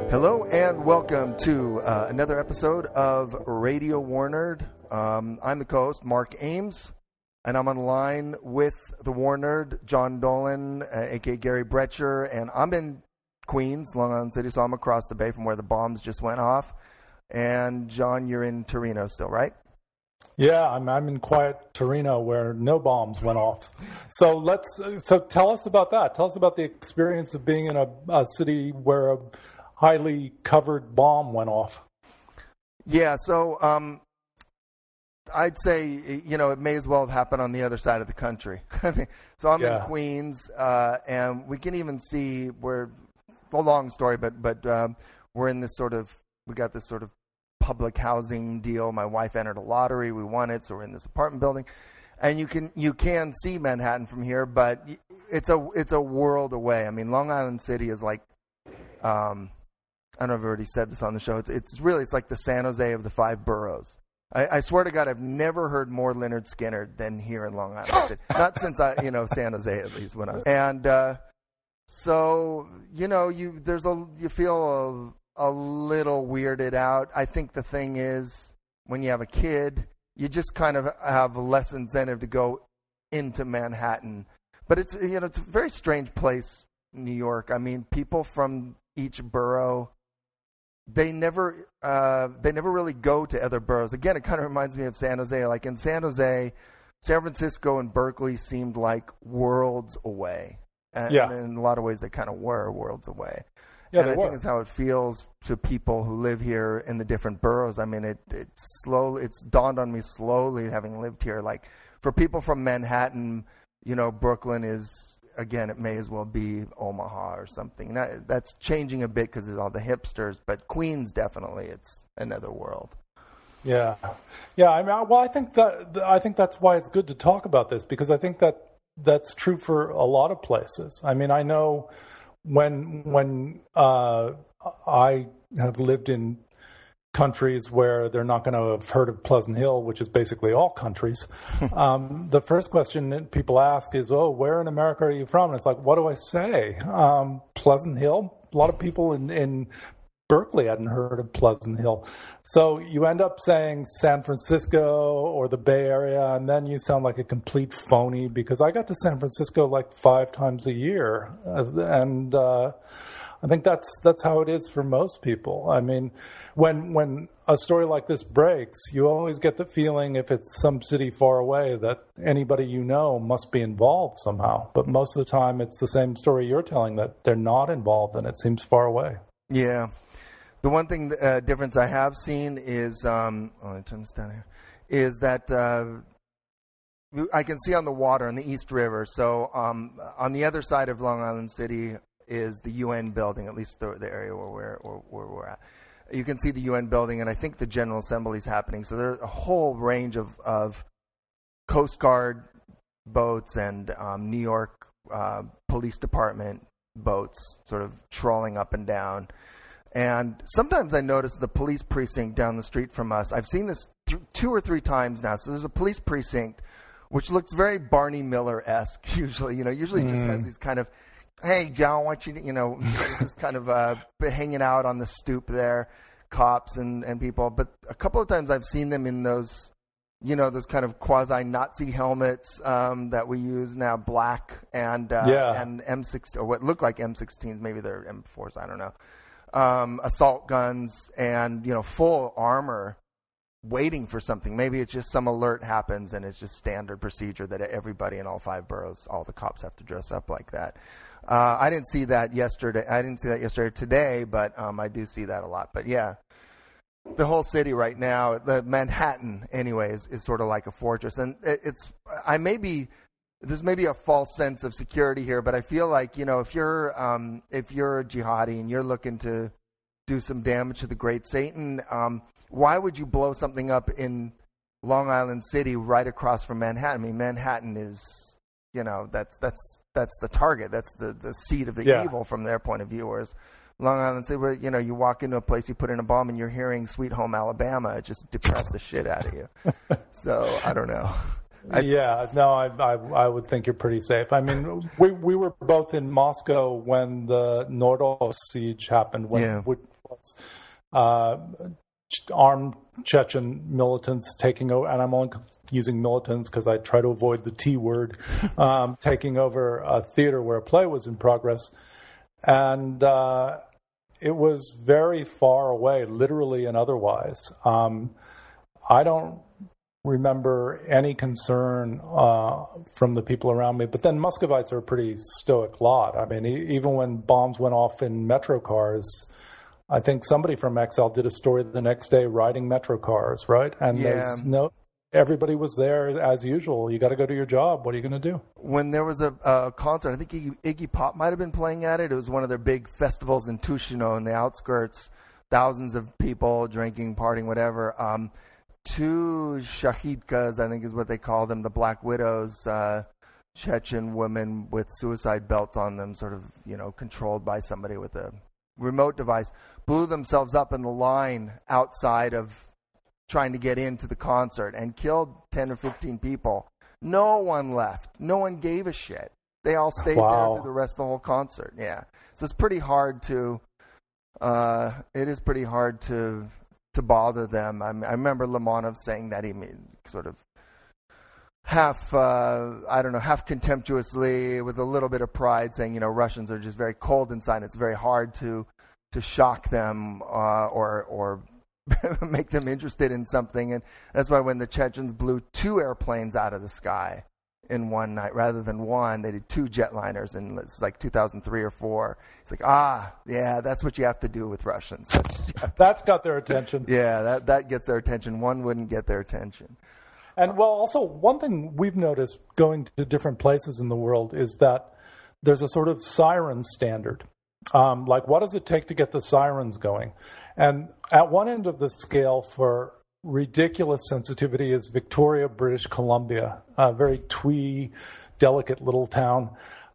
Hello and welcome to another episode of Radio War Nerd. I'm the co-host, Mark Ames, and I'm on the line with the War Nerd, John Dolan, a.k.a. Gary Bretcher, and I'm in Queens, Long Island City, so I'm across the bay from where the bombs just went off. And John, you're in Torino still, right? Yeah, I'm in quiet Torino where no bombs went off. So tell us about that. Tell us about the experience of being in a city where a highly covered bomb went off. Yeah, so I'd say, it may as well have happened on the other side of the country. So I'm in Queens, and we can even see a long story, but we're in we got this sort of public housing deal. My wife entered a lottery. We won it, so we're in this apartment building. And you can see Manhattan from here, but it's a world away. I mean, Long Island City is like, I don't know if I've already said this on the show. It's like the San Jose of the five boroughs. I swear to God, I've never heard more Lynyrd Skynyrd than here in Long Island City. Not since San Jose, at least, when I was. And so you feel a little weirded out. I think the thing is, when you have a kid, you just kind of have less incentive to go into Manhattan. But it's a very strange place, New York. I mean, people from each borough, they never really go to other boroughs. Again, it kind of reminds me of San Jose. Like in San Jose, San Francisco and Berkeley seemed like worlds away. And in a lot of ways, they kind of were worlds away. Yeah, and I think it's how it feels to people who live here in the different boroughs. I mean, it's dawned on me slowly, having lived here. Like for people from Manhattan, Brooklyn is, again, it may as well be Omaha or something. That's changing a bit because there's all the hipsters, but Queens, definitely, it's another world. Yeah. I mean, I think that's why it's good to talk about this, because I think that's true for a lot of places. I mean, I know when I have lived in countries where they're not going to have heard of Pleasant Hill, which is basically all countries. The first question that people ask is, where in America are you from? And it's like, what do I say? Pleasant Hill? A lot of people in Berkeley hadn't heard of Pleasant Hill. So you end up saying San Francisco or the Bay Area, and then you sound like a complete phony, because I got to San Francisco like 5 times a year. And I think that's how it is for most people. I mean, when a story like this breaks, you always get the feeling, if it's some city far away, that anybody must be involved somehow. But most of the time, it's the same story you're telling, that they're not involved and it seems far away. Yeah. The one thing difference I have seen is, let me turn this down here, is that I can see on the water on the East River. So on the other side of Long Island City is the UN building, at least the area where we're at. You can see the UN building, and I think the General Assembly is happening. So there's a whole range of Coast Guard boats and New York Police Department boats sort of trawling up and down. And sometimes I notice the police precinct down the street from us. I've seen this 2 or 3 times now. So there's a police precinct, which looks very Barney Miller-esque usually. Usually just has these kind of, hey, John, I want you to, this is kind of hanging out on the stoop there, cops and people. But a couple of times I've seen them in those, those kind of quasi-Nazi helmets that we use now, black and M16, or what look like M16s, maybe they're M4s, I don't know. Assault guns and, full armor, waiting for something. Maybe it's just some alert happens and it's just standard procedure that everybody in all 5 boroughs, all the cops have to dress up like that. I didn't see that yesterday. Today, but I do see that a lot. But yeah, the whole city right now, the Manhattan anyways, is sort of like a fortress. And there's maybe a false sense of security here, but I feel like, if you're a jihadi and you're looking to do some damage to the great Satan, why would you blow something up in Long Island City right across from Manhattan? I mean, Manhattan is, that's the target. That's the seat of the evil from their point of view. Whereas Long Island City, where, you walk into a place, you put in a bomb, and you're hearing Sweet Home Alabama, it just depressed the shit out of you. So I don't know. I would think you're pretty safe. I mean, we were both in Moscow when the Nordost siege happened, which was armed Chechen militants taking over, and I'm only using militants because I try to avoid the T word, taking over a theater where a play was in progress. And it was very far away, literally and otherwise. I don't remember any concern from the people around me. But then Muscovites are a pretty stoic lot. I mean, even when bombs went off in metro cars, I think somebody from XL did a story the next day riding metro cars, right? And everybody was there as usual. You got to go to your job. What are you going to do? When there was a concert, I think Iggy Pop might have been playing at it. It was one of their big festivals in Tushino in the outskirts. Thousands of people drinking, partying, whatever. 2 shahidkas, I think is what they call them, the Black Widows, Chechen women with suicide belts on them, sort of, controlled by somebody with a remote device, blew themselves up in the line outside of trying to get into the concert and killed 10 or 15 people. No one left. No one gave a shit. They all stayed there through the rest of the whole concert. Yeah. So it's pretty hard to bother them. I remember Limonov saying that he made sort of half contemptuously with a little bit of pride saying, Russians are just very cold inside. It's very hard to shock them or make them interested in something. And that's why when the Chechens blew 2 airplanes out of the sky in one night rather than one, they did 2 jetliners, and it's like 2003 or 4. It's like, that's what you have to do with Russians. That's got their attention. Yeah, that gets their attention. One wouldn't get their attention. And also one thing we've noticed going to different places in the world is that there's a sort of siren standard. Like, what does it take to get the sirens going? And at one end of the scale for ridiculous sensitivity is Victoria, British Columbia, a very twee, delicate little town.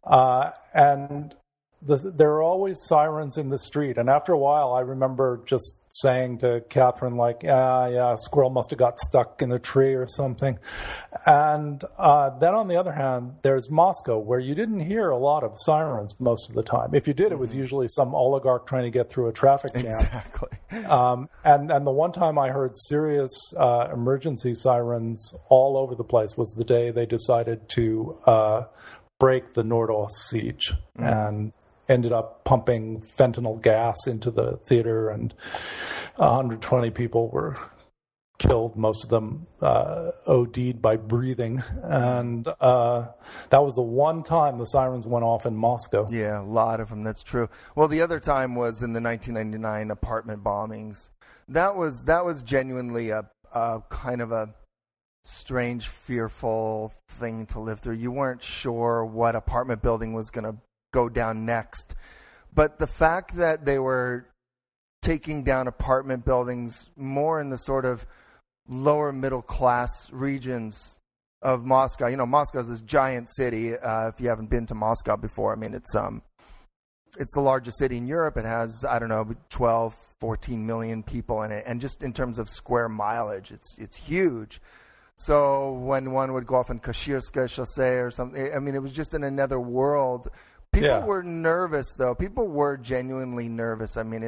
And there are always sirens in the street. And after a while, I remember just saying to Catherine, like, a squirrel must have got stuck in a tree or something. And then on the other hand, there's Moscow, where you didn't hear a lot of sirens most of the time. If you did, it was usually some oligarch trying to get through a traffic jam. Exactly. And the one time I heard serious emergency sirens all over the place was the day they decided to break the Nordost siege. And ended up pumping fentanyl gas into the theater, and 120 people were killed, most of them OD'd by breathing. And that was the one time the sirens went off in Moscow. Yeah, a lot of them, that's true. Well, the other time was in the 1999 apartment bombings. That was genuinely a kind of a strange, fearful thing to live through. You weren't sure what apartment building was going to go down next. But the fact that they were taking down apartment buildings more in the sort of lower middle class regions of Moscow. Moscow is this giant city. If you haven't been to Moscow before, I mean, it's the largest city in Europe. It has, 12, 14 million people in it. And just in terms of square mileage, it's huge. So when one would go off on Kashirskaya Chaussee or something, I mean, it was just in another world. People were nervous, though. People were genuinely nervous. I mean,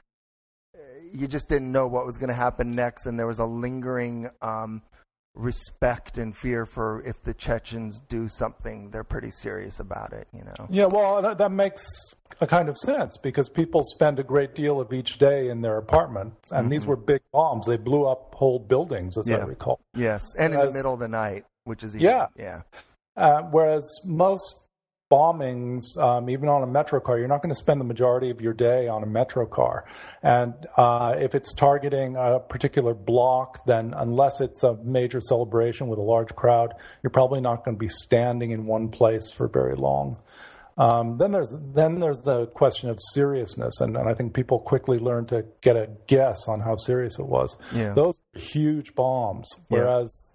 you just didn't know what was going to happen next, and there was a lingering respect and fear for if the Chechens do something, they're pretty serious about it, Yeah, well, that makes a kind of sense, because people spend a great deal of each day in their apartments, and these were big bombs. They blew up whole buildings, as I recall. Yes, and in the middle of the night, which is even, whereas most bombings, even on a metro car, you're not going to spend the majority of your day on a metro car. And if it's targeting a particular block, then unless it's a major celebration with a large crowd, you're probably not going to be standing in one place for very long. Then there's the question of seriousness, and I think people quickly learn to get a guess on how serious it was. Yeah. Those are huge bombs, whereas,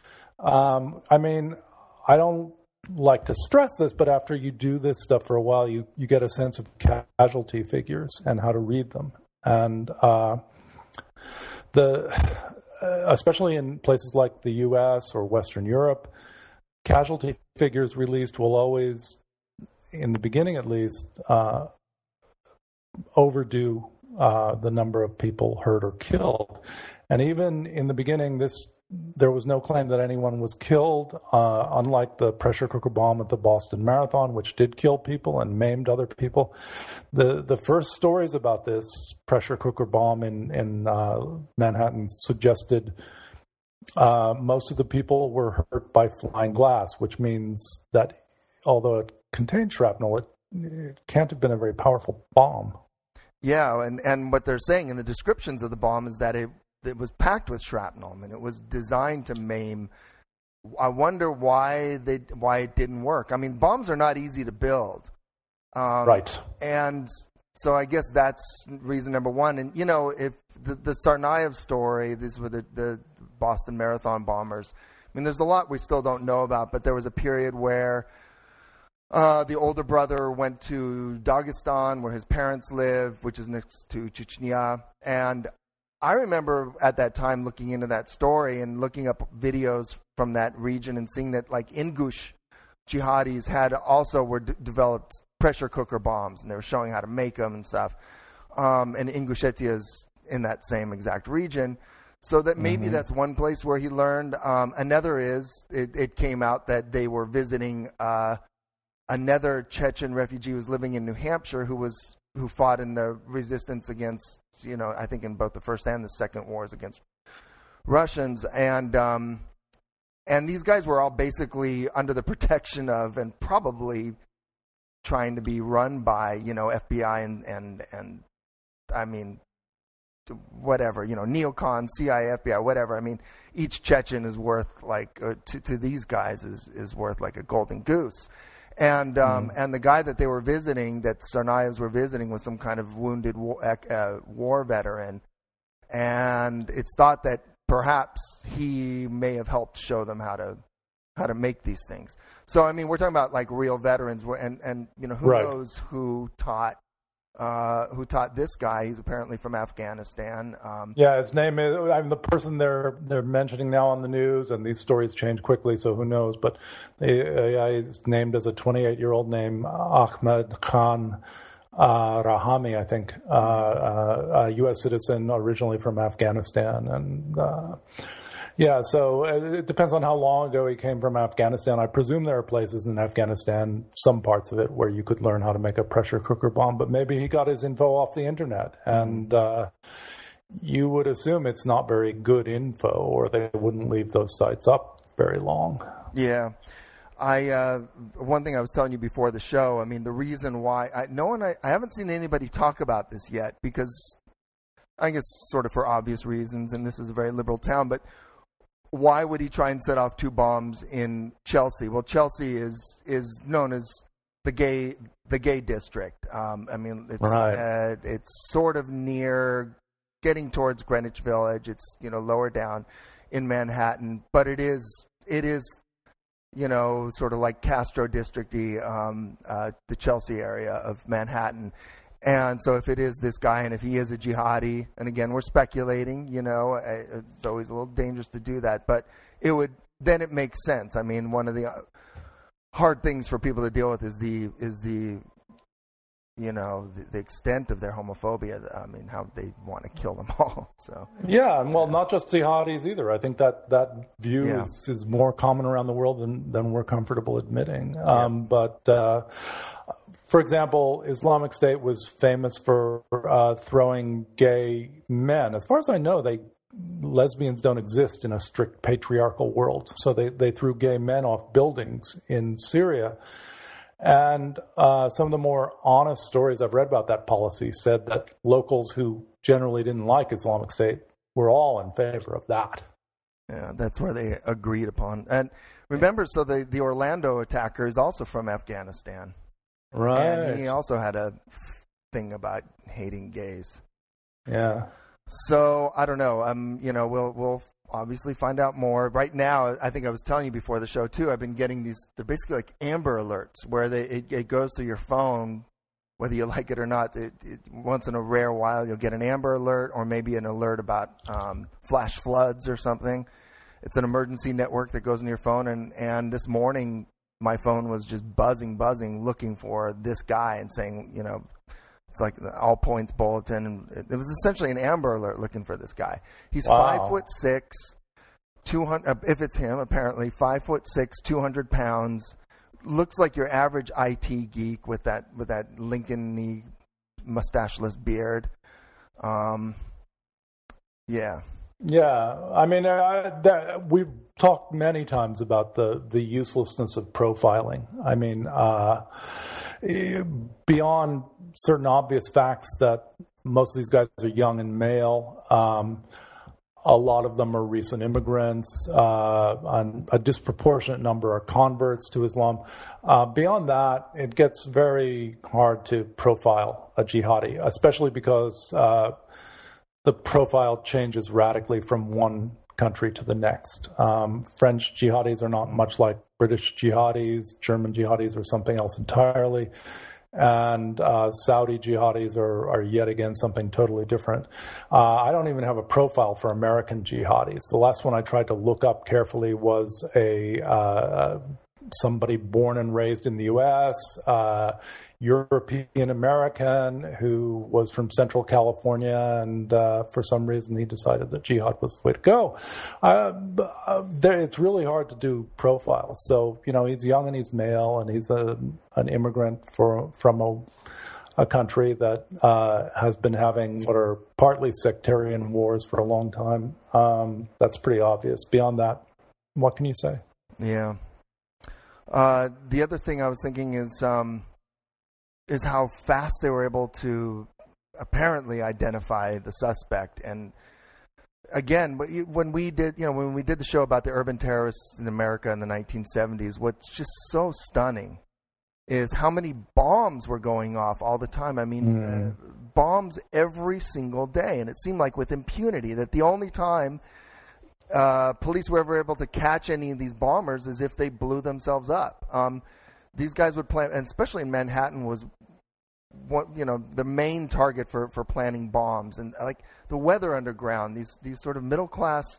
I mean, I don't like to stress this, but after you do this stuff for a while, you get a sense of casualty figures and how to read them. And especially in places like the U.S. or Western Europe, casualty figures released will always, in the beginning at least, overdo the number of people hurt or killed. And even in the beginning, there was no claim that anyone was killed, unlike the pressure cooker bomb at the Boston Marathon, which did kill people and maimed other people. The first stories about this pressure cooker bomb in Manhattan suggested most of the people were hurt by flying glass, which means that although it contained shrapnel, it can't have been a very powerful bomb. Yeah, and what they're saying in the descriptions of the bomb is that it was packed with shrapnel. I mean, it was designed to maim. I wonder why it didn't work. I mean, bombs are not easy to build. Right. And so I guess that's reason number one. And, if the Tsarnaev story, these were the Boston Marathon bombers. I mean, there's a lot we still don't know about, but there was a period where the older brother went to Dagestan, where his parents live, which is next to Chechnya. And I remember at that time looking into that story and looking up videos from that region and seeing that, like, Ingush jihadis developed pressure cooker bombs, and they were showing how to make them and stuff. And Ingushetia is in that same exact region. So that maybe that's one place where he learned. Another is it came out that they were visiting another Chechen refugee who was living in New Hampshire who fought in the resistance against, I think in both the First and the Second Wars against Russians. And these guys were all basically under the protection of and probably trying to be run by, FBI and I mean, whatever, neocons, CIA, FBI, whatever. I mean, each Chechen is worth to these guys is worth like a golden goose. And the guy that they were visiting, that Tsarnaevs were visiting, was some kind of wounded war veteran. And it's thought that perhaps he may have helped show them how to make these things. So, I mean, we're talking about like real veterans, and who right. knows who taught this guy. He's apparently from Afghanistan. Yeah, his name is. I'm the person they're mentioning now on the news, and these stories change quickly, so who knows? But he's named as a 28-year-old named Ahmed Khan Rahami, I think, a U.S. citizen originally from Afghanistan, and. Yeah, so it depends on how long ago he came from Afghanistan. I presume there are places in Afghanistan, some parts of it, where you could learn how to make a pressure cooker bomb, but maybe he got his info off the internet. And you would assume it's not very good info, or they wouldn't leave those sites up very long. Yeah. One thing I was telling you before the show, I mean, the reason why I haven't seen anybody talk about this yet, because I guess sort of for obvious reasons, and this is a very liberal town, but why would he try and set off two bombs in Chelsea? Well, Chelsea is known as the gay district. I mean, it's right. It's sort of near, getting towards Greenwich Village. It's lower down in Manhattan, but it is sort of like Castro district-y, the Chelsea area of Manhattan. And so if it is this guy, and if he is a jihadi, and again, we're speculating, it's always a little dangerous to do that, but it makes sense. I mean, one of the hard things for people to deal with is the extent of their homophobia. I mean, how they want to kill them all. So yeah, and well, not just jihadis either. I think that view is more common around the world than we're comfortable admitting. But for example, Islamic State was famous for throwing gay men. As far as I know, lesbians don't exist in a strict patriarchal world. So they threw gay men off buildings in Syria. And some of the more honest stories I've read about that policy said that locals who generally didn't like Islamic State were all in favor of that. Yeah, that's where they agreed upon. And remember, so the Orlando attacker is also from Afghanistan. Right. And he also had a thing about hating gays. Yeah. So I don't know. We'll obviously find out more. Right now, I think I was telling you before the show too, I've been getting these, they're basically like Amber Alerts, where it goes through your phone whether you like it or not. Once in a rare while, you'll get an Amber Alert or maybe an alert about flash floods or something. It's an emergency network that goes into your phone. And this morning, my phone was just buzzing, looking for this guy and saying, it's like the all points bulletin. It was essentially an Amber Alert looking for this guy. He's 5'6", 200. If it's him, apparently 5'6", 200 pounds. Looks like your average IT geek with that Lincoln-y mustacheless beard. Yeah. Yeah, I mean, we've talked many times about the uselessness of profiling. I mean, beyond certain obvious facts that most of these guys are young and male, a lot of them are recent immigrants, and a disproportionate number are converts to Islam. Beyond that, it gets very hard to profile a jihadi, especially because the profile changes radically from one country to the next. French jihadis are not much like British jihadis. German jihadis are something else entirely. And Saudi jihadis are yet again something totally different. I don't even have a profile for American jihadis. The last one I tried to look up carefully was somebody born and raised in the U.S., European American who was from Central California, and for some reason he decided that jihad was the way to go. It's really hard to do profiles. So, he's young and he's male, and he's an immigrant from a country that has been having what are partly sectarian wars for a long time. That's pretty obvious. Beyond that, what can you say? Yeah. The other thing I was thinking is how fast they were able to apparently identify the suspect. And again, when we did the show about the urban terrorists in America in the 1970s, what's just so stunning is how many bombs were going off all the time. I mean, bombs every single day, and it seemed like with impunity. That the only time police were ever able to catch any of these bombers is if they blew themselves up. These guys would plan, and especially in Manhattan was the main target for planning bombs. And like the Weather Underground, these sort of middle class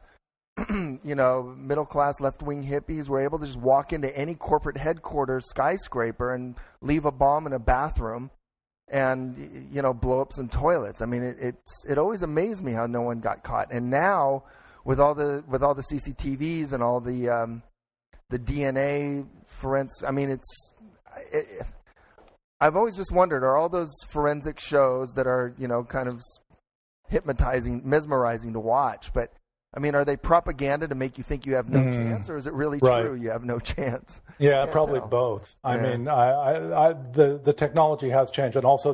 left-wing hippies were able to just walk into any corporate headquarters skyscraper and leave a bomb in a bathroom and blow up some toilets. I mean, it always amazed me how no one got caught. And now with all the CCTVs and all the DNA forensics, I mean, I've always just wondered, are all those forensic shows that are kind of hypnotizing, mesmerizing to watch, but I mean, are they propaganda to make you think you have no chance, or is it really true you have no chance? Yeah, probably both. I mean, the technology has changed, and also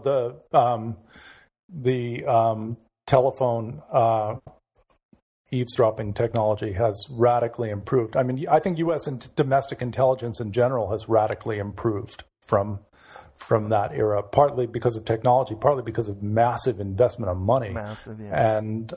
the telephone eavesdropping technology has radically improved. I mean, I think U.S. domestic intelligence in general has radically improved from that era, partly because of technology, partly because of massive investment of money. Massive, yeah. And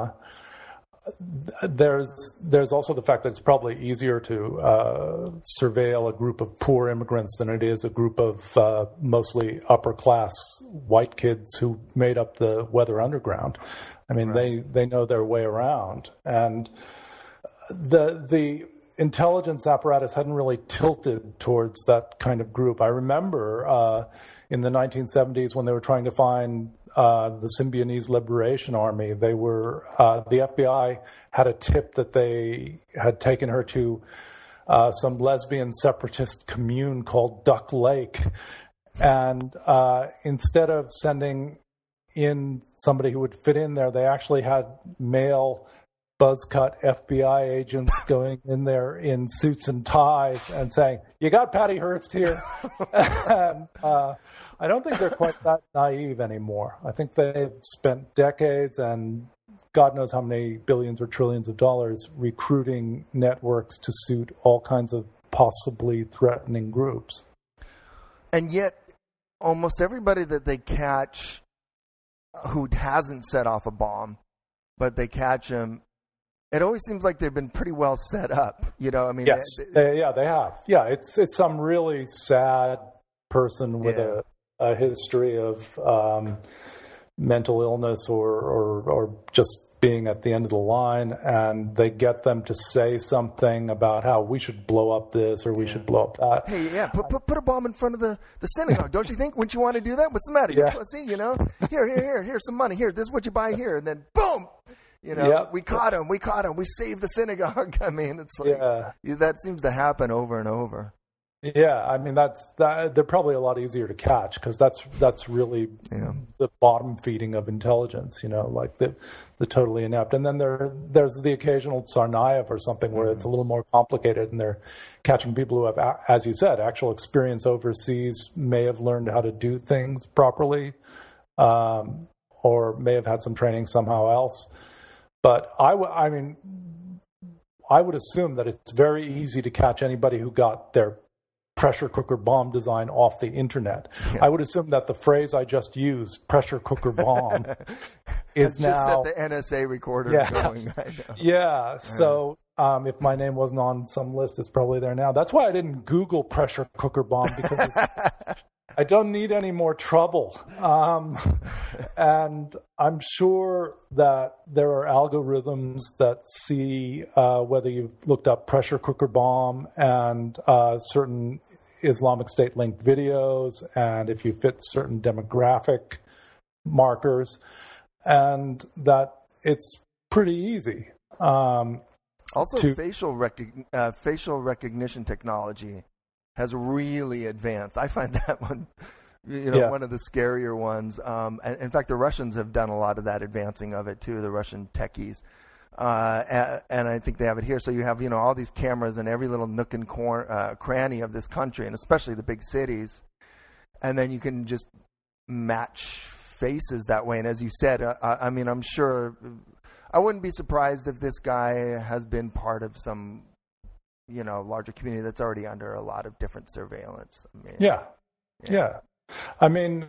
there's also the fact that it's probably easier to surveil a group of poor immigrants than it is a group of mostly upper-class white kids who made up the Weather Underground. I mean, they know their way around. And the intelligence apparatus hadn't really tilted towards that kind of group. I remember in the 1970s when they were trying to find the Symbionese Liberation Army, they were the FBI had a tip that they had taken her to some lesbian separatist commune called Duck Lake, and instead of sending in somebody who would fit in there, they actually had male buzz-cut FBI agents going in there in suits and ties and saying, "You got Patty Hearst here." And, I don't think they're quite that naive anymore. I think they've spent decades and God knows how many billions or trillions of dollars recruiting networks to suit all kinds of possibly threatening groups. And yet, almost everybody that they catch who hasn't set off a bomb, but they catch him, it always seems like they've been pretty well set up. I mean, yes, they have. Yeah, it's some really sad person with a history of mental illness or just being at the end of the line, and they get them to say something about how we should blow up this or we should blow up that. Hey, yeah, put a bomb in front of the synagogue, don't you think? Wouldn't you want to do that? What's the matter? You pussy, you know? Here's some money. Here, this is what you buy here. And then, boom! You know, we caught him. We saved the synagogue. I mean, it's like, that seems to happen over and over. Yeah, I mean they're probably a lot easier to catch because that's really the bottom feeding of intelligence, you know, like the totally inept. And then there's the occasional Tsarnaev or something where it's a little more complicated, and they're catching people who have, as you said, actual experience overseas, may have learned how to do things properly, or may have had some training somehow else. But I would assume that it's very easy to catch anybody who got their pressure cooker bomb design off the internet. Yeah. I would assume that the phrase I just used, pressure cooker bomb, is now... just set the NSA recorder going right now. Yeah, so if my name wasn't on some list, it's probably there now. That's why I didn't Google pressure cooker bomb, because I don't need any more trouble. And I'm sure that there are algorithms that see whether you've looked up pressure cooker bomb and certain Islamic State linked videos, and if you fit certain demographic markers, and that it's pretty easy. Also, facial recognition technology has really advanced. I find that one, one of the scarier ones. And in fact, the Russians have done a lot of that advancing of it too, the Russian techies. And I think they have it here. So you have, all these cameras in every little nook and cranny of this country, and especially the big cities. And then you can just match faces that way. And as you said, I'm sure, I wouldn't be surprised if this guy has been part of some, larger community that's already under a lot of different surveillance. I mean, yeah. I mean,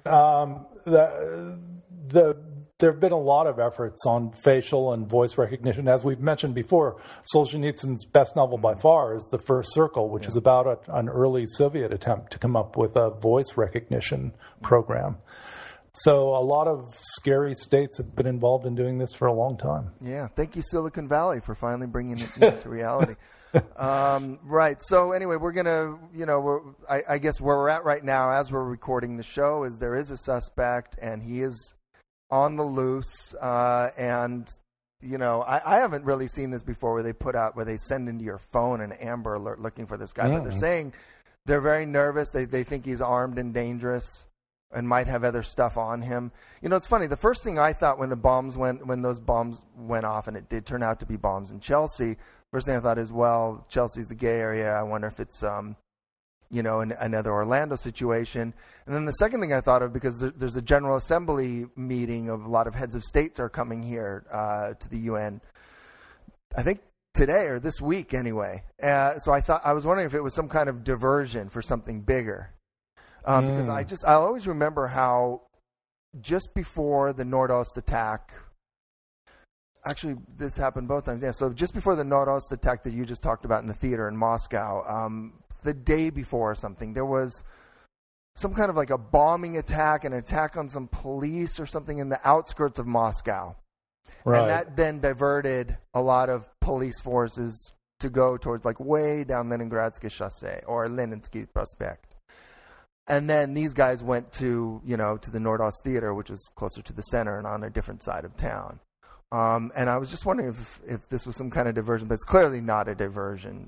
there have been a lot of efforts on facial and voice recognition. As we've mentioned before, Solzhenitsyn's best novel by far is The First Circle, which is about an early Soviet attempt to come up with a voice recognition program. So a lot of scary states have been involved in doing this for a long time. Yeah. Thank you, Silicon Valley, for finally bringing it into reality. Right. So anyway, we're going to, I guess where we're at right now as we're recording the show is there is a suspect, and he is on the loose. And, I haven't really seen this before where they send into your phone an Amber Alert looking for this guy. But they're saying they're very nervous. They think he's armed and dangerous and might have other stuff on him. It's funny. The first thing I thought when those bombs went off, and it did turn out to be bombs in Chelsea, first thing I thought is, well, Chelsea's the gay area. I wonder if it's, another Orlando situation. And then the second thing I thought of, because there's a General Assembly meeting of a lot of heads of states are coming here to the UN, I think today or this week anyway. So I was wondering if it was some kind of diversion for something bigger. Because I always remember how just before the Nordost attack, actually, this happened both times. Yeah, so just before the Nordost attack that you just talked about in the theater in Moscow, the day before or something, there was some kind of like a bombing attack, an attack on some police or something in the outskirts of Moscow. Right. And that then diverted a lot of police forces to go towards like way down Leningradsky Chaussee or Leninsky Prospect. And then these guys went to the Nordost Theater, which is closer to the center and on a different side of town. And I was just wondering if this was some kind of diversion, but it's clearly not a diversion.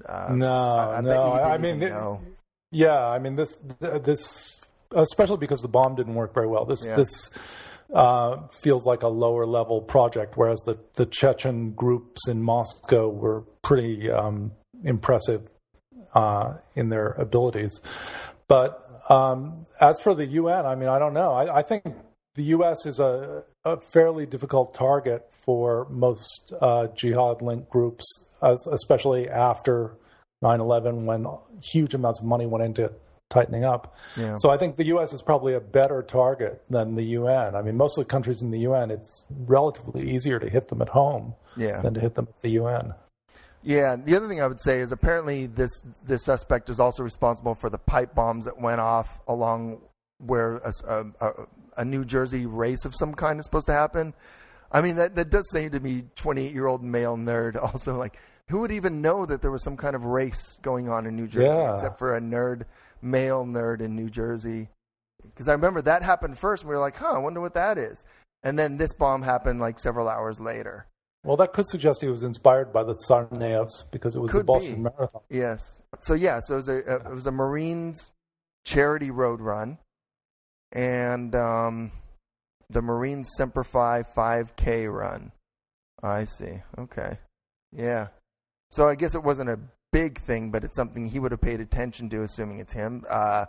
This especially because the bomb didn't work very well. This feels like a lower level project, whereas the Chechen groups in Moscow were pretty impressive in their abilities. But as for the UN, I don't know. I think the U.S. is a fairly difficult target for most jihad-linked groups, especially after 9/11, when huge amounts of money went into tightening up. Yeah. So I think the U.S. is probably a better target than the UN. Most of the countries in the UN, it's relatively easier to hit them at home than to hit them at the UN. Yeah, the other thing I would say is apparently this suspect is also responsible for the pipe bombs that went off along where a New Jersey race of some kind is supposed to happen. I mean, that does seem to me 28-year-old male nerd also, like, who would even know that there was some kind of race going on in New Jersey except for a male nerd in New Jersey? Because I remember that happened first, and we were like, I wonder what that is. And then this bomb happened like several hours later. Well, that could suggest he was inspired by the Tsarnaevs because it was the Boston Marathon. Yes. So it was a Marines charity road run, and the Marines Semper Fi 5K run. I see. Okay. Yeah. So I guess it wasn't a big thing, but it's something he would have paid attention to, assuming it's him.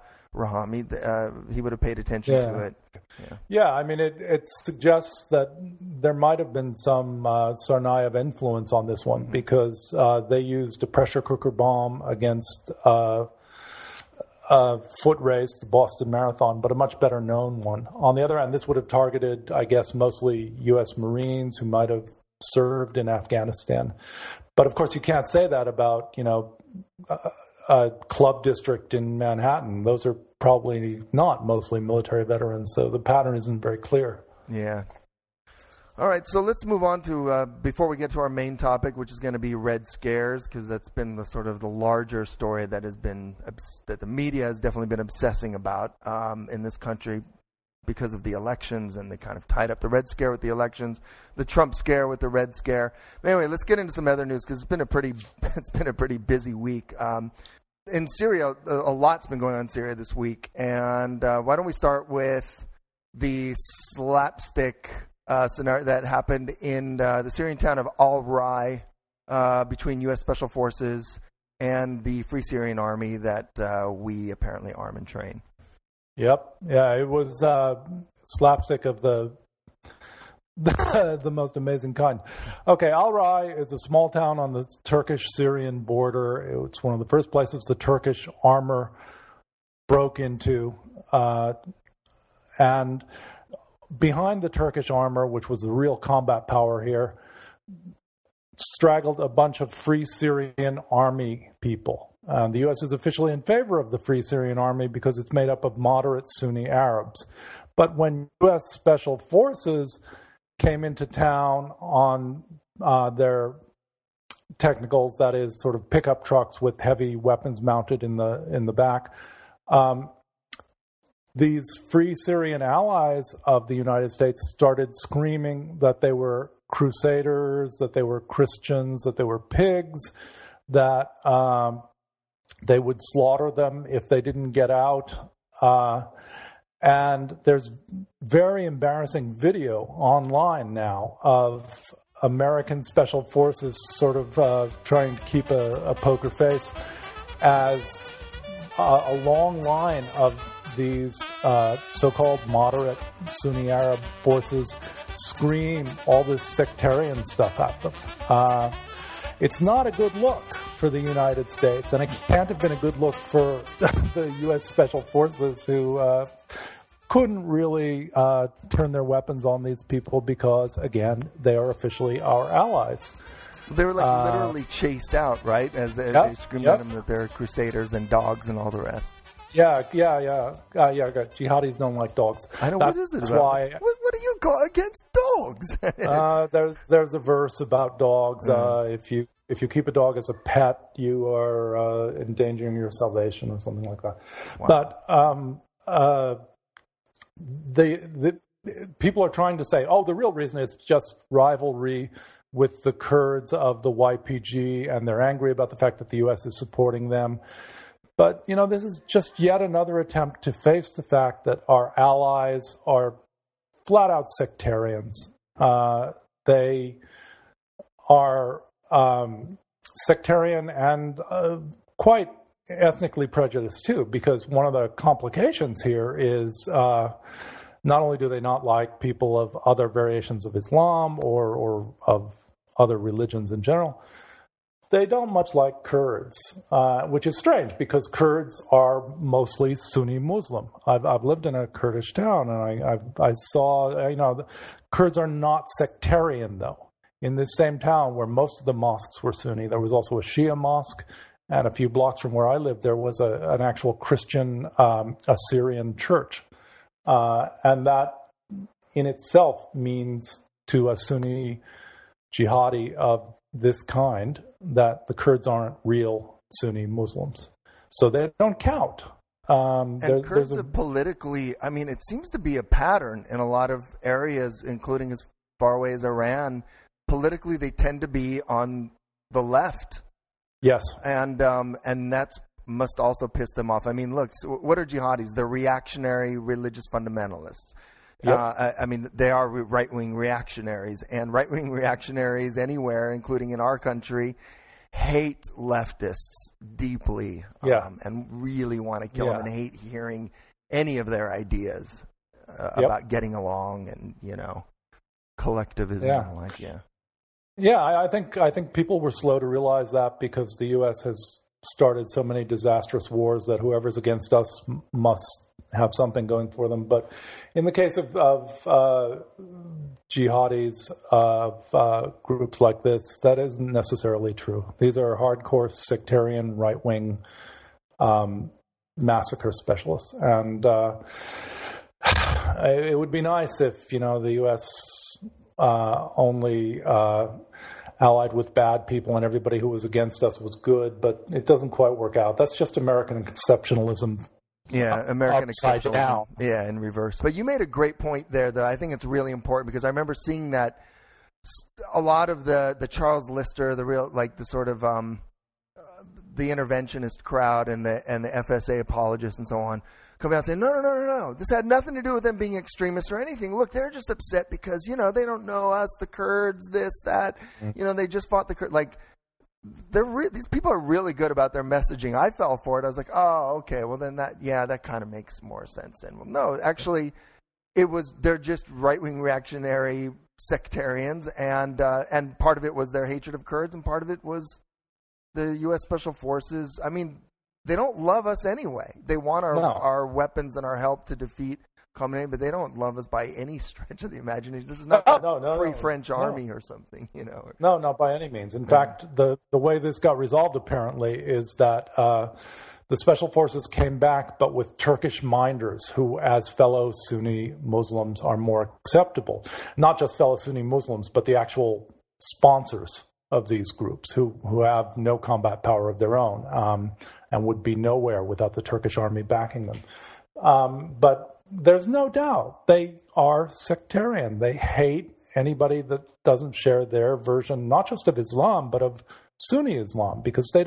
Rahami, he would have paid attention to it. Yeah, I mean, it suggests that there might have been some Tsarnaev influence on this one because they used a pressure cooker bomb against a foot race, the Boston Marathon, but a much better known one. On the other hand, this would have targeted, I guess, mostly U.S. Marines who might have served in Afghanistan. But of course, you can't say that about, a club district in Manhattan. Those are probably not mostly military veterans, so the pattern isn't very clear. Yeah. All right, so let's move on to, before we get to our main topic, which is going to be Red Scares, because that's been the sort of the larger story that that the media has definitely been obsessing about in this country because of the elections, and they kind of tied up the Red Scare with the elections, the Trump scare with the Red Scare. But anyway, let's get into some other news because it's been a pretty busy week. In Syria, a lot's been going on in Syria this week, and why don't we start with the slapstick scenario that happened in the Syrian town of Al-Rai between U.S. Special Forces and the Free Syrian Army that we apparently arm and train. Yep. Yeah, it was slapstick of the most amazing kind. Okay, Al-Rai is a small town on the Turkish-Syrian border. It's one of the first places the Turkish armor broke into. And behind the Turkish armor, which was the real combat power here, straggled a bunch of Free Syrian Army people. The U.S. is officially in favor of the Free Syrian Army because it's made up of moderate Sunni Arabs. But when U.S. Special Forces came into town on their technicals, that is sort of pickup trucks with heavy weapons mounted in the back, these Free Syrian allies of the United States started screaming that they were crusaders, that they were Christians, that they were pigs, that they would slaughter them if they didn't get out. And there's very embarrassing video online now of American Special Forces sort of trying to keep a poker face as a long line of these so-called moderate Sunni Arab forces scream all this sectarian stuff at them. It's not a good look for the United States, and it can't have been a good look for the U.S. Special Forces, who couldn't really turn their weapons on these people because, again, they are officially our allies. They were literally chased out, right? As they screamed at them that they're crusaders and dogs and all the rest. Yeah. Jihadis don't like dogs. I know. What is it about? Why, what do you got against dogs? There's a verse about dogs. If you keep a dog as a pet, you are endangering your salvation or something like that. Wow. But the people are trying to say, the real reason is just rivalry with the Kurds of the YPG, and they're angry about the fact that the U.S. is supporting them. But, this is just yet another attempt to face the fact that our allies are flat-out sectarians. They are sectarian and quite ethnically prejudiced, too, because one of the complications here is not only do they not like people of other variations of Islam or of other religions in general, they don't much like Kurds, which is strange because Kurds are mostly Sunni Muslim. I've lived in a Kurdish town, and I saw, Kurds are not sectarian, though. In this same town where most of the mosques were Sunni, there was also a Shia mosque, and a few blocks from where I lived, there was an actual Christian Assyrian church. and that in itself means to a Sunni jihadi of this kind that the Kurds aren't real Sunni Muslims. So they don't count. And Kurds have politically, I mean, it seems to be a pattern in a lot of areas, including as far away as Iran. Politically, they tend to be on the left. Yes. And that's must also piss them off. I mean, look, so what are jihadis? They're reactionary religious fundamentalists. Yep. I mean, they are right-wing reactionaries. And right-wing reactionaries anywhere, including in our country, hate leftists deeply and really want to kill them and hate hearing any of their ideas about getting along and, collectivism. I think people were slow to realize that because the U.S. has started so many disastrous wars that whoever's against us must have something going for them. But in the case of jihadis, of groups like this, that isn't necessarily true. These are hardcore sectarian right-wing massacre specialists. And it would be nice if, the U.S. only allied with bad people and everybody who was against us was good, but it doesn't quite work out. That's just American exceptionalism. Yeah, American exceptionalism. Down. Yeah, in reverse. But you made a great point there that I think it's really important because I remember seeing that a lot of the Charles Lister, the real, like the sort of the interventionist crowd and the FSA apologists and so on, coming out and saying, no. This had nothing to do with them being extremists or anything. Look, they're just upset because, they don't know us, the Kurds, this, that. They just fought the Kurds. Like, these people are really good about their messaging. I fell for it. I was like, oh, okay, well then that kind of makes more sense then. Well, no, actually, they're just right-wing reactionary sectarians, and part of it was their hatred of Kurds, and part of it was the U.S. Special Forces. I mean, they don't love us anyway. They want our weapons and our help to defeat Khamenei, but they don't love us by any stretch of the imagination. This is not the Free French Army or something, No, not by any means. In fact, the way this got resolved apparently is that the Special Forces came back, but with Turkish minders who, as fellow Sunni Muslims, are more acceptable. Not just fellow Sunni Muslims, but the actual sponsors of these groups who have no combat power of their own and would be nowhere without the Turkish army backing them. But there's no doubt they are sectarian. They hate anybody that doesn't share their version, not just of Islam, but of Sunni Islam, because they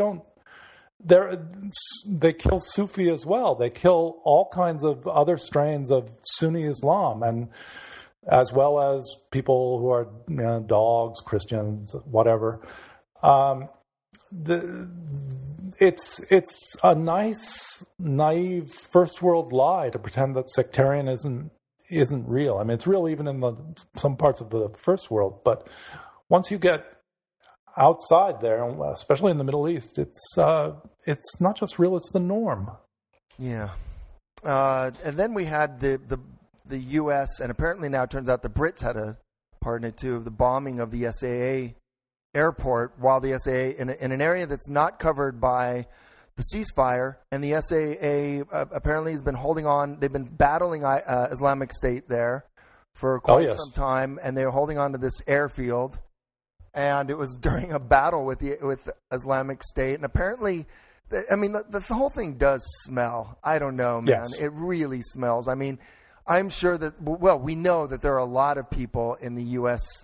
kill Sufi as well. They kill all kinds of other strains of Sunni Islam, and as well as people who are dogs, Christians, whatever. It's a nice, naive first world lie to pretend that sectarianism isn't real. I mean, it's real even in some parts of the first world, but once you get outside there, especially in the Middle East, it's not just real; it's the norm. Yeah, and then we had the U.S. and apparently now it turns out the Brits had a part in it too, of the bombing of the SAA airport while the SAA in an area that's not covered by the ceasefire, and the SAA apparently has been holding on. They've been battling Islamic State there for quite some time, and they're holding on to this airfield. And it was during a battle with Islamic State, and apparently, I mean, the whole thing does smell. I don't know, man. Yes. It really smells. I mean, I'm sure that we know that there are a lot of people in the U.S.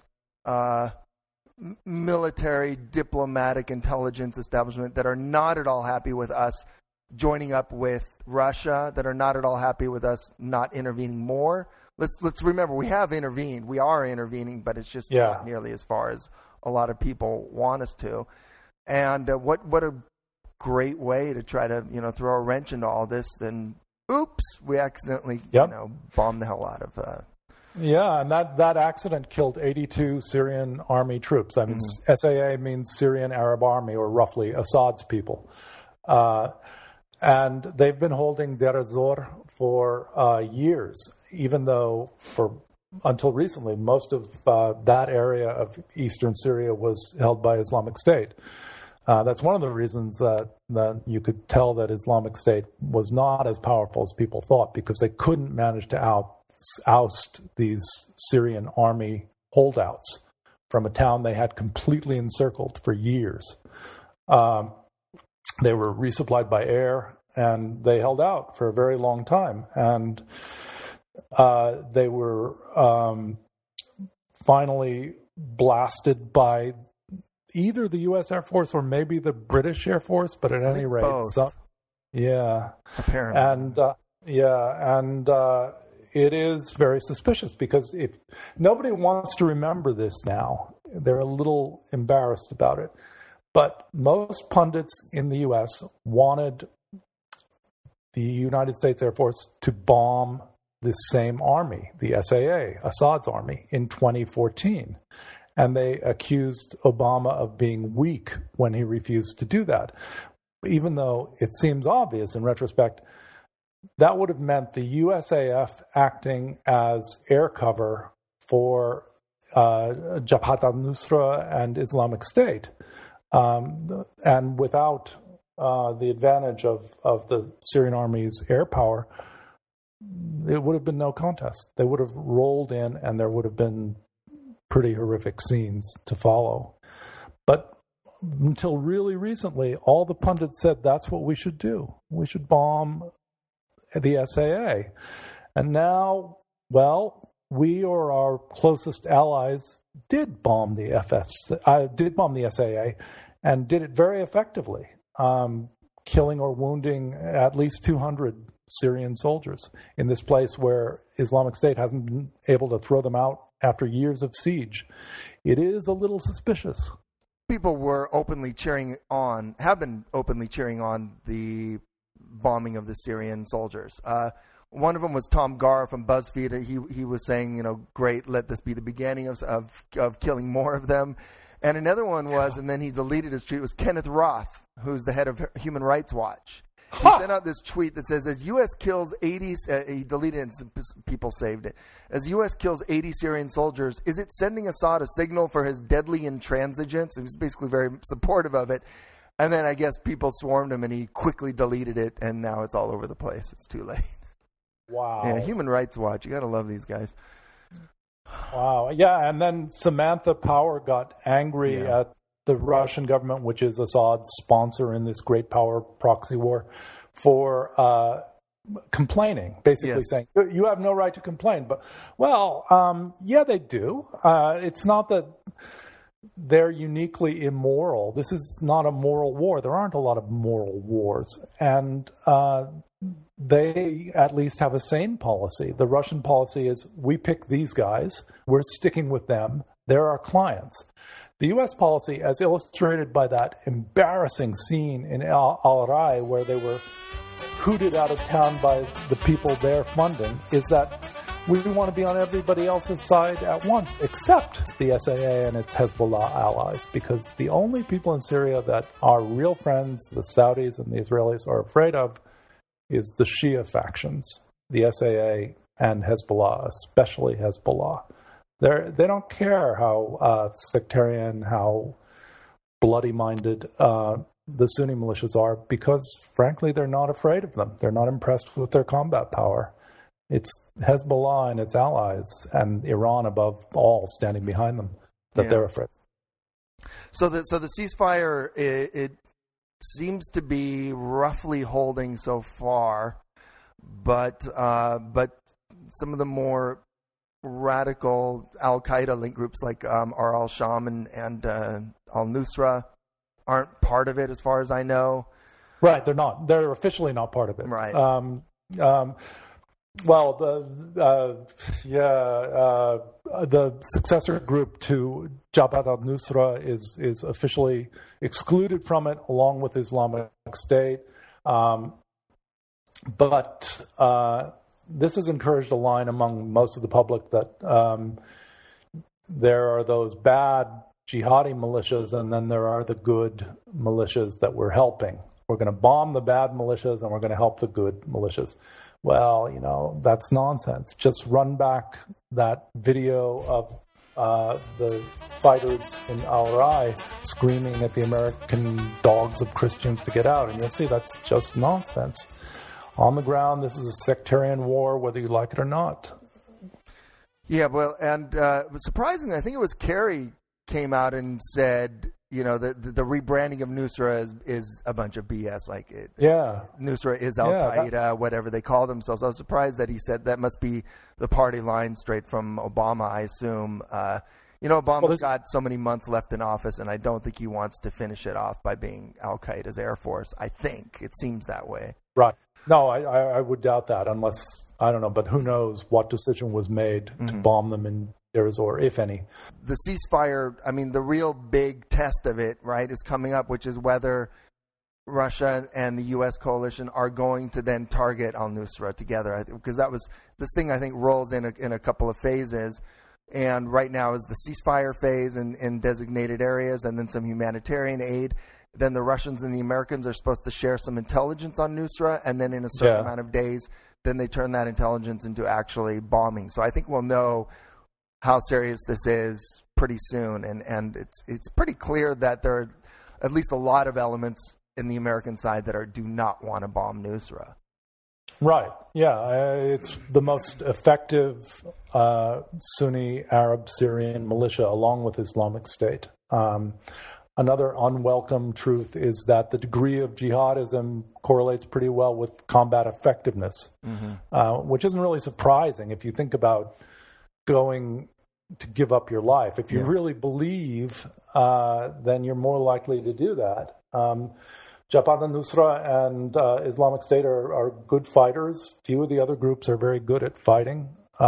Military, diplomatic, intelligence establishment that are not at all happy with us joining up with Russia, that are not at all happy with us not intervening more. Let's remember, we have intervened. We are intervening, but it's just not nearly as far as a lot of people want us to. And what a great way to try to throw a wrench into all this. Then, oops, we accidentally bombed the hell out of. Yeah, and that accident killed 82 Syrian army troops. I mean, SAA means Syrian Arab Army, or roughly Assad's people. And they've been holding Deir ez-Zor for years, even though until recently, most of that area of eastern Syria was held by Islamic State. That's one of the reasons that you could tell that Islamic State was not as powerful as people thought, because they couldn't manage to oust these Syrian army holdouts from a town they had completely encircled for years. They were resupplied by air, and they held out for a very long time. And they were finally blasted by either the U.S. Air Force or maybe the British Air Force, but at any rate, both. Apparently, and it is very suspicious, because if nobody wants to remember this now, they're a little embarrassed about it. But most pundits in the U.S. wanted the United States Air Force to bomb this same army, the SAA, Assad's army, in 2014. And they accused Obama of being weak when he refused to do that. Even though it seems obvious in retrospect, that would have meant the USAF acting as air cover for Jabhat al-Nusra and Islamic State. And without the advantage of the Syrian army's air power, it would have been no contest. They would have rolled in, and there would have been pretty horrific scenes to follow. But until really recently, all the pundits said that's what we should do. We should bomb the SAA. And now, well, we or our closest allies did bomb the SAA, and did it very effectively, killing or wounding at least 200 Syrian soldiers in this place where Islamic State hasn't been able to throw them out after years of siege. It is a little suspicious. People were have been openly cheering on the bombing of the Syrian soldiers. One of them was Tom Garr from BuzzFeed. He was saying, great, let this be the beginning of killing more of them. And another one was, and then he deleted his tweet, was Kenneth Roth, who's the head of Human Rights Watch. He sent out this tweet that says, as U.S. kills 80, he deleted it and some people saved it. As U.S. kills 80 Syrian soldiers, is it sending Assad a signal for his deadly intransigence? He was basically very supportive of it. And then I guess people swarmed him, and he quickly deleted it, and now it's all over the place. It's too late. Wow. Yeah, Human Rights Watch. You got to love these guys. Wow. Yeah, and then Samantha Power got angry at the Russian government, which is Assad's sponsor in this great power proxy war, for complaining, basically saying, you have no right to complain. But, they do. It's not that they're uniquely immoral. This is not a moral war. There aren't a lot of moral wars. And they at least have a sane policy. The Russian policy is, we pick these guys, we're sticking with them, they're our clients. The U.S. policy, as illustrated by that embarrassing scene in Al-Rai where they were hooted out of town by the people they're funding, is that we want to be on everybody else's side at once, except the SAA and its Hezbollah allies, because the only people in Syria that our real friends, the Saudis and the Israelis, are afraid of is the Shia factions, the SAA and Hezbollah, especially Hezbollah. They don't care how sectarian, how bloody-minded the Sunni militias are, because, frankly, they're not afraid of them. They're not impressed with their combat power. It's Hezbollah and its allies, and Iran above all, standing behind them, that they're afraid. So the ceasefire, it seems to be roughly holding so far, but some of the more radical Al-Qaeda linked groups like Al-Sham and Al-Nusra aren't part of it, as far as I know. Right, they're not. They're officially not part of it. Right. The successor group to Jabhat al-Nusra is officially excluded from it, along with Islamic State. But this has encouraged a line among most of the public that there are those bad jihadi militias, and then there are the good militias that we're helping. We're going to bomb the bad militias, and we're going to help the good militias. Well, that's nonsense. Just run back that video of the fighters in Al-Rai screaming at the American dogs of Christians to get out. And you'll see that's just nonsense. On the ground, this is a sectarian war, whether you like it or not. Yeah, well, and surprisingly, I think it was Kerry came out and said, you know, the rebranding of Nusra is a bunch of BS. Like, Nusra is Al-Qaeda, whatever they call themselves. I was surprised that he said that must be the party line straight from Obama, I assume. You know, Obama's got so many months left in office, and I don't think he wants to finish it off by being Al-Qaeda's Air Force. I think. It seems that way. Right. No, I would doubt that unless, I don't know, but who knows what decision was made to bomb them in Deir ez-Zor, if any. The ceasefire, I mean, the real big test of it, right, is coming up, which is whether Russia and the U.S. coalition are going to then target al-Nusra together. Because that was, this thing I think rolls in a couple of phases. And right now is the ceasefire phase in designated areas and then some humanitarian aid. Then the Russians and the Americans are supposed to share some intelligence on Nusra, and then in a certain amount of days, then they turn that intelligence into actually bombing. So I think we'll know how serious this is pretty soon, and it's pretty clear that there are at least a lot of elements in the American side that do not want to bomb Nusra. Right. Yeah, it's the most effective Sunni Arab Syrian militia, along with Islamic State. Another unwelcome truth is that the degree of jihadism correlates pretty well with combat effectiveness, which isn't really surprising if you think about going to give up your life. If you really believe, then you're more likely to do that. Jabhat al-Nusra and Islamic State are good fighters. Few of the other groups are very good at fighting.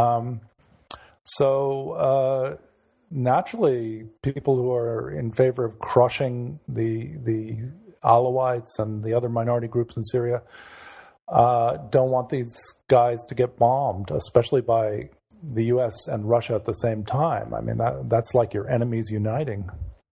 Naturally, people who are in favor of crushing the Alawites and the other minority groups in Syria don't want these guys to get bombed, especially by the U.S. and Russia at the same time. I mean, that's like your enemies uniting.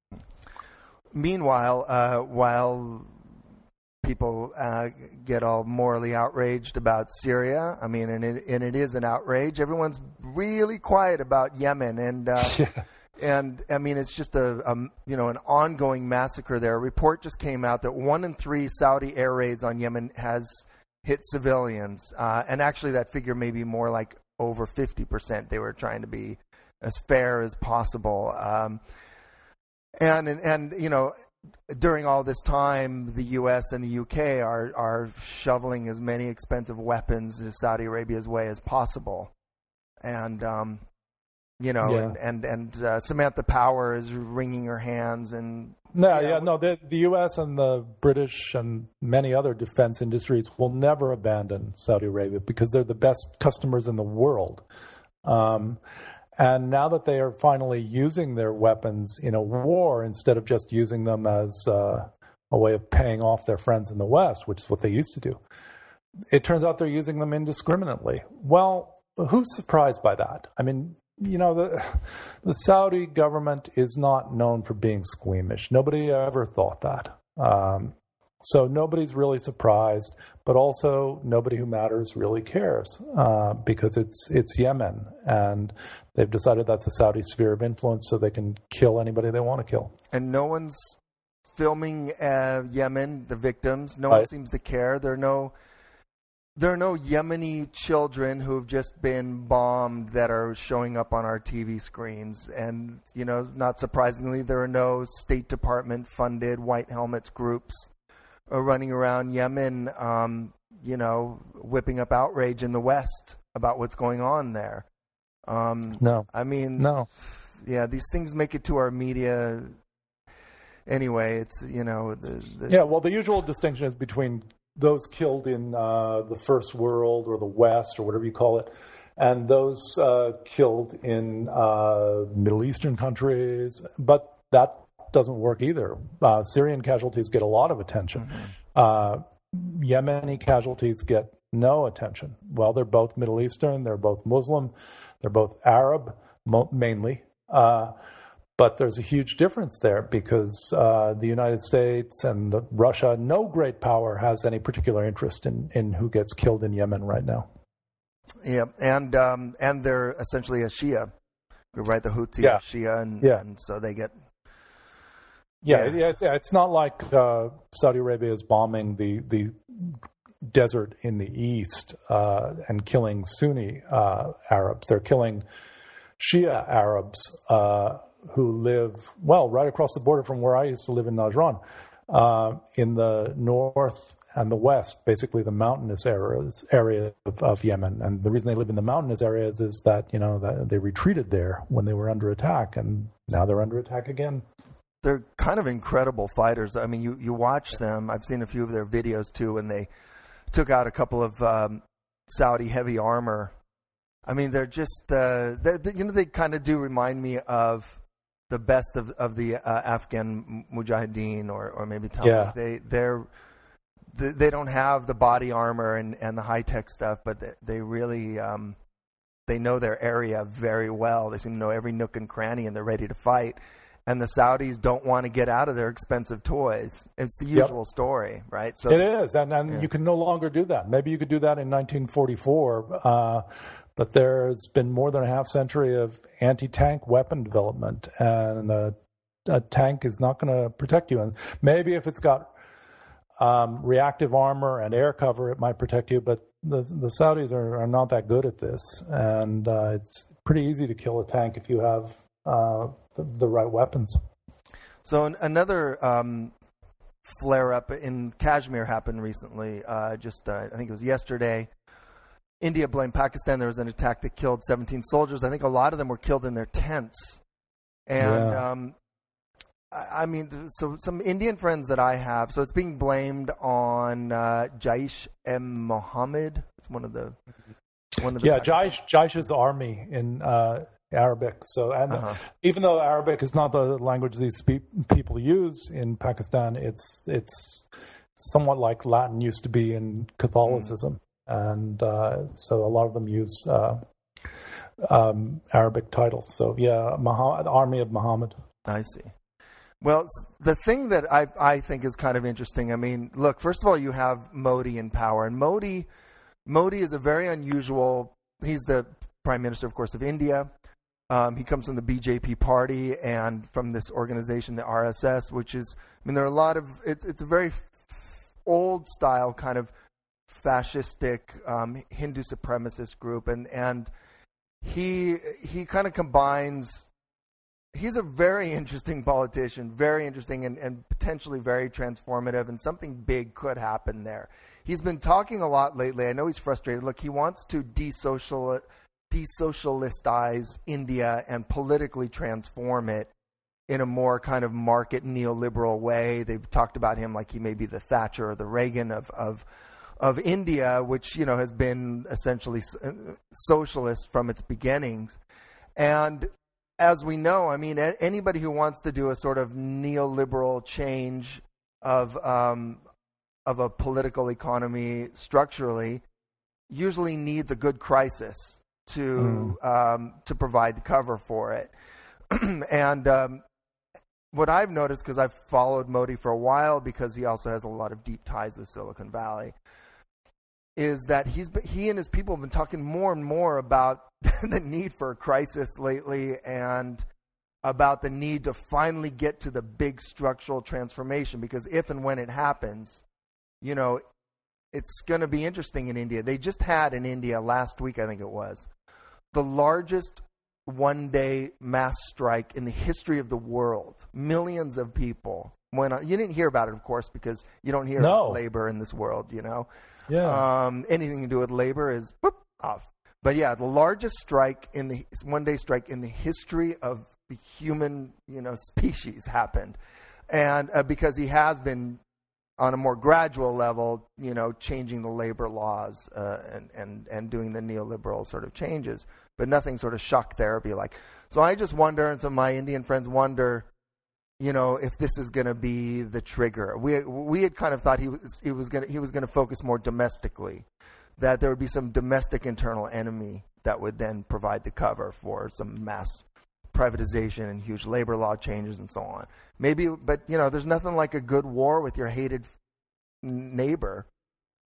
Meanwhile, while people get all morally outraged about Syria, I mean, and it is an outrage, everyone's really quiet about Yemen, and I mean, it's just an ongoing massacre there. A report just came out that 1 in 3 Saudi air raids on Yemen has hit civilians, and actually that figure may be more like over 50%. They were trying to be as fair as possible, and you know, during all this time, the U.S. and the U.K. are shoveling as many expensive weapons Saudi Arabia's way as possible, and Samantha Power is wringing her hands and. The U.S. and the British and many other defense industries will never abandon Saudi Arabia because they're the best customers in the world. And now that they are finally using their weapons in a war instead of just using them as a way of paying off their friends in the West, which is what they used to do, it turns out they're using them indiscriminately. Well, who's surprised by that? I mean, you know, the Saudi government is not known for being squeamish. Nobody ever thought that. So nobody's really surprised, but also nobody who matters really cares because it's Yemen, and they've decided that's a Saudi sphere of influence, so they can kill anybody they want to kill. And no one's filming Yemen, the victims. No one seems to care. There are no Yemeni children who have just been bombed that are showing up on our TV screens. And, you know, not surprisingly, there are no State Department funded White Helmets groups running around Yemen, whipping up outrage in the West about what's going on there. No. I mean, no. Yeah, these things make it to our media. Anyway, it's, you know, the usual distinction is between those killed in the First World or the West or whatever you call it, and those killed in Middle Eastern countries. But that doesn't work either. Syrian casualties get a lot of attention. Yemeni casualties get no attention. Well, they're both Middle Eastern, they're both Muslim, they're both Arab, mainly. But there's a huge difference there because the United States and Russia, no great power has any particular interest in who gets killed in Yemen right now. Yeah, and they're essentially a Shia right? The Houthi, Shia, and so they get. Yeah, it's not like Saudi Arabia is bombing the desert in the east and killing Sunni Arabs. They're killing Shia Arabs who live, right across the border from where I used to live in Najran, in the north and the west, basically the mountainous area of Yemen. And the reason they live in the mountainous areas is that, that they retreated there when they were under attack, and now they're under attack again. They're kind of incredible fighters. I mean, you watch them. I've seen a few of their videos too, when they took out a couple of Saudi heavy armor. I mean, they're just they kind of do remind me of the best of the Afghan Mujahideen or maybe Taliban. Yeah. They don't have the body armor and the high tech stuff, but they really they know their area very well. They seem to know every nook and cranny, and they're ready to fight. And the Saudis don't want to get out of their expensive toys. It's the usual story, right? So it is, and you can no longer do that. Maybe you could do that in 1944, but there's been more than a half century of anti-tank weapon development, and a tank is not going to protect you. And maybe if it's got reactive armor and air cover, it might protect you, but the Saudis are not that good at this, and it's pretty easy to kill a tank if you have the right weapons. So another flare-up in Kashmir happened recently. I think it was yesterday. India blamed Pakistan. There was an attack that killed 17 soldiers. I think a lot of them were killed in their tents. And I mean, so some Indian friends that I have. So it's being blamed on Jaish-e-Mohammed. It's one of the. Jaish's army in Arabic. So, and even though Arabic is not the language these people use in Pakistan, it's somewhat like Latin used to be in Catholicism, and so a lot of them use Arabic titles. So, Army of Muhammad. I see. Well, the thing that I think is kind of interesting. I mean, look, first of all, you have Modi in power, and Modi is a very unusual. He's the Prime Minister, of course, of India. He comes from the BJP party and from this organization, the RSS, which is, I mean, there are a lot of, it's a very old style kind of fascistic Hindu supremacist group. And he kind of combines, he's a very interesting politician, very interesting and potentially very transformative, and something big could happen there. He's been talking a lot lately. I know he's frustrated. Look, he wants to desocialize India and politically transform it in a more kind of market neoliberal way. They've talked about him like he may be the Thatcher or the Reagan of India, which, has been essentially socialist from its beginnings. And as we know, I mean, anybody who wants to do a sort of neoliberal change of a political economy structurally usually needs a good crisis to provide the cover for it. And what I've noticed, because I've followed Modi for a while, because he also has a lot of deep ties with Silicon Valley, is that he and his people have been talking more and more about the need for a crisis lately, and about the need to finally get to the big structural transformation, because if and when it happens, it's going to be interesting in India. They just had in India last week, I think it was, the largest one-day mass strike in the history of the world. Millions of people went on. You didn't hear about it, of course, because you don't hear about labor in this world, Yeah. Anything to do with labor is off. But yeah, the largest strike one-day strike in the history of the human, species happened. And because he has been, on a more gradual level, changing the labor laws and doing the neoliberal sort of changes, but nothing sort of shock therapy like. So I just wonder, and some of my Indian friends wonder, if this is going to be the trigger. We had kind of thought he was going to focus more domestically, that there would be some domestic internal enemy that would then provide the cover for some mass privatization and huge labor law changes and so on. Maybe, but there's nothing like a good war with your hated neighbor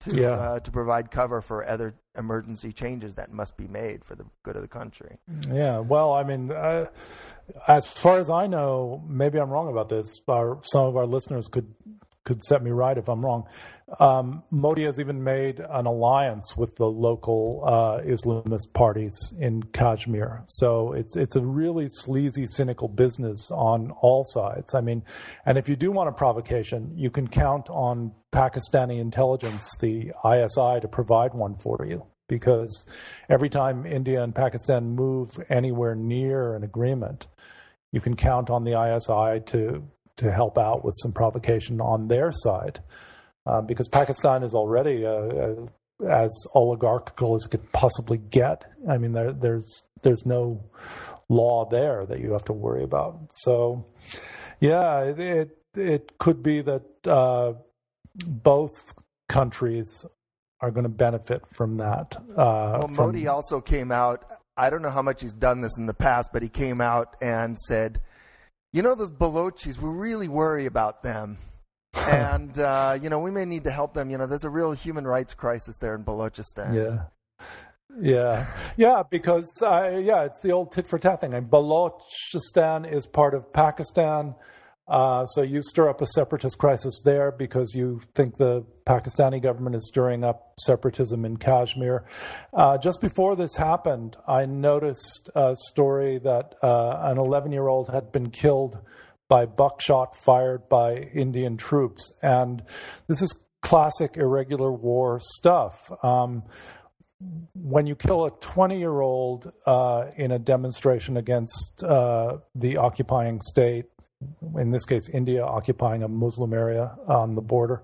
to provide cover for other emergency changes that must be made for the good of the country. Yeah, well, I mean, as far as I know, maybe I'm wrong about this. Some of our listeners could set me right if I'm wrong. Modi has even made an alliance with the local Islamist parties in Kashmir. So it's a really sleazy, cynical business on all sides. I mean, and if you do want a provocation, you can count on Pakistani intelligence, the ISI, to provide one for you. Because every time India and Pakistan move anywhere near an agreement, you can count on the ISI to help out with some provocation on their side. Because Pakistan is already as oligarchical as it could possibly get. I mean, there's no law there that you have to worry about. So, yeah, it could be that both countries are going to benefit from that. Modi also came out. I don't know how much he's done this in the past, but he came out and said, those Balochis, we really worry about them. And, we may need to help them. There's a real human rights crisis there in Balochistan. Yeah, because, it's the old tit for tat thing. And Balochistan is part of Pakistan. So you stir up a separatist crisis there because you think the Pakistani government is stirring up separatism in Kashmir. Just before this happened, I noticed a story that an 11-year-old had been killed by buckshot fired by Indian troops. And this is classic irregular war stuff. When you kill a 20-year-old in a demonstration against the occupying state, in this case, India occupying a Muslim area on the border.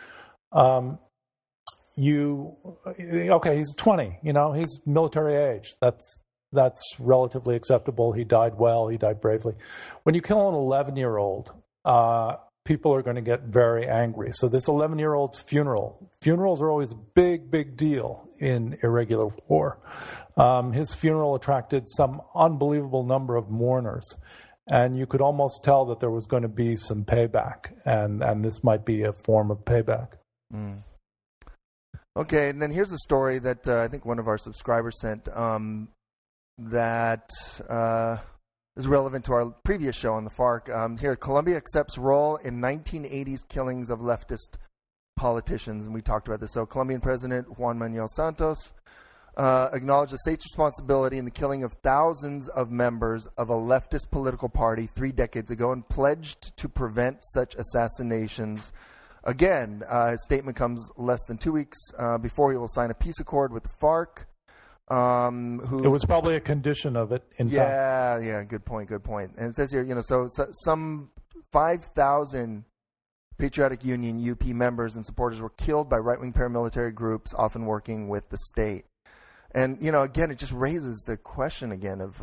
He's 20, he's military age. That's relatively acceptable. He died well. He died bravely. When you kill an 11-year-old, people are going to get very angry. So this 11-year-old's funerals are always a big, big deal in irregular war. His funeral attracted some unbelievable number of mourners. And you could almost tell that there was going to be some payback, and this might be a form of payback. Mm. Okay, and then here's a story that I think one of our subscribers sent that is relevant to our previous show on the FARC. Here, Colombia accepts role in 1980s killings of leftist politicians, and we talked about this. So Colombian President Juan Manuel Santos acknowledged the state's responsibility in the killing of thousands of members of a leftist political party 3 decades ago and pledged to prevent such assassinations again. His statement comes less than 2 weeks before he will sign a peace accord with the FARC. It was probably a condition of it, in fact. Yeah, good point. And it says here, so some 5,000 Patriotic Union, UP members and supporters were killed by right-wing paramilitary groups, often working with the state. And, again, it just raises the question again of,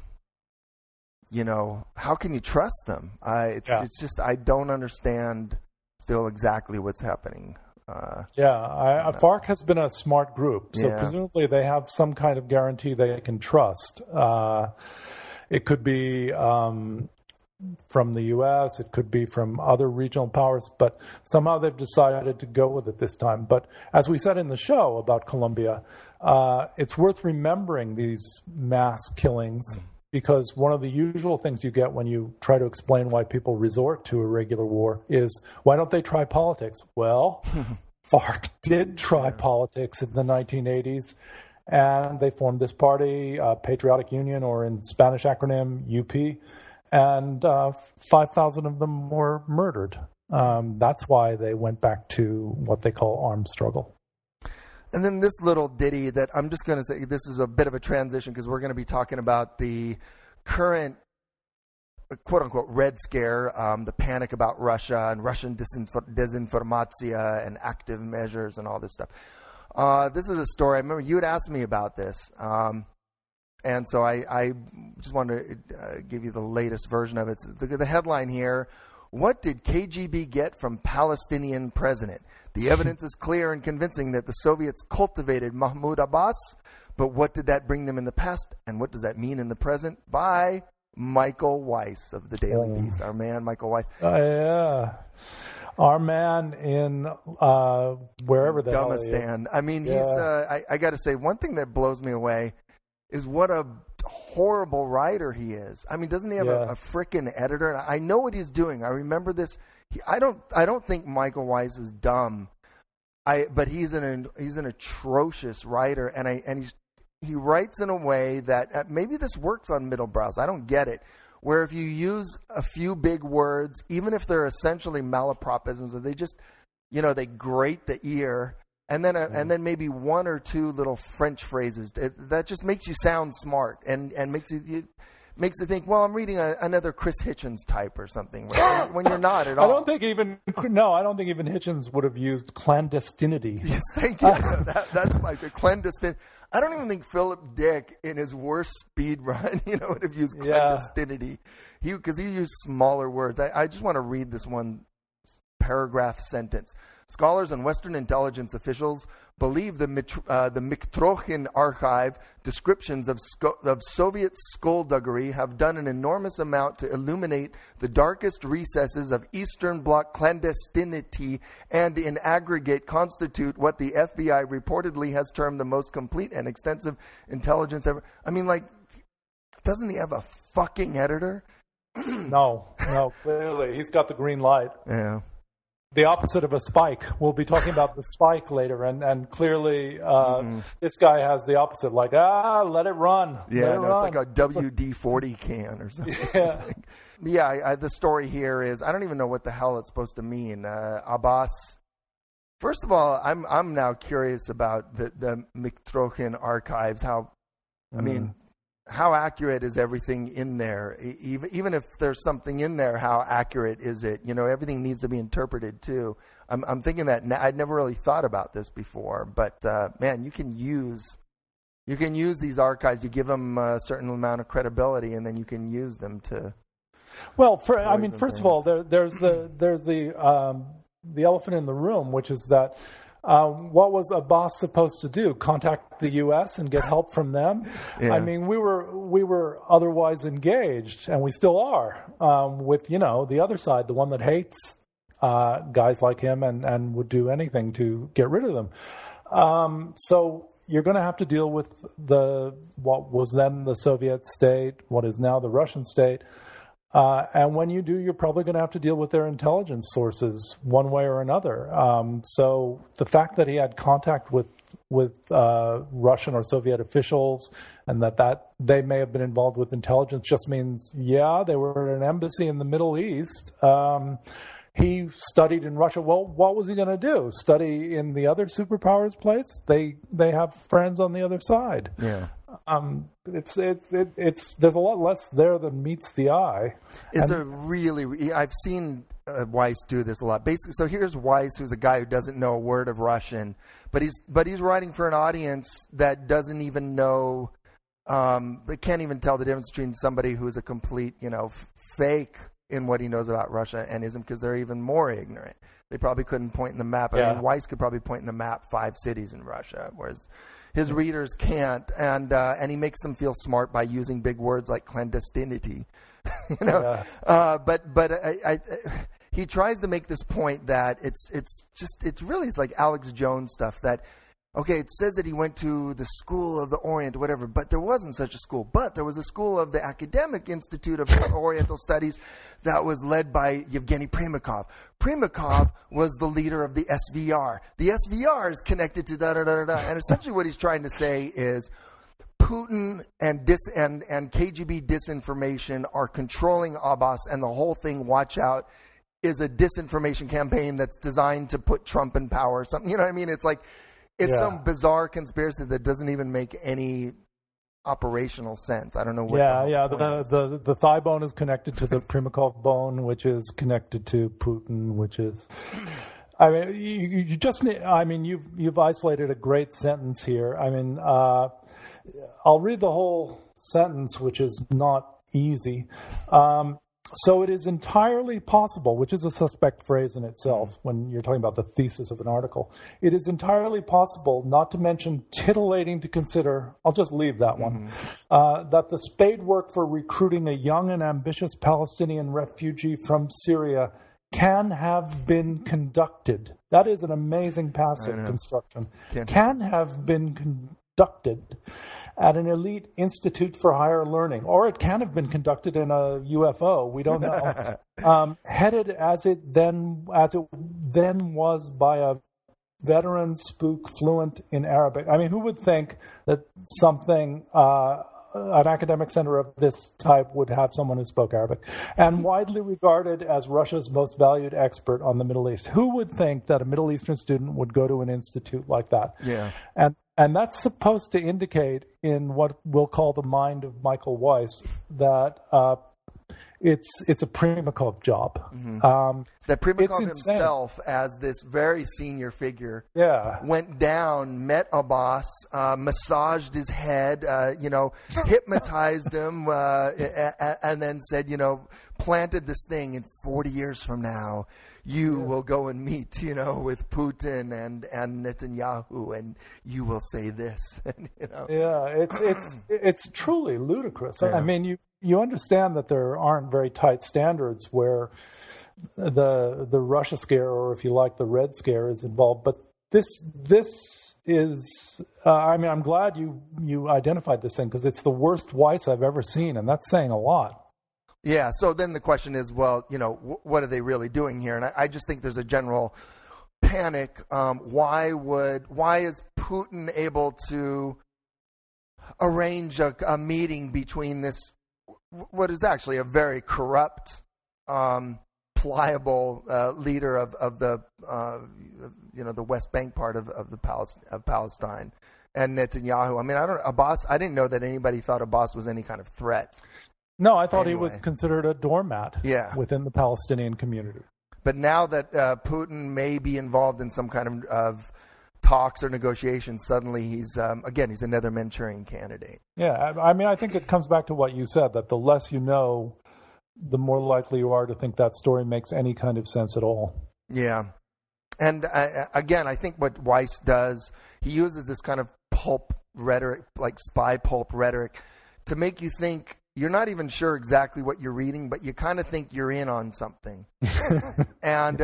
how can you trust them? It's just, I don't understand still exactly what's happening. FARC has been a smart group, so presumably they have some kind of guarantee they can trust. It could be from the U.S., it could be from other regional powers, but somehow they've decided to go with it this time. But as we said in the show about Colombia, it's worth remembering these mass killings because one of the usual things you get when you try to explain why people resort to irregular war is, why don't they try politics? Well, FARC did try politics in the 1980s, and they formed this party, Patriotic Union, or in Spanish acronym, UP, and 5,000 of them were murdered. That's why they went back to what they call armed struggle. And then this little ditty that I'm just going to say, this is a bit of a transition because we're going to be talking about the current quote-unquote Red Scare, the panic about Russia and Russian disinformatia and active measures and all this stuff. This is a story. I remember you had asked me about this. And so I just wanted to give you the latest version of it. The headline here, what did KGB get from Palestinian president? The evidence is clear and convincing that the Soviets cultivated Mahmoud Abbas, but what did that bring them in the past, and what does that mean in the present? By Michael Weiss of the Daily Beast, our man Michael Weiss. Yeah. our man in wherever the hell he is. Dumbistan. I mean, he's. I got to say, one thing that blows me away is what a horrible writer he is. I mean, doesn't he have a frickin' editor? And I know what he's doing. I remember this. I don't think Michael Weiss is dumb. But he's an atrocious writer, and he writes in a way that maybe this works on middle brows. I don't get it. Where if you use a few big words, even if they're essentially malapropisms, or they just, they grate the ear, and then maybe one or two little French phrases, that just makes you sound smart and makes you think, well, I'm reading another Chris Hitchens type or something, when you're not at all. I don't think even Hitchens would have used clandestinity. Yes, thank you. That's my clandestine. I don't even think Philip Dick, in his worst speed run, would have used clandestinity. Because he used smaller words. I just want to read this one paragraph sentence. Scholars and Western intelligence officials believe the Miktrochin archive descriptions of Soviet skullduggery have done an enormous amount to illuminate the darkest recesses of Eastern Bloc clandestinity and in aggregate constitute what the FBI reportedly has termed the most complete and extensive intelligence ever. I mean, doesn't he have a fucking editor? No, clearly. He's got the green light. Yeah. The opposite of a spike. We'll be talking about the spike later, and clearly this guy has the opposite. Let it run. Yeah, it's like a WD-40 can or something. Yeah. The story here is, I don't even know what the hell it's supposed to mean. Abbas. First of all, I'm now curious about the Miktrochin archives. How accurate is everything in there? Even if there's something in there, how accurate is it? Everything needs to be interpreted too. I'm thinking that I'd never really thought about this before, but man, you can use these archives. You give them a certain amount of credibility, and then you can use them to. Well, first of all, there's the elephant in the room, which is that. What was Abbas supposed to do? Contact the U.S. and get help from them? Yeah. I mean, we were otherwise engaged, and we still are, with the other side, the one that hates guys like him and would do anything to get rid of them. So you're going to have to deal with what was then the Soviet state, what is now the Russian state. And when you do, you're probably going to have to deal with their intelligence sources one way or another. So the fact that he had contact with Russian or Soviet officials, and that they may have been involved with intelligence, just means, they were at an embassy in the Middle East. He studied in Russia. Well, what was he going to do? Study in the other superpowers' place? They have friends on the other side. Yeah. It's there's a lot less there than meets the eye. I've seen Weiss do this a lot. Basically, so here's Weiss, who's a guy who doesn't know a word of Russian, but he's writing for an audience that doesn't even know. They can't even tell the difference between somebody who's a complete, fake in what he knows about Russia and isn't, because they're even more ignorant. They probably couldn't point in the map. I mean, Weiss could probably point in the map 5 cities in Russia, whereas his readers can't, and he makes them feel smart by using big words like clandestinity, But he tries to make this point that it's really like Alex Jones stuff that. Okay, it says that he went to the School of the Orient or whatever, but there wasn't such a school. But there was a school of the Academic Institute of Oriental Studies that was led by Yevgeny Primakov. Primakov was the leader of the SVR. The SVR is connected to da-da-da-da-da. And essentially what he's trying to say is Putin and KGB disinformation are controlling Abbas, and the whole thing, watch out, is a disinformation campaign that's designed to put Trump in power or something. You know what I mean? It's like... It's some bizarre conspiracy that doesn't even make any operational sense. I don't know what. The thigh bone is connected to the Primakov bone, which is connected to Putin, which is. I mean, you just. You've isolated a great sentence here. I mean, I'll read the whole sentence, which is not easy. So it is entirely possible, which is a suspect phrase in itself when you're talking about the thesis of an article. It is entirely possible, not to mention titillating to consider, I'll just leave that one, that the spade work for recruiting a young and ambitious Palestinian refugee from Syria can have been conducted. That is an amazing passive construction. Can have been conducted at an elite institute for higher learning, or it can have been conducted in a UFO. We don't know. Headed as it then was by a veteran spook fluent in Arabic. I mean, who would think that something, an academic center of this type would have someone who spoke Arabic, and widely regarded as Russia's most valued expert on the Middle East? Who would think that a Middle Eastern student would go to an institute like that? Yeah. And that's supposed to indicate, in what we'll call the mind of Michael Weiss, that it's a Primakov job. Mm-hmm. That Primakov himself, as this very senior figure, went down, met Abbas, massaged his head, hypnotized him, and then said, planted this thing, and 40 years from now, you will go and meet, with Putin and Netanyahu, and you will say this. Yeah, it's truly ludicrous. Yeah. I mean, you understand that there aren't very tight standards where the Russia scare, or if you like, the Red Scare, is involved. But this is, I'm glad you identified this thing, because it's the worst Weiss I've ever seen, and that's saying a lot. Yeah, so then the question is, well, what are they really doing here? And I just think there's a general panic. Why is Putin able to arrange a meeting between this, what is actually a very corrupt, pliable leader of the the West Bank part of Palestine, and Netanyahu? I mean, I didn't know that anybody thought Abbas was any kind of threat. No, I thought he was considered a doormat within the Palestinian community. But now that Putin may be involved in some kind of talks or negotiations, suddenly he's another Manchurian candidate. Yeah, I mean, I think it comes back to what you said, that the less you know, the more likely you are to think that story makes any kind of sense at all. Yeah. And I think what Weiss does, he uses this kind of pulp rhetoric, like spy pulp rhetoric, to make you think you're not even sure exactly what you're reading, but you kind of think you're in on something, and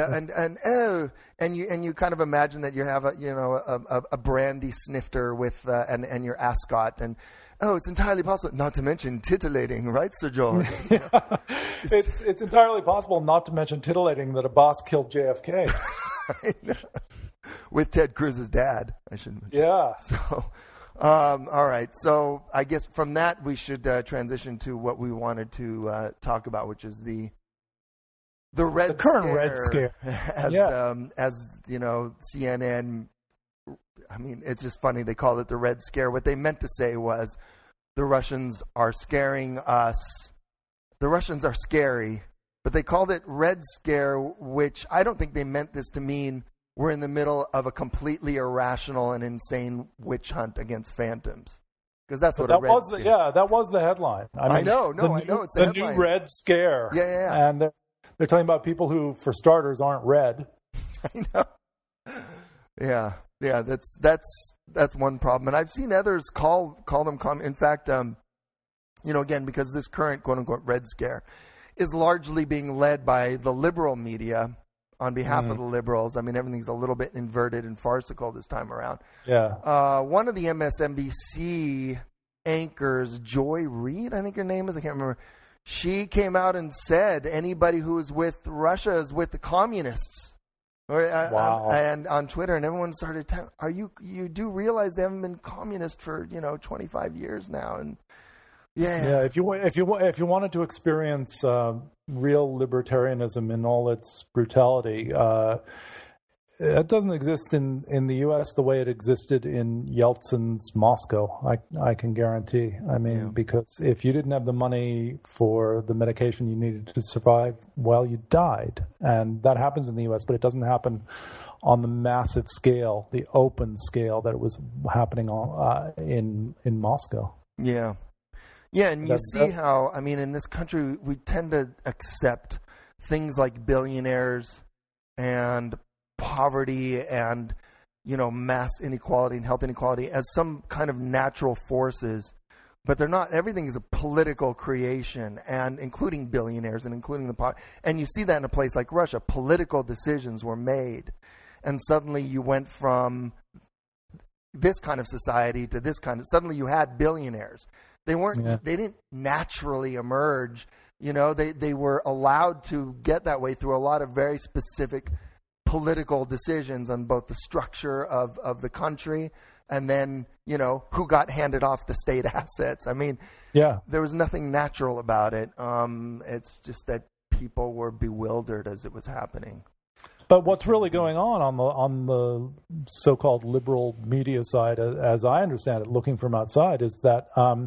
you kind of imagine that you have a brandy snifter with and your ascot, and it's entirely possible, not to mention titillating, right, Sir George? It's entirely possible, not to mention titillating, that Abbas killed JFK. I know. With Ted Cruz's dad, I should mention. Yeah. So. All right, so I guess from that we should transition to what we wanted to talk about, which is the current Red Scare. As CNN. I mean, it's just funny they called it the Red Scare. What they meant to say was, the Russians are scaring us. The Russians are scary, but they called it Red Scare, which I don't think they meant this to mean we're in the middle of a completely irrational and insane witch hunt against phantoms, because that's what that was the headline. I know. It's the new Red Scare. Yeah. And they're talking about people who, for starters, aren't red. I know. Yeah. That's one problem, and I've seen others call them. In fact, again, because this current quote unquote Red Scare is largely being led by the liberal media. On behalf of the liberals, I mean, everything's a little bit inverted and farcical this time around. Yeah. One of the MSNBC anchors, Joy Reid, I think her name is, I can't remember. She came out and said anybody who is with Russia is with the communists. Wow. And on Twitter, and everyone started you do realize they haven't been communist for 25 years now, and Yeah. If you wanted to experience real libertarianism in all its brutality, it doesn't exist in the U.S. the way it existed in Yeltsin's Moscow. I can guarantee. I mean, because if you didn't have the money for the medication you needed to survive, well, you died, and that happens in the U.S., but it doesn't happen on the massive scale, the open scale that it was happening in Moscow. Yeah. Yeah, and you see how, I mean, in this country, we tend to accept things like billionaires and poverty and, mass inequality and health inequality as some kind of natural forces but they're not. Everything is a political creation, and including billionaires and including the and you see that in a place like Russia. Political decisions were made, and suddenly you went from this kind of society to this kind of. Suddenly you had billionaires. They weren't. Yeah. They didn't naturally emerge. They were allowed to get that way through a lot of very specific political decisions on both the structure of the country and then, who got handed off the state assets. I mean, there was nothing natural about it. It's just that people were bewildered as it was happening. But what's really going on the so-called liberal media side, as I understand it, looking from outside, is that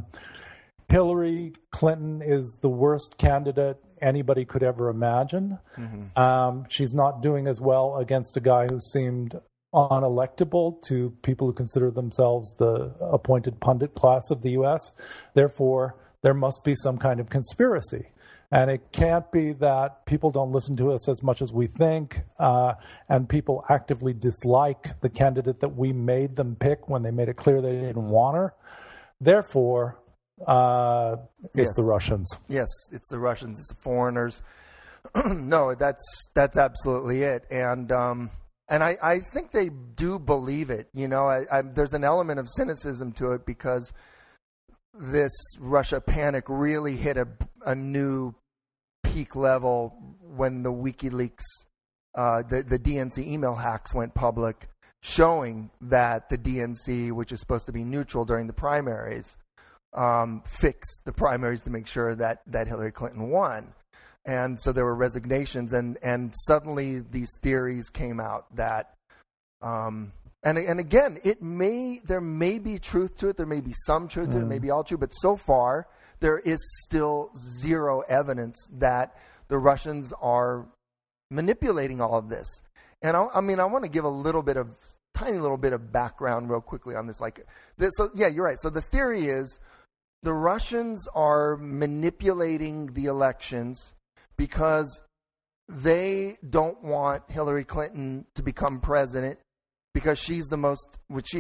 Hillary Clinton is the worst candidate anybody could ever imagine. Mm-hmm. She's not doing as well against a guy who seemed unelectable to people who consider themselves the appointed pundit class of the U.S. Therefore, there must be some kind of conspiracy. And it can't be that people don't listen to us as much as we think, and people actively dislike the candidate that we made them pick when they made it clear they didn't want her. Therefore, it's the Russians. Yes, it's the Russians. It's the foreigners. No, that's absolutely it. And I think they do believe it. There's an element of cynicism to it because this Russia panic really hit a new peak level when the WikiLeaks, the DNC email hacks went public, showing that the DNC, which is supposed to be neutral during the primaries, fixed the primaries to make sure that Hillary Clinton won. And so there were resignations, and suddenly these theories came out that, and again, there may be truth to it, there may be some truth to it, it may be all true, but so far there is still zero evidence that the Russians are manipulating all of this. And I want to give a tiny little bit of background real quickly on this. So yeah, you're right. So the theory is the Russians are manipulating the elections because they don't want Hillary Clinton to become president because she's the most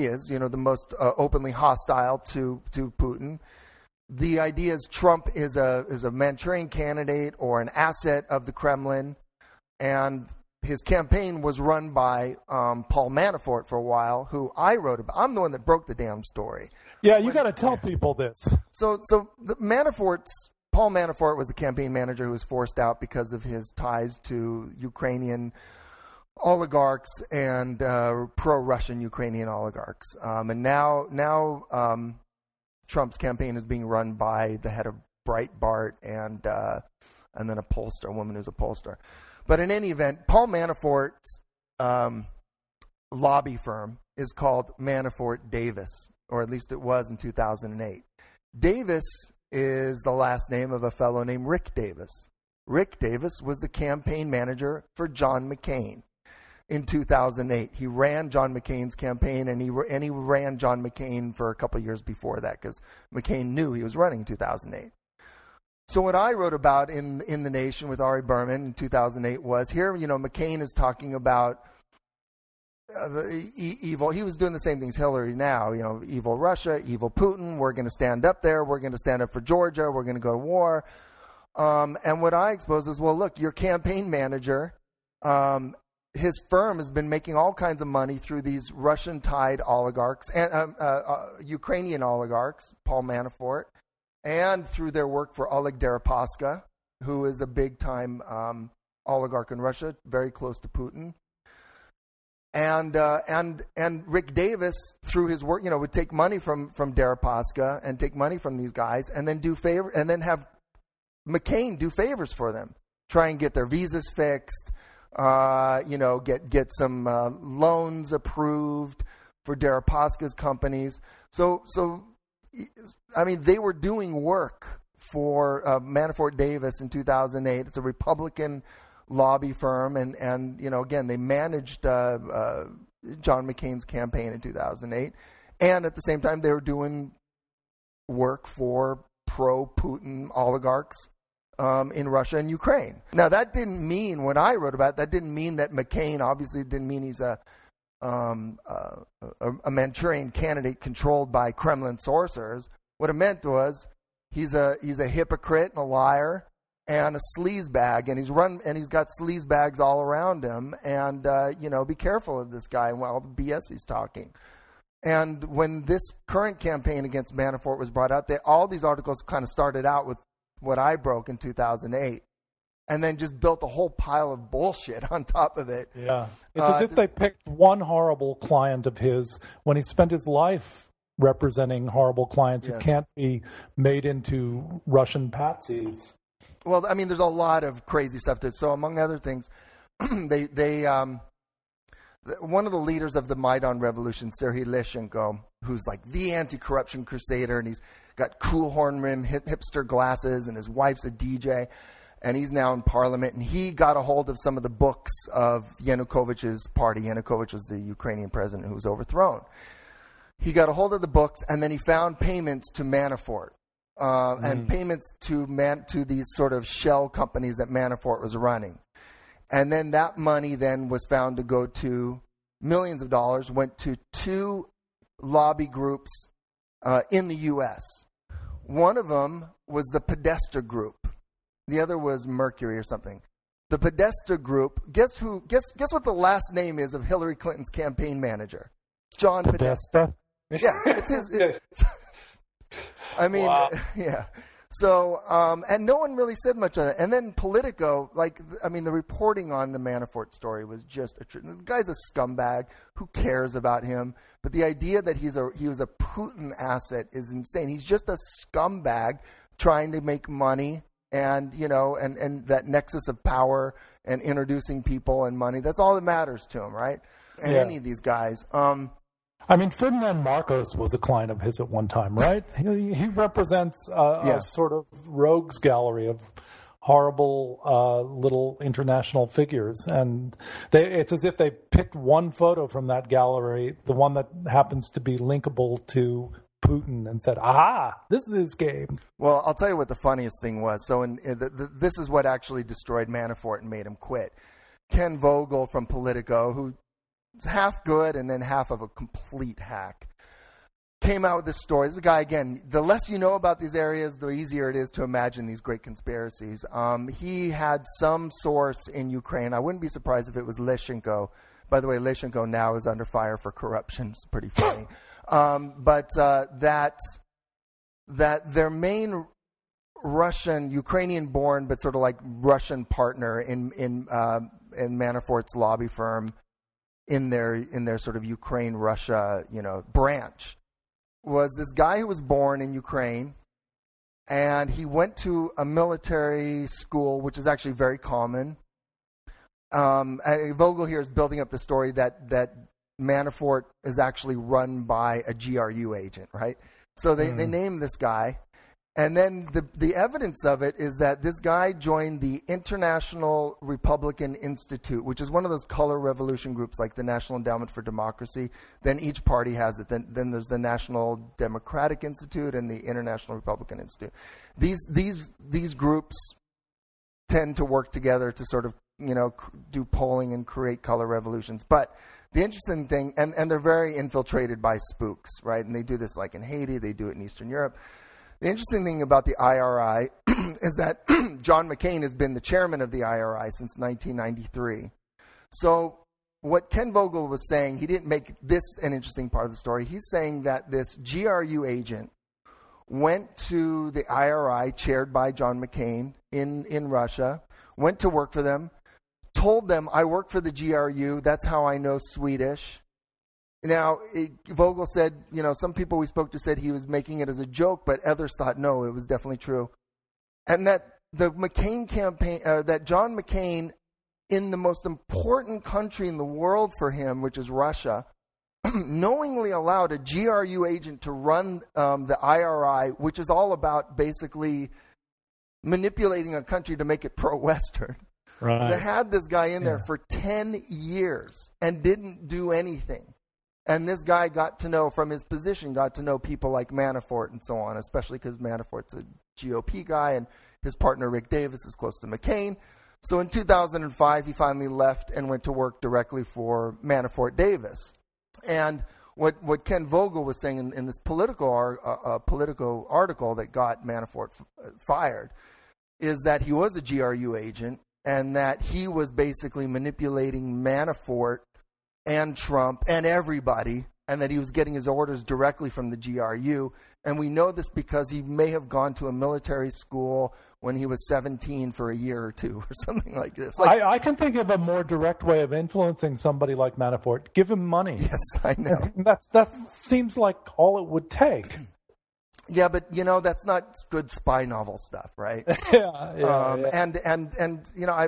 openly hostile to Putin. The idea is Trump is a Manchurian candidate or an asset of the Kremlin, and his campaign was run by Paul Manafort for a while, who I wrote about. I'm the one that broke the damn story. Yeah, you got to tell people this. So Paul Manafort was the campaign manager who was forced out because of his ties to Ukrainian oligarchs and pro-Russian Ukrainian oligarchs. And now Trump's campaign is being run by the head of Breitbart and then a woman who's a pollster. But in any event, Paul Manafort's lobby firm is called Manafort Davis, or at least it was in 2008. Davis is the last name of a fellow named Rick Davis. Rick Davis was the campaign manager for John McCain in 2008. He ran John McCain's campaign, and he ran John McCain for a couple of years before that because McCain knew he was running in 2008. So what I wrote about in The Nation with Ari Berman in 2008 was here, McCain is talking about evil. He was doing the same things Hillary now, evil Russia, evil Putin. We're going to stand up there. We're going to stand up for Georgia. We're going to go to war. And what I exposed is, well, look, your campaign manager, his firm has been making all kinds of money through these Russian-tied oligarchs and Ukrainian oligarchs, Paul Manafort, and through their work for Oleg Deripaska, who is a big-time oligarch in Russia, very close to Putin. And Rick Davis, through his work, would take money from Deripaska and take money from these guys, and then have McCain do favors for them, try and get their visas fixed, get some loans approved for Deripaska's companies. So they were doing work for Manafort Davis in 2008. It's a Republican lobby firm, and again, they managed John McCain's campaign in 2008, and at the same time, they were doing work for pro-Putin oligarchs in Russia and Ukraine. Now, that didn't mean, when I wrote about it, that didn't mean that McCain obviously didn't mean he's a Manchurian candidate controlled by Kremlin sorcerers. What it meant was he's a hypocrite and a liar and a sleazebag, and he's got sleazebags all around him, and be careful of this guy and all the BS he's talking. And when this current campaign against Manafort was brought out, all these articles kind of started out with what I broke in 2008, and then just built a whole pile of bullshit on top of it. Yeah, it's as if they picked one horrible client of his when he spent his life representing horrible clients who can't be made into Russian patsies. Well, I mean, there's a lot of crazy stuff to it. So, among other things, one of the leaders of the Maidan Revolution, Serhiy Leshchenko, who's like the anti-corruption crusader, and he's got cool horn rim hipster glasses, and his wife's a DJ, and he's now in parliament, and he got a hold of some of the books of Yanukovych's party. Yanukovych was the Ukrainian president who was overthrown. He got a hold of the books, and then he found payments to Manafort. And payments to these sort of shell companies that Manafort was running. And then that money then was found to go to millions of dollars, went to 2 lobby groups in the U.S. One of them was the Podesta Group. The other was Mercury or something. The Podesta Group, guess what the last name is of Hillary Clinton's campaign manager? John Podesta. Yeah, it's his. I mean, wow. Yeah. So, and no one really said much on it. And then Politico, the reporting on the Manafort story was just the guy's a scumbag. Who cares about him? But the idea that he was a Putin asset is insane. He's just a scumbag trying to make money, and and that nexus of power and introducing people and money. That's all that matters to him, right? And any of these guys. Ferdinand Marcos was a client of his at one time, right? He represents a sort of rogues gallery of horrible little international figures. And it's as if they picked one photo from that gallery, the one that happens to be linkable to Putin, and said, this is his game. Well, I'll tell you what the funniest thing was. So this is what actually destroyed Manafort and made him quit. Ken Vogel from Politico, who it's half good and then half of a complete hack, came out with this story. This is a guy, again, the less you know about these areas, the easier it is to imagine these great conspiracies. He had some source in Ukraine. I wouldn't be surprised if it was Leshchenko. By the way, Leshchenko now is under fire for corruption. It's pretty funny. But that their main Ukrainian-born, but sort of like Russian partner in Manafort's lobby firm, in their sort of Ukraine-Russia, branch, was this guy who was born in Ukraine, and he went to a military school, which is actually very common. And Vogel here is building up the story that Manafort is actually run by a GRU agent, right? So they named this guy. And then the evidence of it is that this guy joined the International Republican Institute, which is one of those color revolution groups like the National Endowment for Democracy. Then each party has it. Then there's the National Democratic Institute and the International Republican Institute. These groups tend to work together to sort of do polling and create color revolutions. But the interesting thing, and they're very infiltrated by spooks, right? And they do this like in Haiti, they do it in Eastern Europe. The interesting thing about the IRI is that John McCain has been the chairman of the IRI since 1993. So what Ken Vogel was saying, he didn't make this an interesting part of the story. He's saying that this GRU agent went to the IRI, chaired by John McCain in Russia, went to work for them, told them, I work for the GRU, that's how I know Swedish. Now, Vogel said, some people we spoke to said he was making it as a joke, but others thought, no, it was definitely true. And that the McCain campaign, that John McCain, in the most important country in the world for him, which is Russia, knowingly allowed a GRU agent to run the IRI, which is all about basically manipulating a country to make it pro-Western. Right. They had this guy in there for 10 years and didn't do anything. And this guy got to know, from his position, got to know people like Manafort and so on, especially because Manafort's a GOP guy and his partner Rick Davis is close to McCain. So in 2005, he finally left and went to work directly for Manafort Davis. And what Ken Vogel was saying in this Politico article that got Manafort fired is that he was a GRU agent and that he was basically manipulating Manafort and Trump and everybody, and that he was getting his orders directly from the GRU. And we know this because he may have gone to a military school when he was 17 for a year or two or something like this. I can think of a more direct way of influencing somebody like Manafort. Give him money. Yes, I know. That seems like all it would take. Yeah, but that's not good spy novel stuff, right? Yeah. And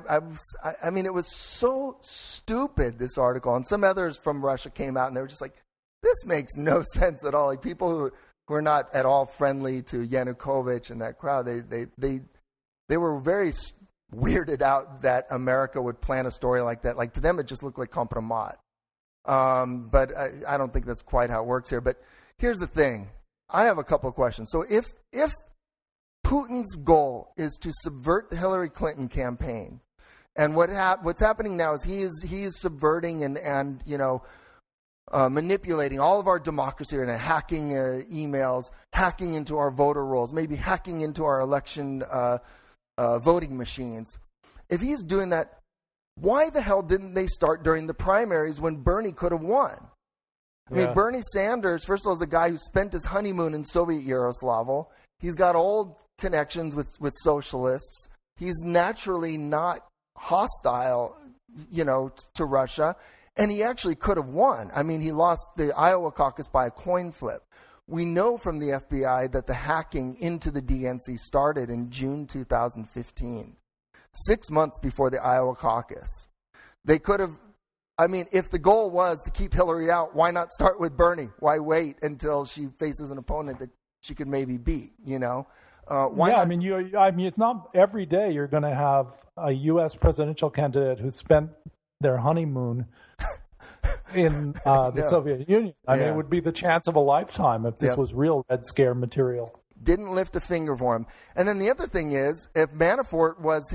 I mean, it was so stupid, this article, and some others from Russia came out and they were just like, this makes no sense at all. Like, people who are not at all friendly to Yanukovych and that crowd, they were very weirded out that America would plan a story like that. Like, to them, it just looked like compromat. But I don't think that's quite how it works here. But here's the thing. I have a couple of questions. So if Putin's goal is to subvert the Hillary Clinton campaign, and what's happening now is he is subverting and manipulating all of our democracy and hacking emails, hacking into our voter rolls, maybe hacking into our election voting machines. If he's doing that, why the hell didn't they start during the primaries when Bernie could have won? I mean, Bernie Sanders, first of all, is a guy who spent his honeymoon in Soviet Yugoslavia. He's got old connections with socialists. He's naturally not hostile, to Russia. And he actually could have won. I mean, he lost the Iowa caucus by a coin flip. We know from the FBI that the hacking into the DNC started in June 2015, 6 months before the Iowa caucus. They could have, if the goal was to keep Hillary out, why not start with Bernie? Why wait until she faces an opponent that she could maybe beat, Why not? It's not every day you're going to have a U.S. presidential candidate who spent their honeymoon in the Soviet Union. I mean, it would be the chance of a lifetime if this was real Red Scare material. Didn't lift a finger for him. And then the other thing is, if Manafort was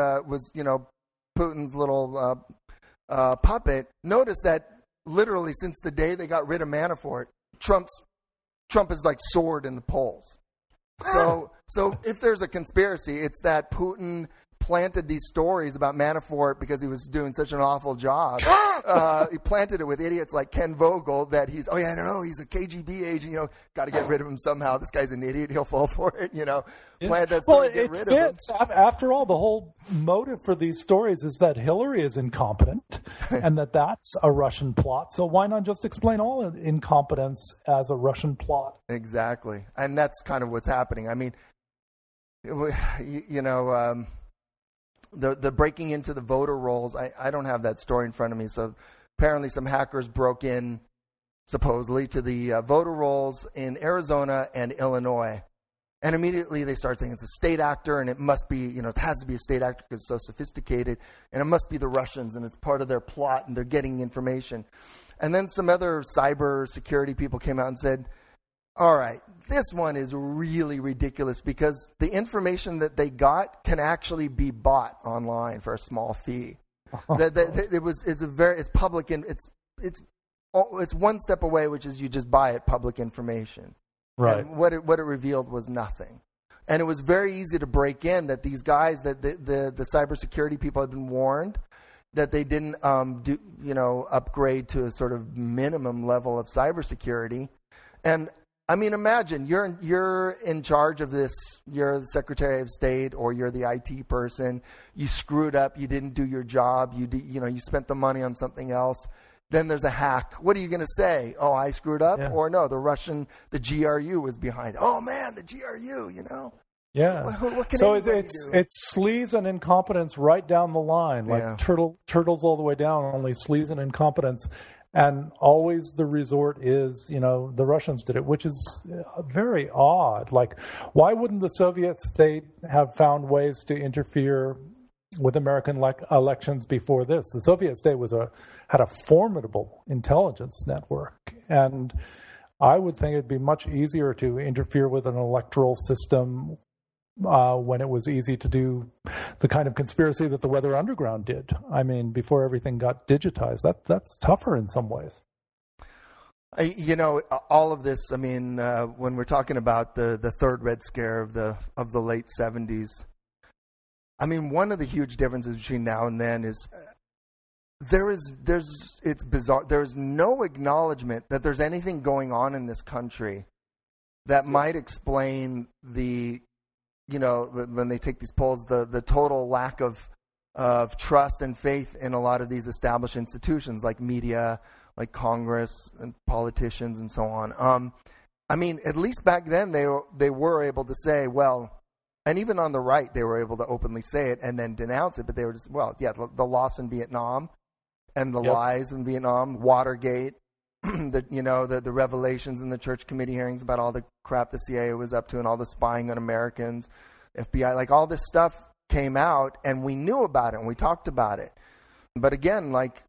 Putin's little puppet, notice that literally since the day they got rid of Manafort, Trump is like soared in the polls. So if there's a conspiracy, it's that Putin planted these stories about Manafort because he was doing such an awful job. He planted it with idiots like Ken Vogel that he's a KGB agent, got to get rid of him somehow. This guy's an idiot. He'll fall for it, Plant that story to get rid of him. After all, the whole motive for these stories is that Hillary is incompetent and that's a Russian plot. So why not just explain all incompetence as a Russian plot? Exactly. And that's kind of what's happening. I mean, the breaking into the voter rolls, I don't have that story in front of me. So apparently some hackers broke in, supposedly, to the voter rolls in Arizona and Illinois. And immediately they start saying it's a state actor and it must be, it has to be a state actor because it's so sophisticated. And it must be the Russians and it's part of their plot and they're getting information. And then some other cyber security people came out and said, all right, this one is really ridiculous because the information that they got can actually be bought online for a small fee. It's public and it's one step away, which is you just buy it, public information. Right. And what it revealed was nothing. And it was very easy to break in. That these guys, that the cybersecurity people had been warned that they didn't upgrade to a sort of minimum level of cybersecurity. And I mean, imagine you're in charge of this. You're the Secretary of State, or you're the IT person. You screwed up. You didn't do your job. You spent the money on something else. Then there's a hack. What are you going to say? Oh, I screwed up, or no? The GRU was behind. Oh man, the GRU. Yeah. What can so do? it's sleaze and incompetence right down the line, like turtles all the way down. Only sleaze and incompetence. And always the resort is, the Russians did it, which is very odd. Like, why wouldn't the Soviet state have found ways to interfere with American elections before this? The Soviet state had a formidable intelligence network. And I would think it'd be much easier to interfere with an electoral system when it was easy to do the kind of conspiracy that the Weather Underground did. I mean, before everything got digitized, that's tougher in some ways. All of this. I mean, when we're talking about the third Red Scare of the late 70s, I mean, one of the huge differences between now and then is it's bizarre. There's no acknowledgement that there's anything going on in this country that might explain when they take these polls, the total lack of trust and faith in a lot of these established institutions like media, like Congress and politicians and so on. I mean, at least back then they were able to say, well, and even on the right, they were able to openly say it and then denounce it. But they were just, the loss in Vietnam and the lies in Vietnam, Watergate, the revelations in the Church Committee hearings about all the crap the CIA was up to and all the spying on Americans, FBI, like all this stuff came out and we knew about it and we talked about it. But again, like,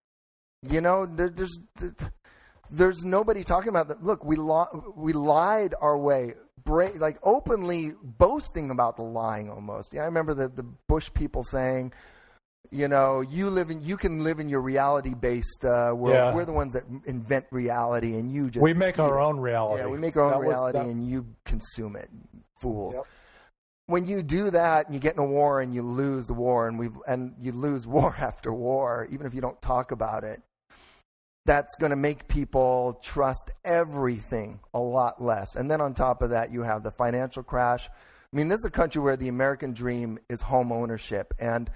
there's nobody talking about that. Look, we lied our way, openly boasting about the lying almost. Yeah, I remember the Bush people saying, you can live in your reality-based world. We're the ones that invent reality, and you just we make our own reality. Yeah, we make our own reality, and you consume it, fools. Yep. When you do that, and you get in a war, and you lose the war, and you lose war after war, even if you don't talk about it, that's going to make people trust everything a lot less. And then on top of that, you have the financial crash. I mean, this is a country where the American dream is home ownership. And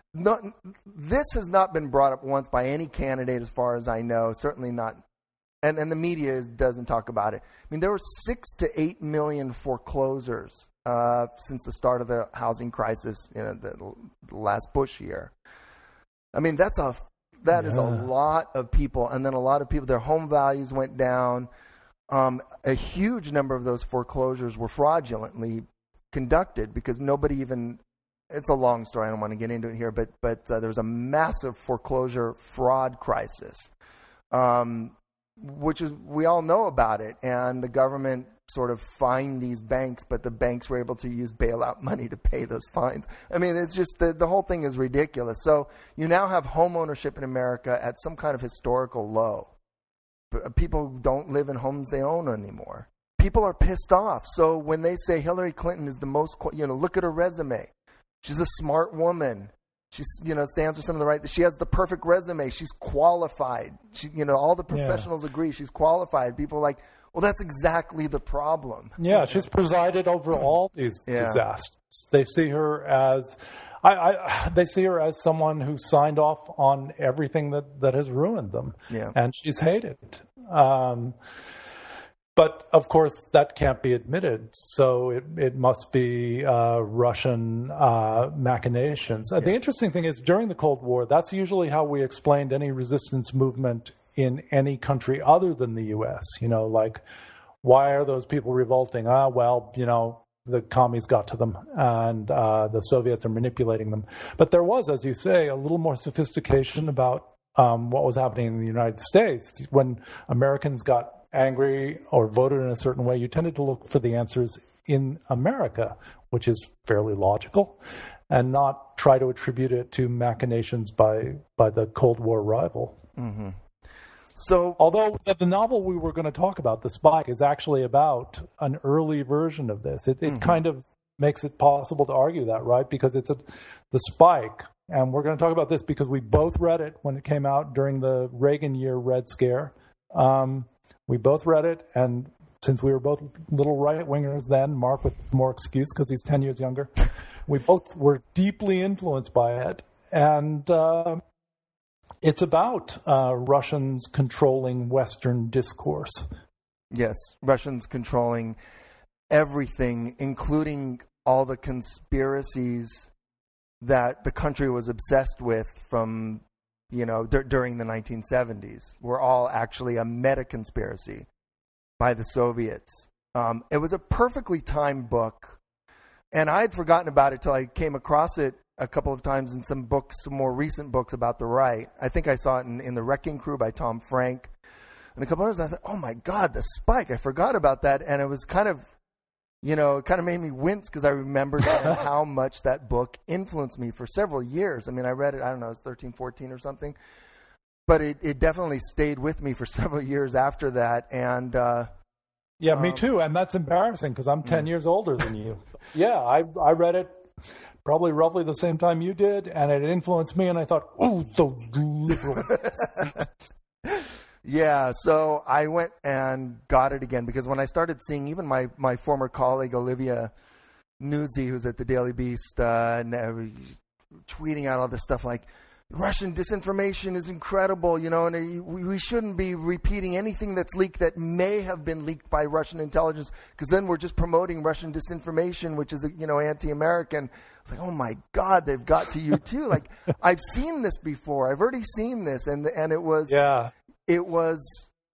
this has not been brought up once by any candidate as far as I know, certainly not. And the media doesn't talk about it. I mean, there were 6 to 8 million foreclosures since the start of the housing crisis, the last Bush year. I mean, that is a lot of people. And then a lot of people, their home values went down. A huge number of those foreclosures were fraudulently conducted because nobody even, it's a long story. I don't want to get into it here, but there was a massive foreclosure fraud crisis, which is, we all know about it. And the government sort of fined these banks, but the banks were able to use bailout money to pay those fines. I mean, it's just the whole thing is ridiculous. So you now have home ownership in America at some kind of historical low. People don't live in homes they own anymore. People are pissed off. So when they say Hillary Clinton is the most, look at her resume. She's a smart woman. She, stands for some of the right. She has the perfect resume. She's qualified. She, all the professionals agree she's qualified. People are like, well, that's exactly the problem. Yeah, she's presided over all these disasters. They see her as, they see her as someone who signed off on everything that has ruined them. Yeah, and she's hated. But of course, that can't be admitted. So it must be Russian machinations. The interesting thing is, during the Cold War, that's usually how we explained any resistance movement in any country other than the U.S. Like, why are those people revolting? The commies got to them, and the Soviets are manipulating them. But there was, as you say, a little more sophistication about what was happening in the United States. When Americans got angry or voted in a certain way, you tended to look for the answers in America, which is fairly logical, and not try to attribute it to machinations by the Cold War rival. Mm-hmm. So, although the novel we were going to talk about, The Spike, is actually about an early version of this. It kind of makes it possible to argue that, right? Because it's The Spike, and we're going to talk about this because we both read it when it came out during the Reagan year Red Scare. We both read it, and since we were both little right-wingers then, Mark with more excuse because he's 10 years younger, we both were deeply influenced by it. And it's about Russians controlling Western discourse. Yes, Russians controlling everything, including all the conspiracies that the country was obsessed with from, during the 1970s, were all actually a meta-conspiracy by the Soviets. It was a perfectly timed book, and I had forgotten about it till I came across it a couple of times in some more recent books about the right. I think I saw it in The Wrecking Crew by Tom Frank. And a couple of others, I thought, oh my God, The Spike. I forgot about that. And it was kind of, it kind of made me wince because I remembered how much that book influenced me for several years. I mean, I read it, I don't know, I was 13, 14 or something. but it definitely stayed with me for several years after that. And yeah, me too. And that's embarrassing because I'm 10 years older than you. Yeah, I read it probably roughly the same time you did, and it influenced me, and I thought, oh, those liberals. Yeah, so I went and got it again because when I started seeing even my former colleague, Olivia Nuzzi, who's at the Daily Beast, tweeting out all this stuff like, Russian disinformation is incredible, and we shouldn't be repeating anything that's leaked that may have been leaked by Russian intelligence, because then we're just promoting Russian disinformation, which is, anti-American. It's like, oh my God, they've got to you too. Like, I've seen this before. I've already seen this, and it was, it was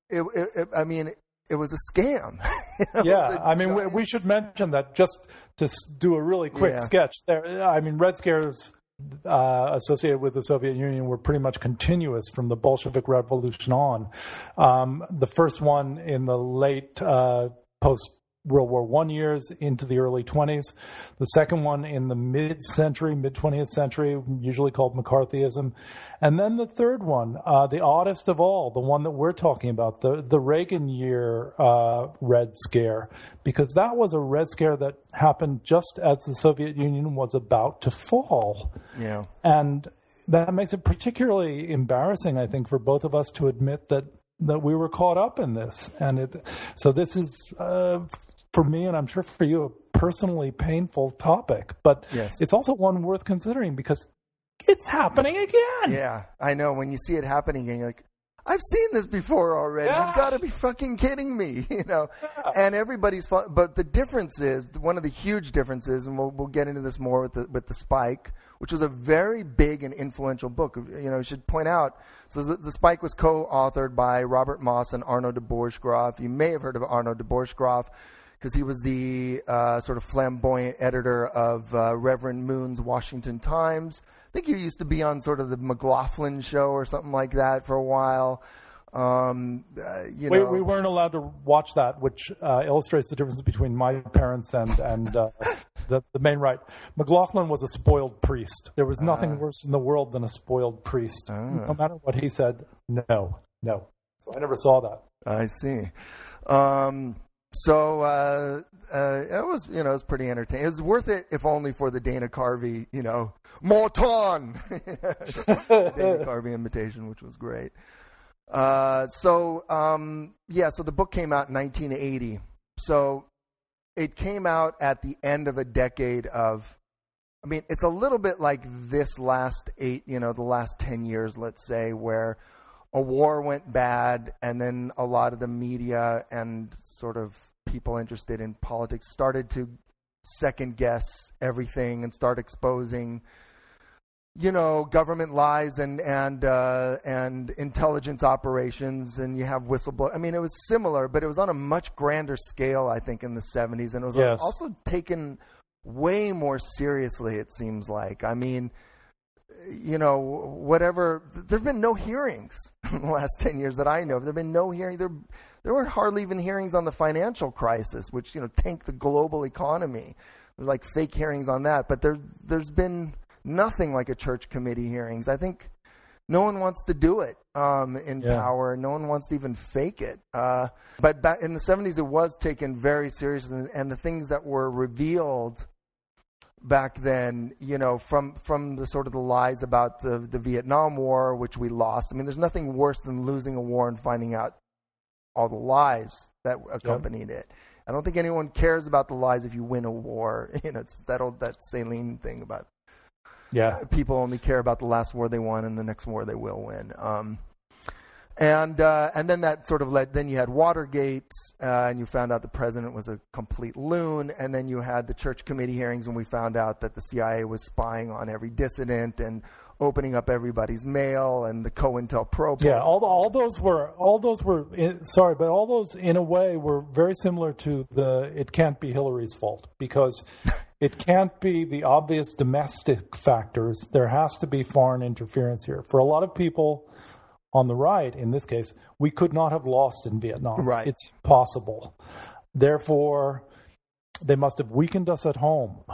a scam. We should mention that just to do a really quick sketch there. I mean, Red Scares associated with the Soviet Union were pretty much continuous from the Bolshevik Revolution on. The first one in the late post-World War I years into the early 20s. The second one in the mid-20th century, usually called McCarthyism. And then the third one, the oddest of all, the one that we're talking about, the Reagan year Red Scare, because that was a Red Scare that happened just as the Soviet Union was about to fall. Yeah. And that makes it particularly embarrassing, I think, for both of us to admit that we were caught up in this. And so this is, for me, and I'm sure for you, a personally painful topic. But it's also one worth considering because it's happening again. Yeah, I know. When you see it happening again, you're like, I've seen this before already. Yeah. You've got to be fucking kidding me, Yeah. And everybody's but the difference is, one of the huge differences, and we'll get into this more with the Spike, which was a very big and influential book. I should point out, so the Spike was co-authored by Robert Moss and Arno de Borchgraf. You may have heard of Arno de Borchgraf because he was the sort of flamboyant editor of Reverend Moon's Washington Times. I think he used to be on sort of the McLaughlin show or something like that for a while. We weren't allowed to watch that, which illustrates the difference between my parents and the main right. McLaughlin was a spoiled priest. There was nothing worse in the world than a spoiled priest. No matter what he said, no. So I never saw that. I see. So it was, it was pretty entertaining. It was worth it if only for the Dana Carvey, Morton, Dana Carvey imitation, which was great. So the book came out in 1980. So it came out at the end of a decade of, it's a little bit like this last the last 10 years, let's say, where a war went bad, and then a lot of the media and sort of people interested in politics started to second guess everything and start exposing, government lies and intelligence operations, and you have whistleblower. It was similar, but it was on a much grander scale, I think, in the 70s, and it was also taken way more seriously, it seems like. Whatever. There have been no hearings in the last 10 years that I know of. There have been no hearings. There weren't hardly even hearings on the financial crisis, which, tanked the global economy. There's like fake hearings on that. But there's been nothing like a church committee hearings. I think no one wants to do it in power. No one wants to even fake it. But back in the 70s, it was taken very seriously. And the things that were revealed back then, from the sort of the lies about the Vietnam War, which we lost. There's nothing worse than losing a war and finding out all the lies that accompanied it. I don't think anyone cares about the lies if you win a war. It's that saline thing about people only care about the last war they won and the next war they will win. And then that sort of led. Then you had Watergate, and you found out the president was a complete loon. And then you had the church committee hearings, and we found out that the CIA was spying on every dissident and opening up everybody's mail, and the COINTELPRO. Yeah, all those in a way were very similar to the "it can't be Hillary's fault" because it can't be the obvious domestic factors. There has to be foreign interference here. For a lot of people on the right, in this case, we could not have lost in Vietnam. Right. It's impossible. Therefore, they must have weakened us at home.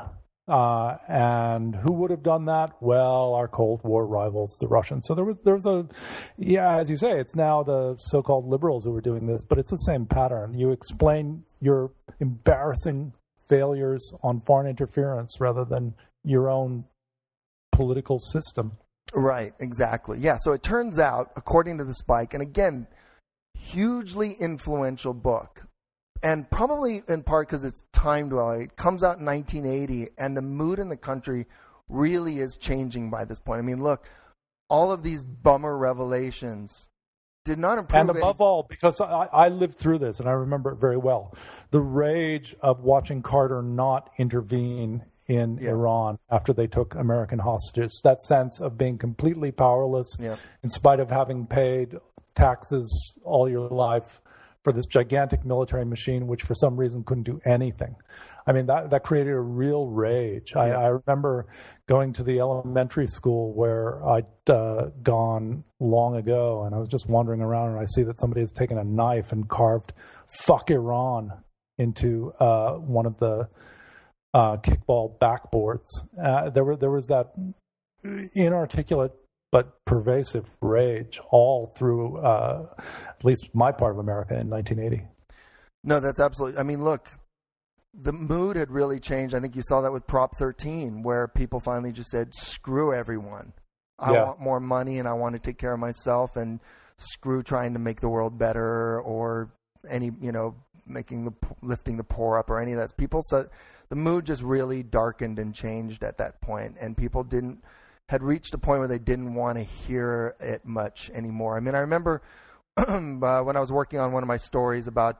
And who would have done that? Well, our Cold War rivals, the Russians. So there was as you say, it's now the so-called liberals who are doing this, but it's the same pattern. You explain your embarrassing failures on foreign interference rather than your own political system. Right, exactly. Yeah, so it turns out, according to the Spike, and again, hugely influential book, and probably in part because it's time-dwelling. It comes out in 1980, and the mood in the country really is changing by this point. I mean, look, all of these bummer revelations did not improve. And above all, because I lived through this, and I remember it very well, the rage of watching Carter not intervene in Iran after they took American hostages. That sense of being completely powerless in spite of having paid taxes all your life for this gigantic military machine, which for some reason couldn't do anything. I mean, that created a real rage. Yeah. I remember going to the elementary school where I'd gone long ago, and I was just wandering around, and I see that somebody has taken a knife and carved "fuck Iran" into one of the kickball backboards. There was that inarticulate but pervasive rage all through at least my part of America in 1980. No, that's absolutely. I mean, look, the mood had really changed. I think you saw that with Prop 13, where people finally just said, "Screw everyone. I want more money, and I want to take care of myself, and screw trying to make the world better or any, lifting the poor up or any of that." People said the mood just really darkened and changed at that point, and people had reached a point where they didn't want to hear it much anymore. I mean, I remember when I was working on one of my stories about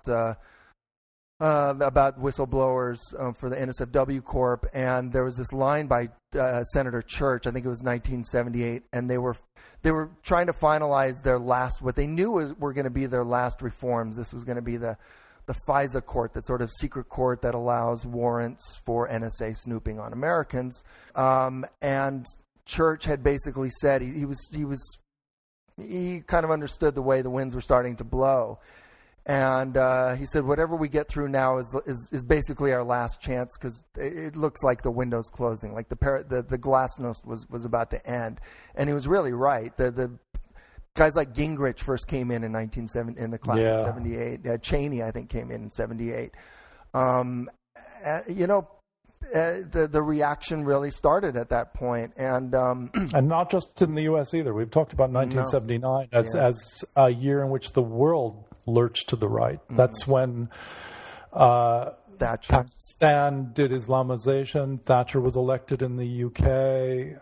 whistleblowers for the NSFW Corp, and there was this line by Senator Church. I think it was 1978, and they were trying to finalize their last, what they knew were going to be their last reforms. This was going to be the FISA court, that sort of secret court that allows warrants for NSA snooping on Americans. And Church had basically said he kind of understood the way the winds were starting to blow, and he said whatever we get through now is basically our last chance, because it looks like the window's closing, like the glasnost was about to end, and he was really right. The guys like Gingrich first came in 1970 in the class of 78. Cheney, I think, came in 78. The reaction really started at that point, and not just in the U.S. either. We've talked about 1979 as a year in which the world lurched to the right. Mm-hmm. That's when Pakistan did Islamization. Thatcher was elected in the UK,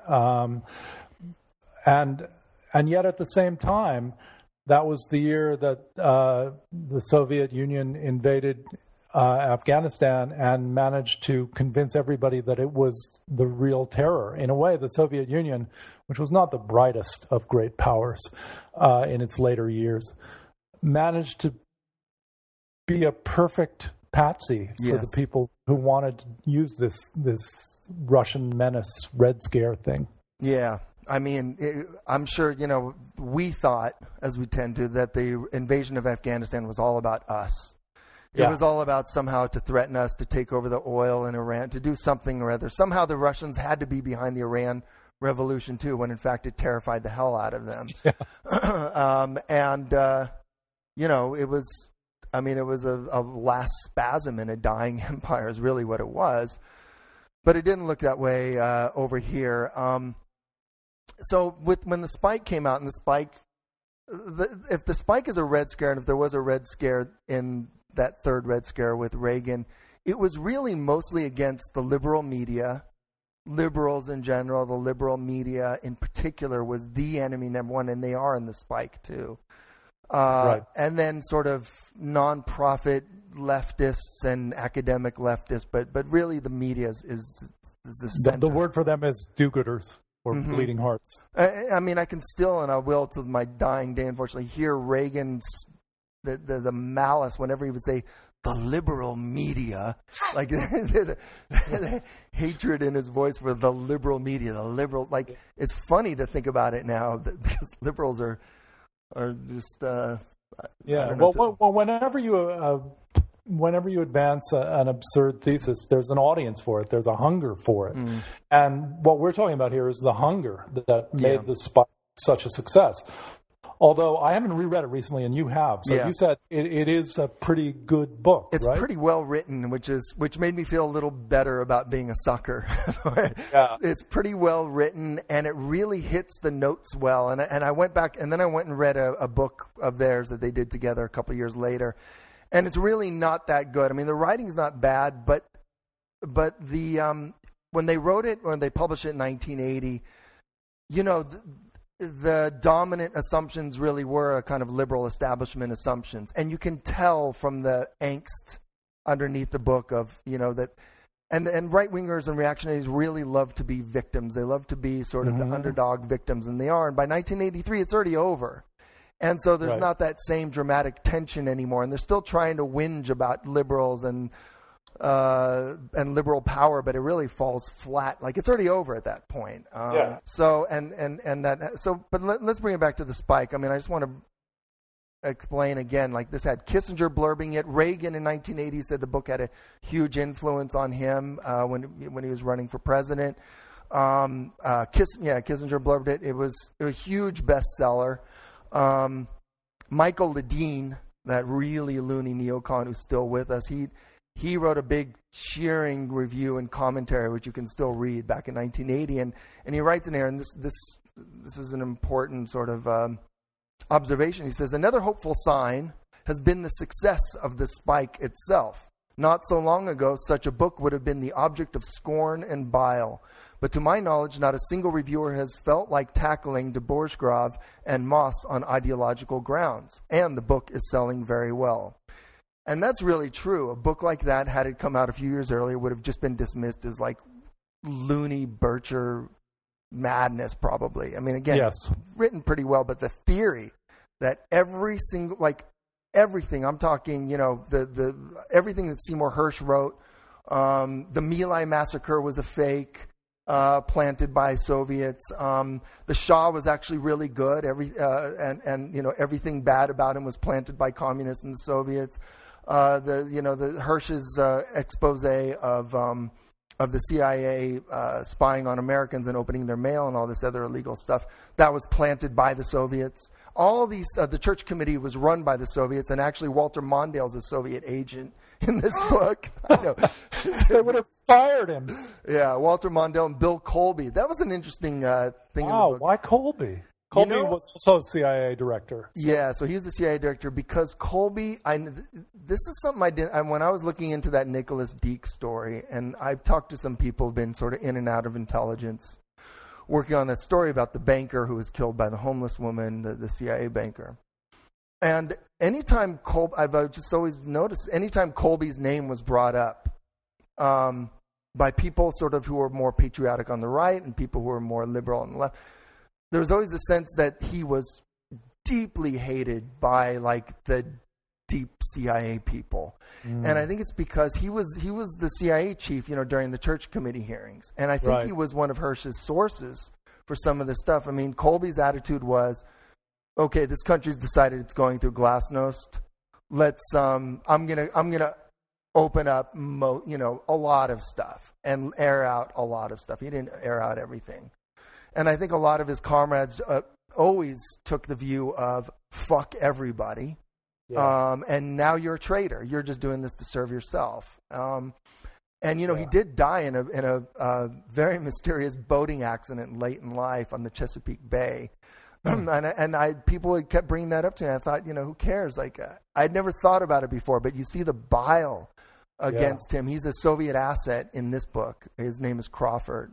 and yet at the same time, that was the year that the Soviet Union invaded Afghanistan and managed to convince everybody that it was the real terror. In a way, the Soviet Union, which was not the brightest of great powers in its later years, managed to be a perfect patsy for the people who wanted to use this Russian menace Red Scare thing. Yeah. I mean, I'm sure, we thought, as we tend to, that the invasion of Afghanistan was all about us. It was all about somehow to threaten us, to take over the oil in Iran, to do something or other. Somehow the Russians had to be behind the Iran Revolution too, when in fact it terrified the hell out of them. Yeah. It was a last spasm in a dying empire is really what it was. But it didn't look that way over here. So when the Spike came out, and the Spike, if the Spike is a Red Scare, and if there was a Red Scare in that third Red Scare with Reagan, it was really mostly against the liberal media, liberals in general. The liberal media in particular was the enemy number one, and they are in the Spike too. Right. And then sort of nonprofit leftists and academic leftists, but really the media is the center. The word for them is do-gooders or bleeding hearts. I mean, I can still, and I will to my dying day, unfortunately, hear Reagan's the malice whenever he would say the liberal media, like the hatred in his voice for the liberal media, the liberals. Like, it's funny to think about it now because liberals are just whenever you whenever you advance an absurd thesis, there's an audience for it. There's a hunger for it. And what we're talking about here is the hunger that made the Spike such a success. Although I haven't reread it recently, and you have. So you said it is a pretty good book, It's right? pretty well written, which made me feel a little better about being a sucker. It's pretty well written, and it really hits the notes well. And I went back, and then I went and read a book of theirs that they did together a couple years later. And it's really not that good. I mean, the writing's not bad, but the when they wrote it, when they published it in 1980, the dominant assumptions really were a kind of liberal establishment assumptions. And you can tell from the angst underneath the book of, that, and right-wingers and reactionaries really love to be victims. They love to be sort of the underdog victims, and they are. And by 1983, it's already over. And so there's not that same dramatic tension anymore. And they're still trying to whinge about liberals and liberal power, but it really falls flat. Like, it's already over at that point. So but let's bring it back to the Spike. I mean, I just want to explain again. Like, this had Kissinger blurbing it. Reagan in 1980 said the book had a huge influence on him when he was running for president. Kissinger blurbed it. It was a huge bestseller. Michael Ledeen, that really loony neocon who's still with us, he wrote a big cheering review and commentary, which you can still read, back in 1980. And he writes in here, and this is an important sort of observation. He says, another hopeful sign has been the success of the Spike itself. Not so long ago, such a book would have been the object of scorn and bile. But to my knowledge, not a single reviewer has felt like tackling Dvorak and Moss on ideological grounds. And the book is selling very well. And that's really true. A book like that, had it come out a few years earlier, would have just been dismissed as like loony Bircher madness, probably. I mean, again, written pretty well, but the theory that every single, like everything, I'm talking, the everything that Seymour Hersh wrote, the My Lai massacre was a fake, planted by Soviets. The Shah was actually really good. Everything bad about him was planted by communists and the Soviets. The Hersh's expose of the CIA spying on Americans and opening their mail and all this other illegal stuff, that was planted by the Soviets. All these, the Church Committee was run by the Soviets, and actually Walter Mondale's a Soviet agent in this book. I know. They would have fired him. Yeah, Walter Mondale and Bill Colby. That was an interesting thing in the book. Why Colby? Colby was also CIA director. So. Yeah, so he was the CIA director because Colby, this is something I did when I was looking into that Nicholas Deak story, and I've talked to some people who've been sort of in and out of intelligence, working on that story about the banker who was killed by the homeless woman, the CIA banker. And anytime I've just always noticed, anytime Colby's name was brought up by people sort of who were more patriotic on the right and people who were more liberal on the left, there was always the sense that he was deeply hated by like the deep CIA people. And I think it's because he was the CIA chief, during the Church Committee hearings. And I think he was one of Hersh's sources for some of this stuff. I mean, Colby's attitude was, okay, this country's decided it's going through glasnost. Let's I'm gonna open up a lot of stuff and air out a lot of stuff. He didn't air out everything. And I think a lot of his comrades always took the view of fuck everybody. Yeah. And now you're a traitor. You're just doing this to serve yourself. He did die in a very mysterious boating accident late in life on the Chesapeake Bay. People kept bringing that up to me. I thought, who cares? Like, I'd never thought about it before, but you see the bile against him. He's a Soviet asset in this book. His name is Crawford.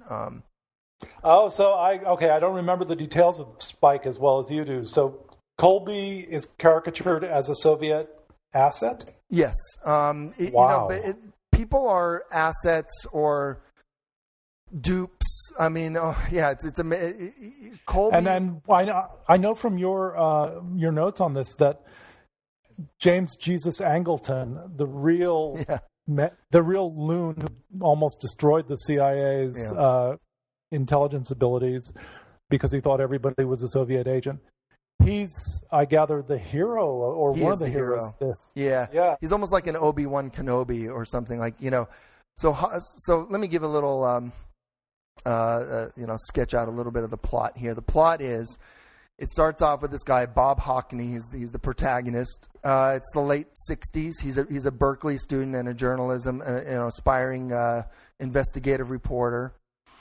I don't remember the details of Spike as well as you do. So Colby is caricatured as a Soviet asset? Yes. Wow. People are assets or dupes. I mean, it's Colby. And then I know from your notes on this that James Jesus Angleton, the real loon who almost destroyed the CIA's intelligence abilities because he thought everybody was a Soviet agent. he's, I gather, the hero or one of the heroes of this. Yeah. He's almost like an Obi-Wan Kenobi or something, like, you know. So let me give a little, sketch out a little bit of the plot here. The plot is, it starts off with this guy, Bob Hockney. He's the protagonist. It's the late 60s. He's a Berkeley student and a journalism, aspiring investigative reporter.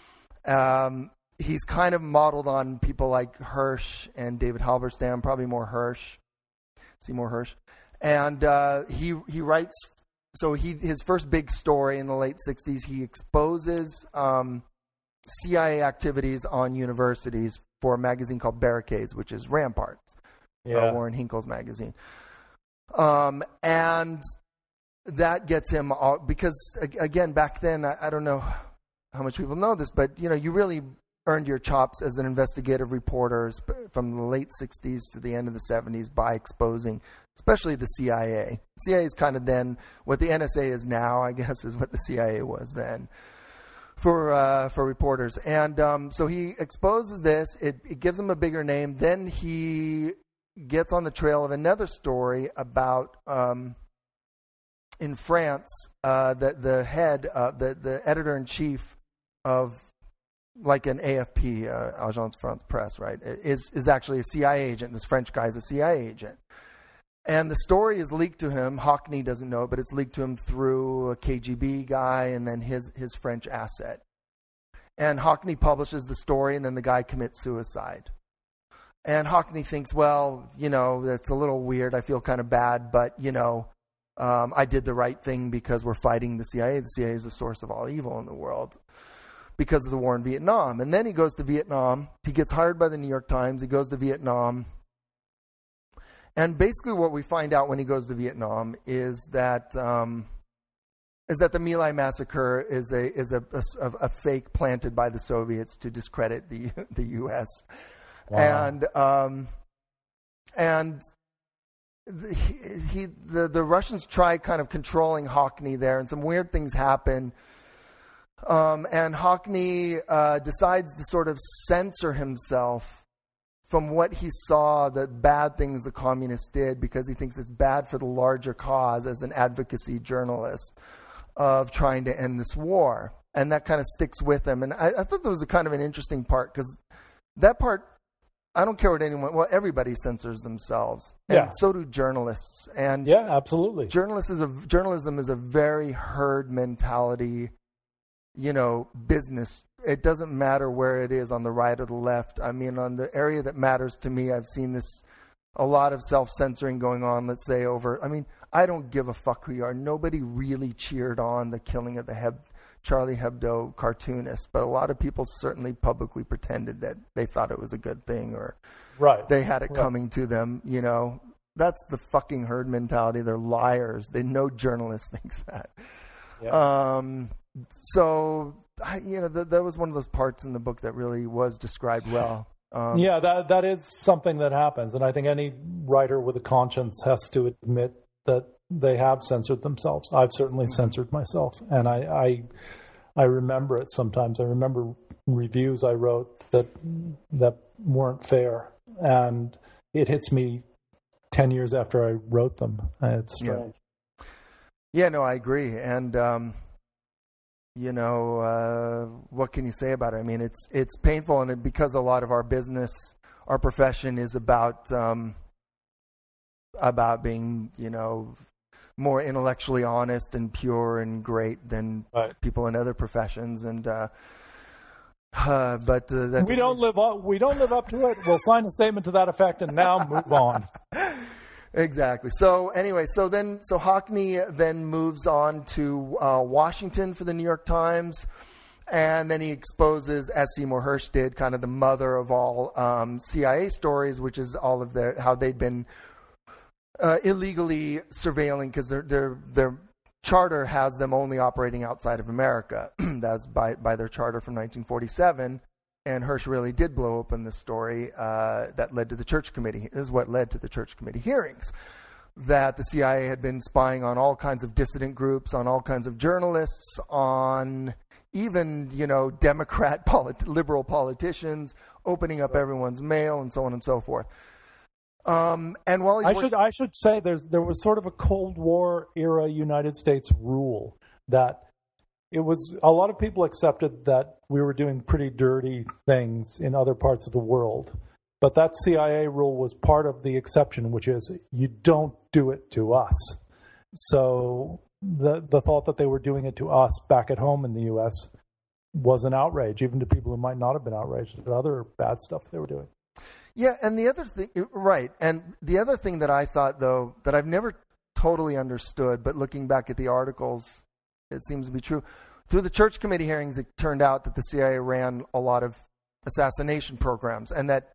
He's kind of modeled on people like Hirsch and David Halberstam, probably more Hirsch, Seymour Hirsch. And he writes, so his first big story in the late 60s, he exposes CIA activities on universities for a magazine called Barricades, which is Ramparts, Warren Hinkle's magazine. And that gets him, because, again, back then, I don't know how much people know this, but, you really earned your chops as an investigative reporter from the late 60s to the end of the 70s by exposing, especially the CIA. CIA is kind of then what the NSA is now, I guess, is what the CIA was then for reporters. And so he exposes this. It gives him a bigger name. Then he gets on the trail of another story about in France, the head, the editor-in-chief of like an AFP, Agence France Presse, right, is actually a CIA agent. This French guy is a CIA agent. And the story is leaked to him. Hockney doesn't know it, but it's leaked to him through a KGB guy and then his French asset. And Hockney publishes the story, and then the guy commits suicide. And Hockney thinks, well, that's a little weird. I feel kind of bad, but, I did the right thing because we're fighting the CIA. The CIA is the source of all evil in the world because of the war in Vietnam. And then he goes to Vietnam. He gets hired by the New York Times. He goes to Vietnam. And basically what we find out when he goes to Vietnam is that the My Lai massacre is a fake planted by the Soviets to discredit the U.S. Wow. And the Russians try kind of controlling Hockney there, and some weird things happen. And Hockney decides to sort of censor himself from what he saw, the bad things the communists did, because he thinks it's bad for the larger cause as an advocacy journalist of trying to end this war. And that kind of sticks with him. And I thought that was a kind of an interesting part, because that part, I don't care what anyone, well, everybody censors themselves. And so do journalists. And yeah, absolutely. Journalism is a very herd mentality, business. It doesn't matter where it is, on the right or the left. I mean, on the area that matters to me, I've seen a lot of self-censoring going on, let's say, I don't give a fuck who you are. Nobody really cheered on the killing of the Charlie Hebdo cartoonist, but a lot of people certainly publicly pretended that they thought it was a good thing, or they had it coming to them, That's the fucking herd mentality. They're liars. No journalist thinks that. Yeah. So, that was one of those parts in the book that really was described well. That is something that happens. And I think any writer with a conscience has to admit that they have censored themselves. I've certainly censored myself. And I remember it sometimes. I remember reviews I wrote that weren't fair. And it hits me 10 years after I wrote them. It's strange. Yeah, no, I agree. And, what can you say about it? I mean, it's painful, and because a lot of our business, our profession is about being, more intellectually honest and pure and great than people in other professions. And but we don't live up to it. We'll sign a statement to that effect, and now move on. Exactly. So anyway, so Hockney then moves on to Washington for the New York Times, and then he exposes, as Seymour Hirsch did, kind of the mother of all CIA stories, which is all of how they'd been illegally surveilling, because their charter has them only operating outside of America. That's by their charter from 1947. And Hirsch really did blow open the story that led to the Church Committee. This is what led to the Church Committee hearings, that the CIA had been spying on all kinds of dissident groups, on all kinds of journalists, on even, Democrat, liberal politicians, opening up everyone's mail, and so on and so forth. And while I should say there was sort of a Cold War era United States rule that it was a lot of people accepted that we were doing pretty dirty things in other parts of the world. But that CIA rule was part of the exception, which is you don't do it to us. So the thought that they were doing it to us back at home in the U.S. was an outrage, even to people who might not have been outraged at other bad stuff they were doing. Yeah, and the other thing, right, and the other thing that I thought, though, that I've never totally understood, but looking back at the articles, it seems to be true. Through the Church Committee hearings, it turned out that the CIA ran a lot of assassination programs, and that,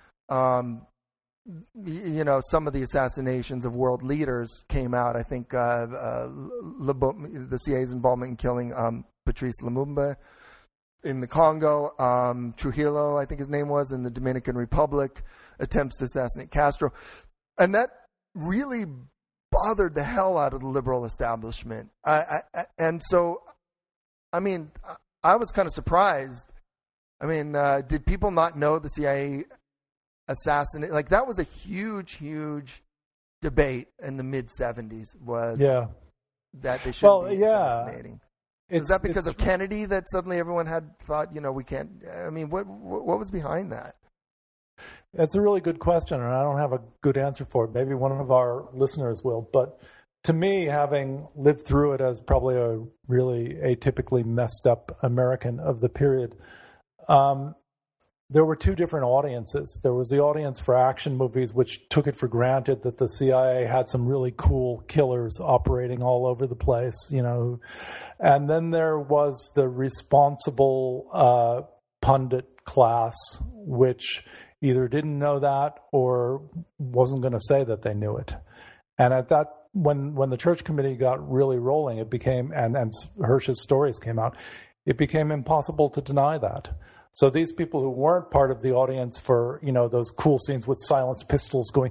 some of the assassinations of world leaders came out. I think the CIA's involvement in killing Patrice Lumumba in the Congo, Trujillo, I think his name was, in the Dominican Republic, attempts to assassinate Castro. And that really bothered the hell out of the liberal establishment. And so, I mean, I was kind of surprised. I mean, did people not know the CIA assassinated? Like, that was a huge, huge debate in the mid-'70s, was that they should be assassinating. Is that because of Kennedy that suddenly everyone had thought, we can't? I mean, what was behind that? It's a really good question, and I don't have a good answer for it. Maybe one of our listeners will. But to me, having lived through it as probably a really atypically messed up American of the period, there were two different audiences. There was the audience for action movies, which took it for granted that the CIA had some really cool killers operating all over the place, And then there was the responsible pundit class, which either didn't know that or wasn't going to say that they knew it. And at that, when the Church Committee got really rolling, it became, and Hirsch's stories came out, it became impossible to deny that. So these people who weren't part of the audience for, those cool scenes with silenced pistols going,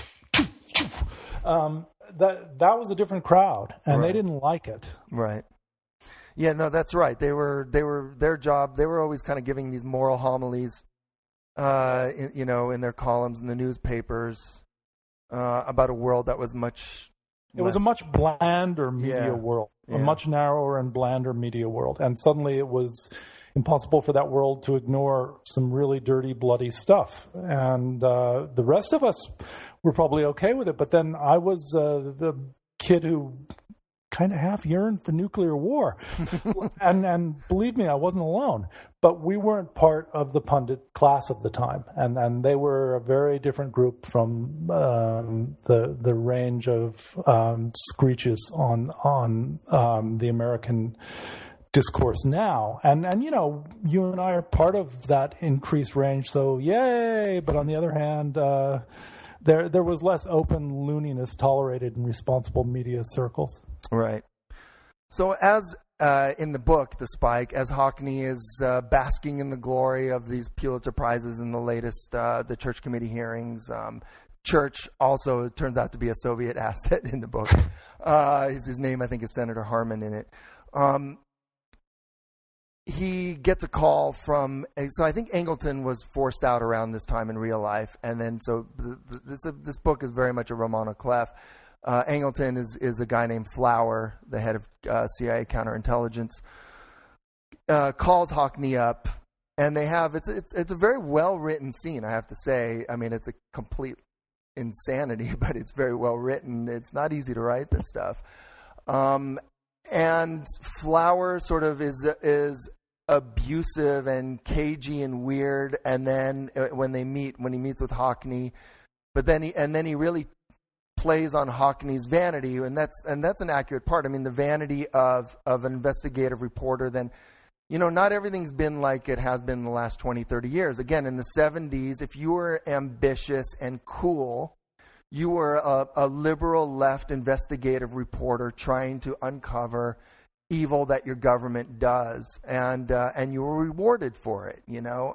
that was a different crowd, and they didn't like it. Right. Yeah, no, that's right. They were their job. They were always kind of giving these moral homilies, in their columns in the newspapers about a world that was much. It was a much blander media world, a much narrower and blander media world, and suddenly it was impossible for that world to ignore some really dirty, bloody stuff. And the rest of us were probably okay with it. But then I was the kid who kind of half yearned for nuclear war. and believe me, I wasn't alone. But we weren't part of the pundit class of the time. And they were a very different group from the range of screeches on the American discourse now, and you and I are part of that increased range, so yay. But on the other hand, there was less open looniness tolerated in responsible media circles. Right. So as in the book, The Spike, as Hockney is basking in the glory of these Pulitzer Prizes in the latest the Church Committee hearings, Church also turns out to be a Soviet asset in the book. His name, I think, is Senator Harman in it. He gets a call from, so I think Angleton was forced out around this time in real life, and then so this book is very much a roman à clef. Angleton is a guy named Flower, the head of CIA counterintelligence, calls Hockney up, and they have it's a very well written scene, I have to say. I mean, it's a complete insanity, but it's very well written. It's not easy to write this stuff. And Flower sort of is abusive and cagey and weird. And then when he meets with Hockney, but then he really plays on Hockney's vanity, and that's an accurate part. I mean, the vanity of an investigative reporter. Then, not everything's been like it has been in the last 20, 30 years. Again, in the 70s, if you were ambitious and cool, you were a liberal left investigative reporter trying to uncover evil that your government does, and you were rewarded for it.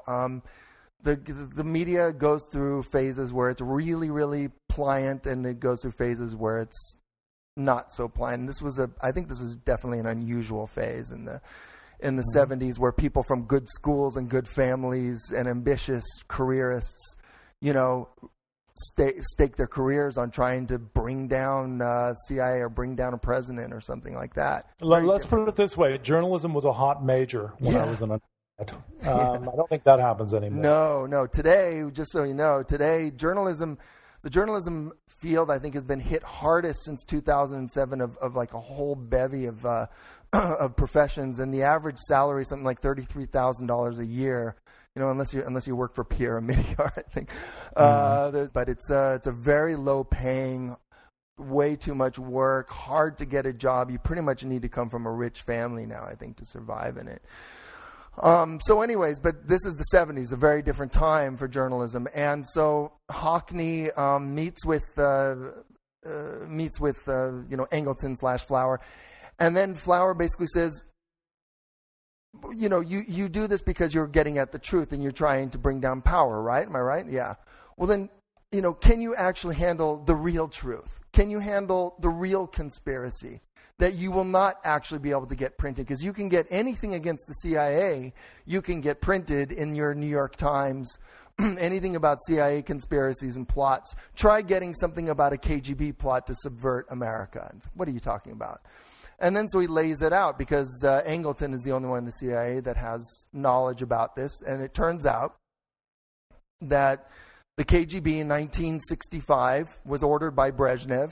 The media goes through phases where it's really, really pliant, and it goes through phases where it's not so pliant. And I think this is definitely an unusual phase in the 70s, where people from good schools and good families and ambitious careerists, stake their careers on trying to bring down CIA or bring down a president or something like that. Let's put it this way. Journalism was a hot major when I was in a I don't think that happens anymore. No. Today, just so you know, the journalism field, I think, has been hit hardest since 2007 of like a whole bevy of professions, and the average salary is something like $33,000 a year. You know, unless you work for Pierre Omidyar, I think. But it's a very low paying, way too much work, hard to get a job. You pretty much need to come from a rich family now, I think, to survive in it. So anyways, but this is the 70s, a very different time for journalism. And so Hockney meets with Angleton / Flower. And then Flower basically says, you know, you do this because you're getting at the truth and you're trying to bring down power, right? Am I right? Yeah. Well then, you know, can you actually handle the real truth? Can you handle the real conspiracy that you will not actually be able to get printed? Because you can get anything against the CIA, you can get printed in your New York Times, anything about CIA conspiracies and plots. Try getting something about a KGB plot to subvert America. What are you talking about? And then so he lays it out because Angleton is the only one in the CIA that has knowledge about this. And it turns out that the KGB in 1965 was ordered by Brezhnev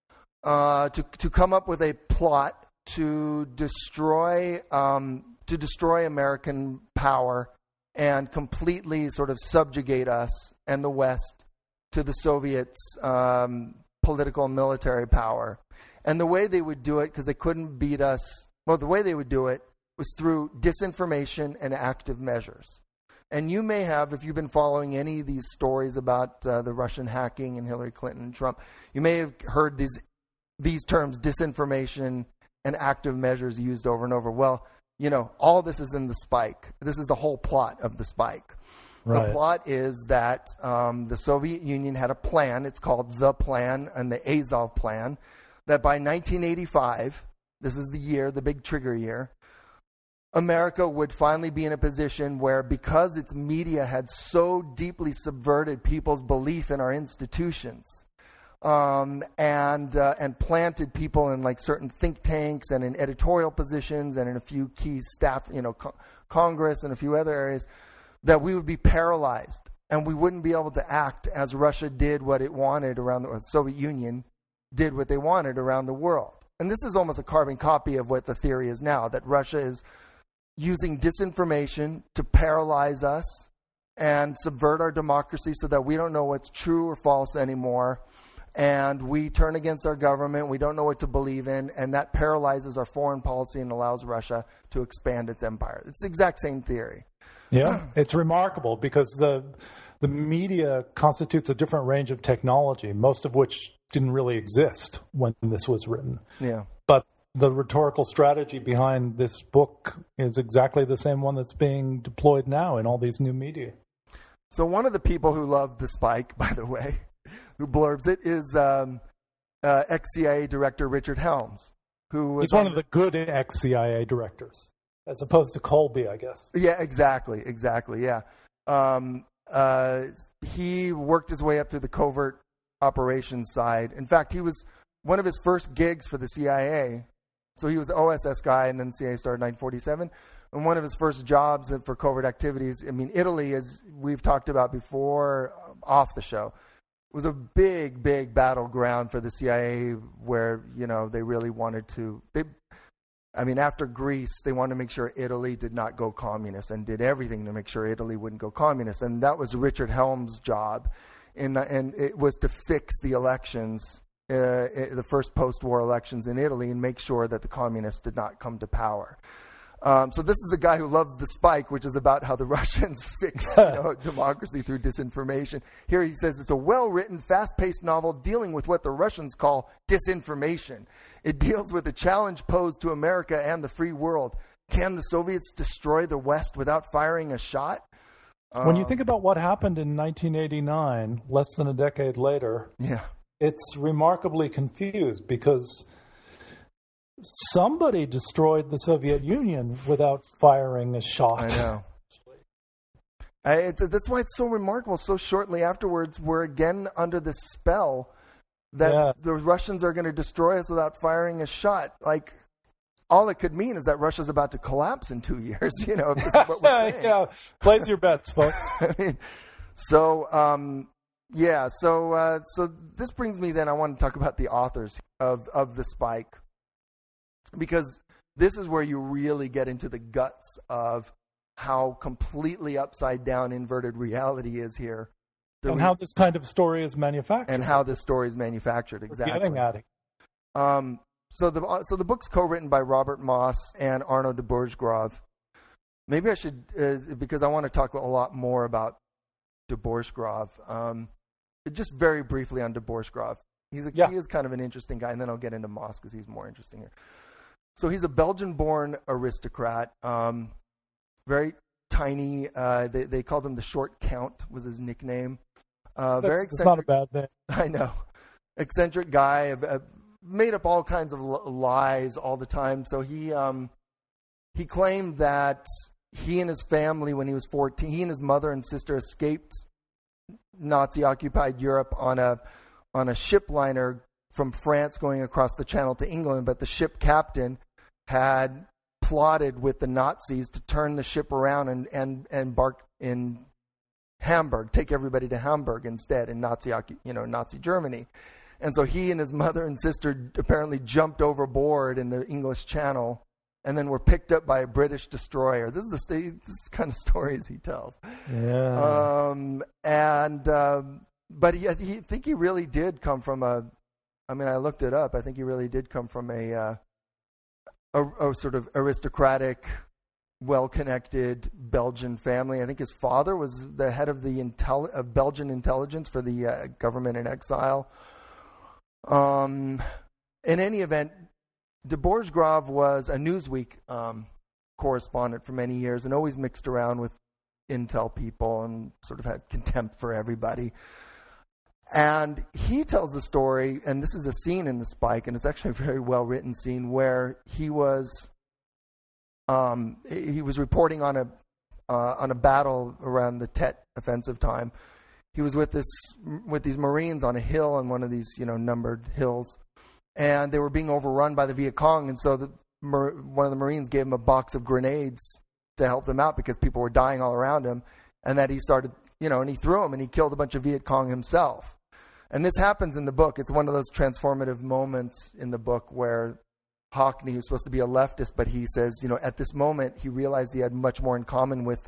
to come up with a plot to destroy American power and completely sort of subjugate us and the West to the Soviets' political and military power. And the way they would do it, because they couldn't beat us, well, the way they would do it was through disinformation and active measures. And you may have, if you've been following any of these stories about the Russian hacking and Hillary Clinton and Trump, you may have heard these terms, disinformation and active measures, used over and over. Well, you know, all this is in the Spike. This is the whole plot of the Spike. Right. The plot is that the Soviet Union had a plan. It's called the Plan and the Azov Plan, that by 1985, this is the year, the big trigger year, America would finally be in a position where, because its media had so deeply subverted people's belief in our institutions, and planted people in like certain think tanks and in editorial positions and in a few key staff, you know, Congress and a few other areas, that we would be paralyzed and we wouldn't be able to act as Russia did what it wanted around the Soviet Union did what they wanted around the world. And this is almost a carbon copy of what the theory is now, that Russia is using disinformation to paralyze us and subvert our democracy so that we don't know what's true or false anymore. And we turn against our government. We don't know what to believe in. And that paralyzes our foreign policy and allows Russia to expand its empire. It's the exact same theory. Yeah, it's remarkable because the media constitutes a different range of technology, most of which didn't really exist when this was written. Yeah. But the rhetorical strategy behind this book is exactly the same one that's being deployed now in all these new media. So one of the people who loved the Spike, by the way, who blurbs it, is ex-CIA director Richard Helms, who was... He's one of the good ex-CIA directors, as opposed to Colby, I guess. Yeah, exactly, yeah. He worked his way up to the covert operations side. In fact, he was one of his first gigs for the CIA. So he was an OSS guy, and then CIA started in 1947. And one of his first jobs for covert activities, I mean, Italy, as we've talked about before off the show, was a big, big battleground for the CIA where, you know, they really wanted to... after Greece, they wanted to make sure Italy did not go communist and did everything to make sure Italy wouldn't go communist. And that was Richard Helms' job. And it was to fix the elections, the first post-war elections in Italy, and make sure that the communists did not come to power. So this is a guy who loves The Spike, which is about how the Russians fix democracy through disinformation. Here he says it's a well-written, fast-paced novel dealing with what the Russians call disinformation. It deals with the challenge posed to America and the free world. Can the Soviets destroy the West without firing a shot? When you think about what happened in 1989, less than a decade later, it's remarkably confused because somebody destroyed the Soviet Union without firing a shot. I know. That's why it's so remarkable. So shortly afterwards, we're again under this spell that the Russians are going to destroy us without firing a shot. Like, all it could mean is that Russia's about to collapse in 2 years. This is what we're saying. Yeah, place your bets, folks. So this brings me then, I want to talk about the authors of The Spike, because this is where you really get into the guts of how completely upside down inverted reality is here. And how this kind of story is manufactured. And how this story is manufactured, exactly. We're getting at it. So the book's co-written by Robert Moss and Arno de Bourgegrave. Maybe I should, because I want to talk a lot more about de Bourgegrave. Just very briefly on de Bourgegrave. He is kind of an interesting guy, and then I'll get into Moss because he's more interesting here. So he's a Belgian-born aristocrat, very tiny. They called him the Short Count, was his nickname. Very eccentric. That's not a bad name. I know. Eccentric guy, made up all kinds of lies all the time. So he claimed that he and his family, when he was 14, he and his mother and sister escaped Nazi-occupied Europe on a ship liner from France going across the Channel to England, but the ship captain had plotted with the Nazis to turn the ship around and embark in Hamburg, take everybody to Hamburg instead in Nazi Germany. And so he and his mother and sister apparently jumped overboard in the English Channel and then were picked up by a British destroyer. This is the kind of stories he tells. Yeah. But I think he really did come from I looked it up. I think he really did come from a sort of aristocratic, well-connected Belgian family. I think his father was the head of the Belgian intelligence for the government in exile. In any event, de Bourgegrave was a Newsweek correspondent for many years and always mixed around with intel people and sort of had contempt for everybody. And he tells a story, and this is a scene in The Spike, and it's actually a very well-written scene, where he was reporting on a battle around the Tet offensive time. He was with these Marines on a hill on one of these numbered hills, and they were being overrun by the Viet Cong, and so one of the Marines gave him a box of grenades to help them out because people were dying all around him, and that he started, and he threw them and he killed a bunch of Viet Cong himself. And this happens in the book. It's one of those transformative moments in the book where Hockney, who's supposed to be a leftist, but he says, at this moment he realized he had much more in common with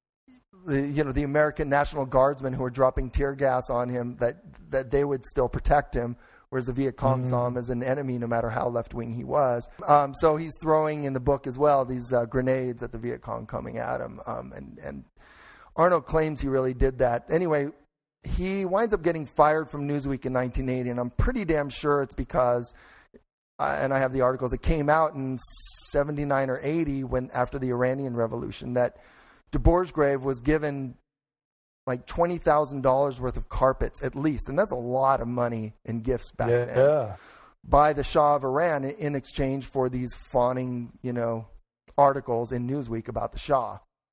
the American National Guardsmen who were dropping tear gas on him, that they would still protect him, whereas the Viet Cong saw him as an enemy no matter how left-wing he was. So he's throwing in the book as well these grenades at the Viet Cong coming at him. And Arno claims he really did that. Anyway, he winds up getting fired from Newsweek in 1980, and I'm pretty damn sure it's because, and I have the articles, it came out in 79 or 80 after the Iranian Revolution, that de Bourgegrave was given like $20,000 worth of carpets at least, and that's a lot of money in gifts back then, by the Shah of Iran in exchange for these fawning, articles in Newsweek about the Shah.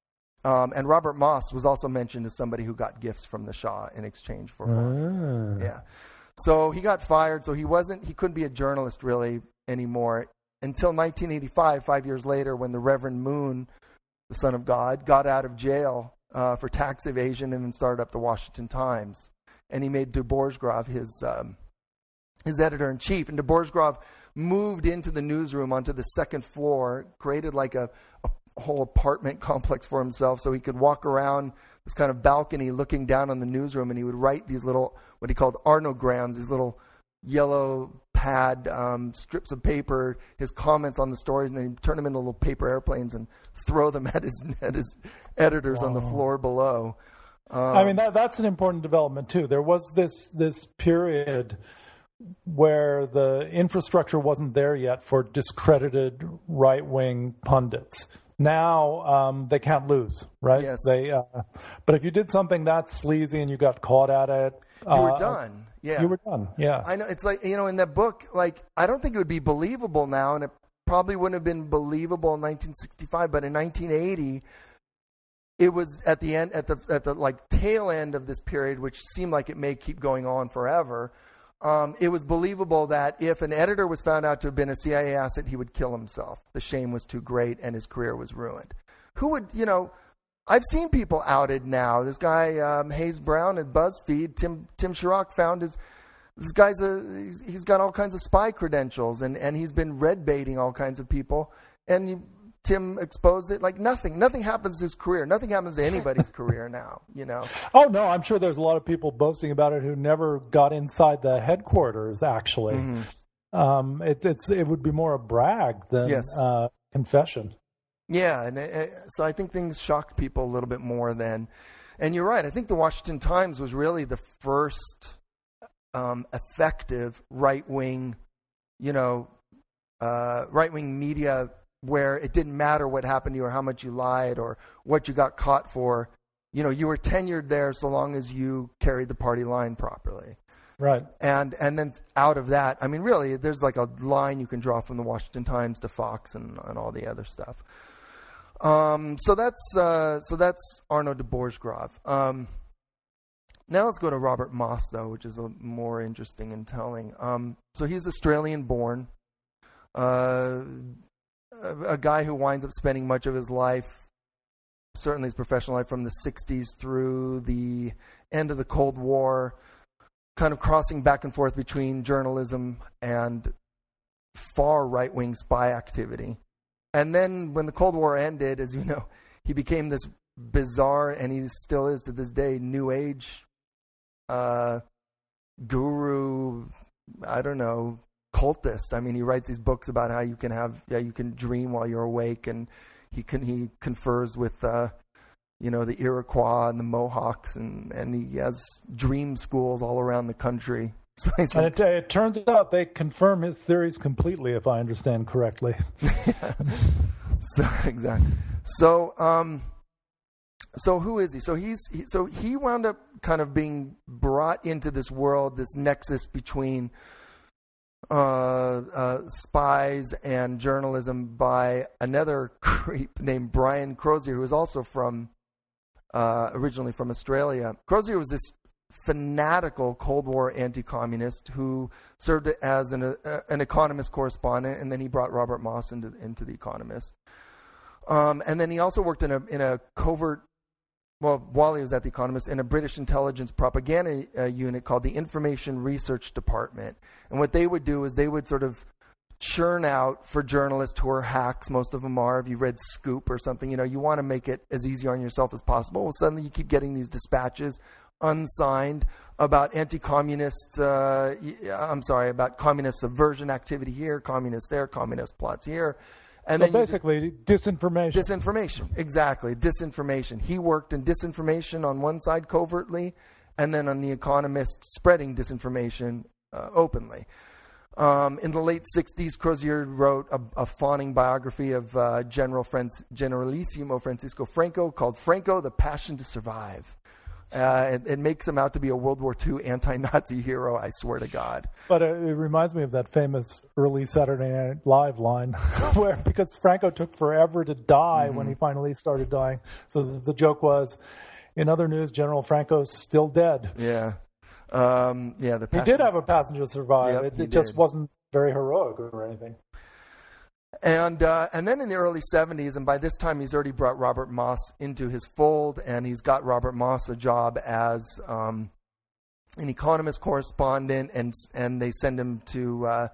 And Robert Moss was also mentioned as somebody who got gifts from the Shah in exchange for fun. Yeah. So he got fired. So he couldn't be a journalist really anymore until 1985, 5 years later, when the Reverend Moon, the son of God, got out of jail for tax evasion and then started up the Washington Times. And he made de Bourgegrave his editor-in-chief. And de Bourgegrave moved into the newsroom onto the second floor, created like a whole apartment complex for himself so he could walk around this kind of balcony looking down on the newsroom, and he would write these little, what he called arnograms, these little yellow pad strips of paper, his comments on the stories, and then he'd turn them into little paper airplanes and throw them at his editors on the floor below. That's an important development too. There was this period where the infrastructure wasn't there yet for discredited right-wing pundits. Now they can't lose, right? Yes. But if you did something that sleazy and you got caught at it, you were done. Yeah, you were done. Yeah, I know. It's like in that book, like I don't think it would be believable now, and it probably wouldn't have been believable in 1965. But in 1980, it was at the end, at the like tail end of this period, which seemed like it may keep going on forever. It was believable that if an editor was found out to have been a CIA asset, he would kill himself. The shame was too great and his career was ruined. Who would, I've seen people outed now. This guy, Hayes Brown at BuzzFeed, Tim Chirac found this guy's he's got all kinds of spy credentials and he's been red baiting all kinds of people. And Tim exposed it. Like nothing happens to his career. Nothing happens to anybody's career now, Oh, no, I'm sure there's a lot of people boasting about it who never got inside the headquarters, actually. Mm-hmm. It would be more a brag than confession. Yeah, and so I think things shocked people a little bit more then. And you're right. I think the Washington Times was really the first effective right-wing media where it didn't matter what happened to you or how much you lied or what you got caught for. You were tenured there so long as you carried the party line properly. Right. And then out of that, I mean, really, there's like a line you can draw from the Washington Times to Fox and all the other stuff. So that's Arnaud de Bourgegrave. Now let's go to Robert Moss, though, which is more interesting and telling. So he's Australian-born, a guy who winds up spending much of his life, certainly his professional life, from the 60s through the end of the Cold War, kind of crossing back and forth between journalism and far right-wing spy activity. And then when the Cold War ended, as you know, he became this bizarre, and he still is to this day, New Age guru, I don't know, cultist. I mean, he writes these books about how you can dream while you're awake, and he confers with the Iroquois and the Mohawks, and he has dream schools all around the country. So and it turns out they confirm his theories completely, if I understand correctly. So exactly. So who is he? So he wound up kind of being brought into this world, this nexus between spies and journalism by another creep named Brian Crozier, who was also originally from Australia. Crozier was this fanatical Cold War anti-communist who served as an Economist correspondent, and then he brought Robert Moss into the Economist. And then he also worked in a covert, while he was at the Economist, in a British intelligence propaganda unit called the Information Research Department. And what they would do is they would sort of churn out for journalists who are hacks. Most of them are. If you read Scoop or something, you want to make it as easy on yourself as possible. Well, suddenly you keep getting these dispatches unsigned about anti-communist, about communist subversion activity here, communist there, communist plots here. And so basically, disinformation. Disinformation, exactly. Disinformation. He worked in disinformation on one side covertly, and then on The Economist spreading disinformation openly. In the late 60s, Crozier wrote a fawning biography of Generalissimo Francisco Franco called Franco, The Passion to Survive. It makes him out to be a World War II anti-Nazi hero, I swear to God. But it reminds me of that famous early Saturday Night Live line, where because Franco took forever to die when he finally started dying. So the joke was, in other news, General Franco's still dead. Yeah. He did have a passion to survive. Yep, it just wasn't very heroic or anything. And then in the early 70s, and by this time he's already brought Robert Moss into his fold, and he's got Robert Moss a job as an Economist correspondent, and they send him to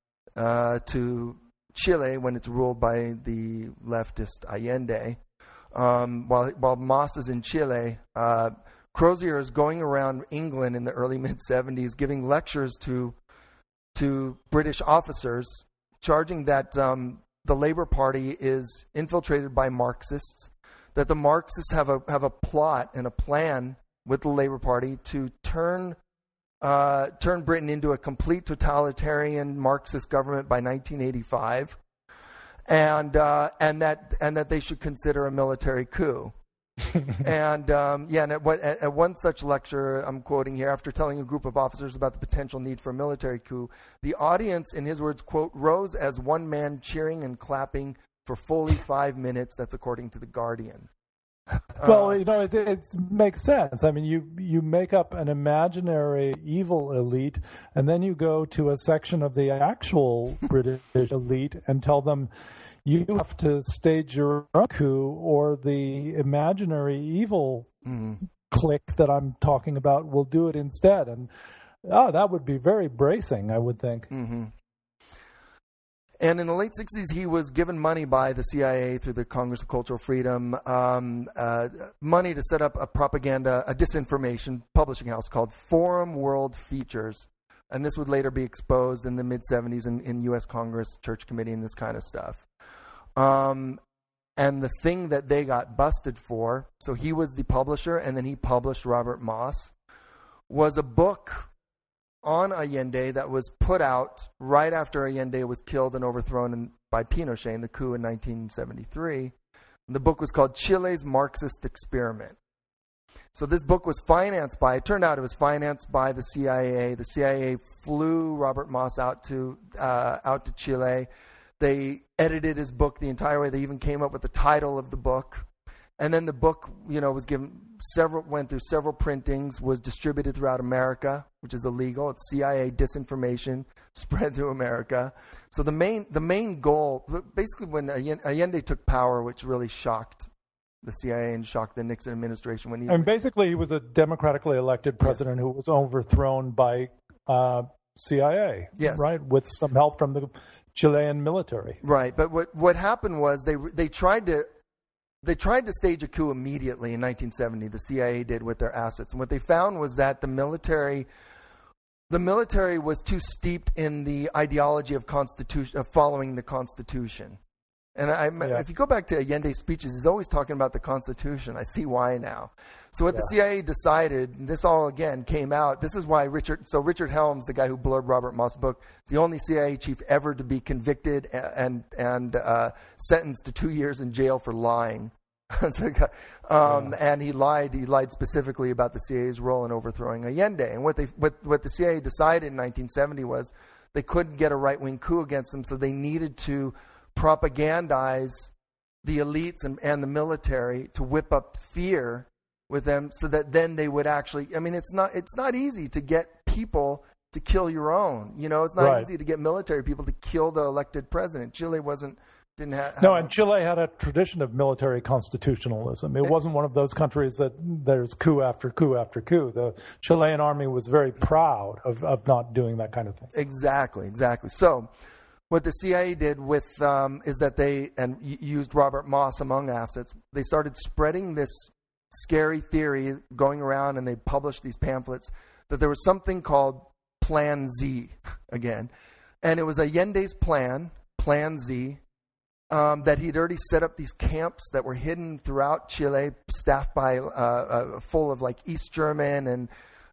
Chile when it's ruled by the leftist Allende. While Moss is in Chile, Crozier is going around England in the early mid-70s giving lectures to British officers, charging that the Labour Party is infiltrated by Marxists, that the Marxists have a plot and a plan with the Labour Party to turn Britain into a complete totalitarian Marxist government by 1985, and that they should consider a military coup. And at one such lecture, I'm quoting here, after telling a group of officers about the potential need for a military coup, the audience, in his words, quote, rose as one man cheering and clapping for fully 5 minutes. That's according to The Guardian. Well, it makes sense. I mean, you make up an imaginary evil elite, and then you go to a section of the actual British elite and tell them you have to stage your own coup, or the imaginary evil clique that I'm talking about will do it instead. And that would be very bracing, I would think. Mm-hmm. And in the late 60s, he was given money by the CIA through the Congress of Cultural Freedom, money to set up a disinformation publishing house called Forum World Features. And this would later be exposed in the mid-70s in U.S. Congress, Church Committee, and this kind of stuff. And the thing that they got busted for, so he was the publisher, and then he published Robert Moss, was a book on Allende that was put out right after Allende was killed and overthrown by Pinochet in the coup in 1973. The book was called Chile's Marxist Experiment. So this book was financed by, it turned out it was financed by the CIA. The CIA flew Robert Moss out to Chile. They edited his book the entire way. They even came up with the title of the book. And then the book, was went through several printings, was distributed throughout America, which is illegal. It's CIA disinformation spread through America. So the main goal, basically when Allende took power, which really shocked the CIA and shocked the Nixon administration. And basically he was a democratically elected president who was overthrown by CIA, right, with some help from the Chilean military. Right, but what happened was they tried to stage a coup immediately in 1970. The CIA did with their assets, and what they found was that the military was too steeped in the ideology of following the Constitution. And if you go back to Allende's speeches, he's always talking about the Constitution. I see why now. So what the CIA decided, and this all again came out. This is why Richard Helms, the guy who blurbed Robert Moss' book, is the only CIA chief ever to be convicted and sentenced to 2 years in jail for lying. And he lied specifically about the CIA's role in overthrowing Allende. And what the CIA decided in 1970 was they couldn't get a right-wing coup against him, so they needed to propagandize the elites and the military to whip up fear with them, so that then they would actually. I mean, it's not easy to get people to kill your own. It's not easy to get military people to kill the elected president. Chile didn't have. No, and Chile had a tradition of military constitutionalism. It wasn't one of those countries that there's coup after coup after coup. The Chilean army was very proud of not doing that kind of thing. Exactly. So what the CIA did is that they used Robert Moss among assets. They started spreading this scary theory going around, and they published these pamphlets that there was something called Plan Z again, and it was Allende's Plan Z, that he'd already set up these camps that were hidden throughout Chile, staffed by full of like East German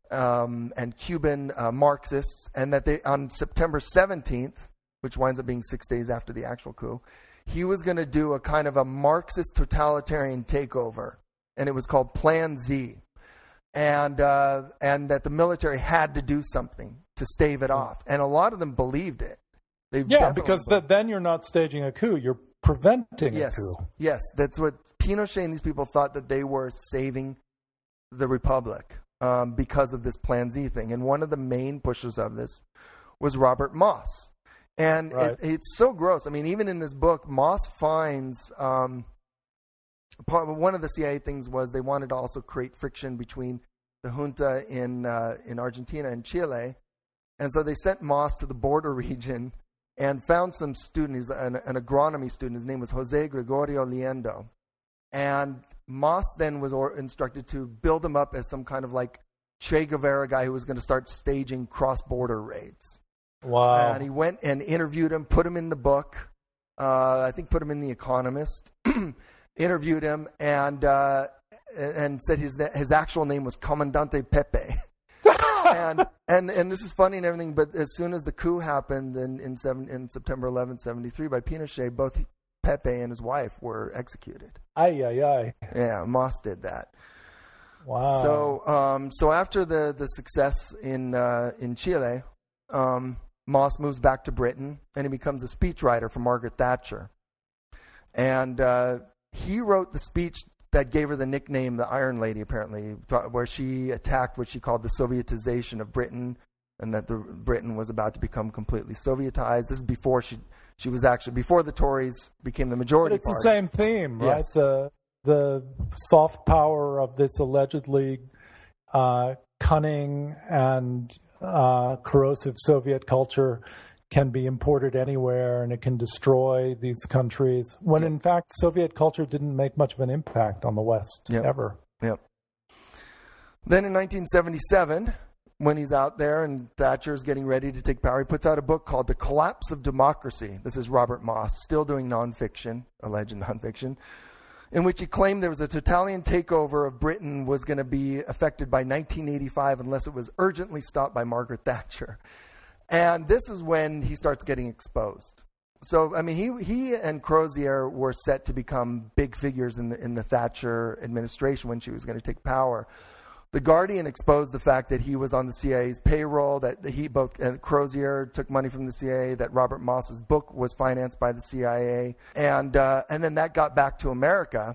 and Cuban Marxists, and that they on September 17th, which winds up being 6 days after the actual coup, he was going to do a kind of a Marxist totalitarian takeover, and it was called Plan Z, and that the military had to do something to stave it off, and a lot of them believed it. Because then you're not staging a coup, you're preventing a coup. Yes, that's what Pinochet and these people thought, that they were saving the republic because of this Plan Z thing, and one of the main pushers of this was Robert Moss. And it's so gross. I mean, even in this book, Moss finds one of the CIA things was they wanted to also create friction between the junta in Argentina and Chile, and so they sent Moss to the border region and found some student. He's an agronomy student. His name was Jose Gregorio Liendo, and Moss then was instructed to build him up as some kind of like Che Guevara guy who was going to start staging cross-border raids. Wow. And he went and interviewed him, put him in the book, I think put him in The Economist, interviewed him, and said his actual name was Comandante Pepe. and this is funny and everything, but as soon as the coup happened in September 11, 1973 by Pinochet, both Pepe and his wife were executed. Ay. Yeah, Moss did that. Wow. So after the success in Chile, Moss moves back to Britain, and he becomes a speechwriter for Margaret Thatcher. And he wrote the speech that gave her the nickname the Iron Lady, apparently, where she attacked what she called the Sovietization of Britain, and that Britain was about to become completely Sovietized. This is before she was actually, before the Tories became the majority party. But it's the same theme, right? Yes. The soft power of this allegedly cunning and corrosive Soviet culture can be imported anywhere, and it can destroy these countries, when in fact Soviet culture didn't make much of an impact on the West ever. Yep. Then in 1977, when he's out there and Thatcher's getting ready to take power, he puts out a book called The Collapse of Democracy. This is Robert Moss, still doing nonfiction, alleged nonfiction, in which he claimed there was a totalitarian takeover of Britain was going to be affected by 1985 unless it was urgently stopped by Margaret Thatcher. And this is when he starts getting exposed. So, I mean, he and Crozier were set to become big figures in the Thatcher administration when she was going to take power. The Guardian exposed the fact that he was on the CIA's payroll, that Crozier took money from the CIA, that Robert Moss's book was financed by the CIA, and then that got back to America.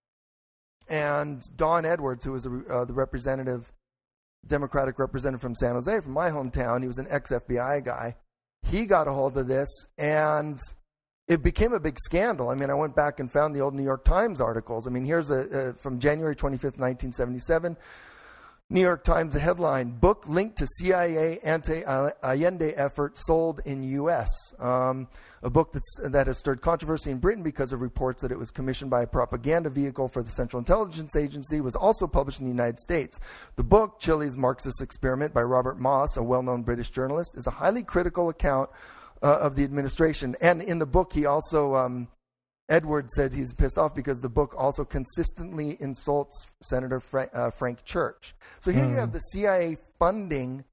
And Don Edwards, who was the Democratic representative from San Jose, from my hometown, he was an ex-FBI guy. He got a hold of this, and it became a big scandal. I mean, I went back and found the old New York Times articles. I mean, here's from January 25th, 1977. New York Times, the headline, book linked to CIA anti-Allende effort sold in U.S. A book that has stirred controversy in Britain because of reports that it was commissioned by a propaganda vehicle for the Central Intelligence Agency, was also published in the United States. The book, Chile's Marxist Experiment by Robert Moss, a well-known British journalist, is a highly critical account of the administration. And in the book, he also... Edwards said he's pissed off because the book also consistently insults Senator Frank Church. So here you have the CIA funding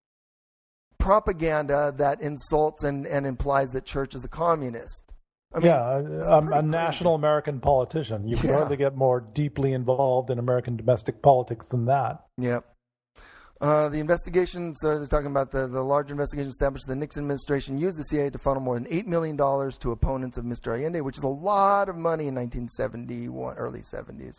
propaganda that insults and implies that Church is a communist. I mean, a national American politician. You could hardly get more deeply involved in American domestic politics than that. Yep. The investigation, so they're talking about the large investigation established the Nixon administration used the CIA to funnel more than $8 million to opponents of Mr. Allende, which is a lot of money in 1971, early 70s.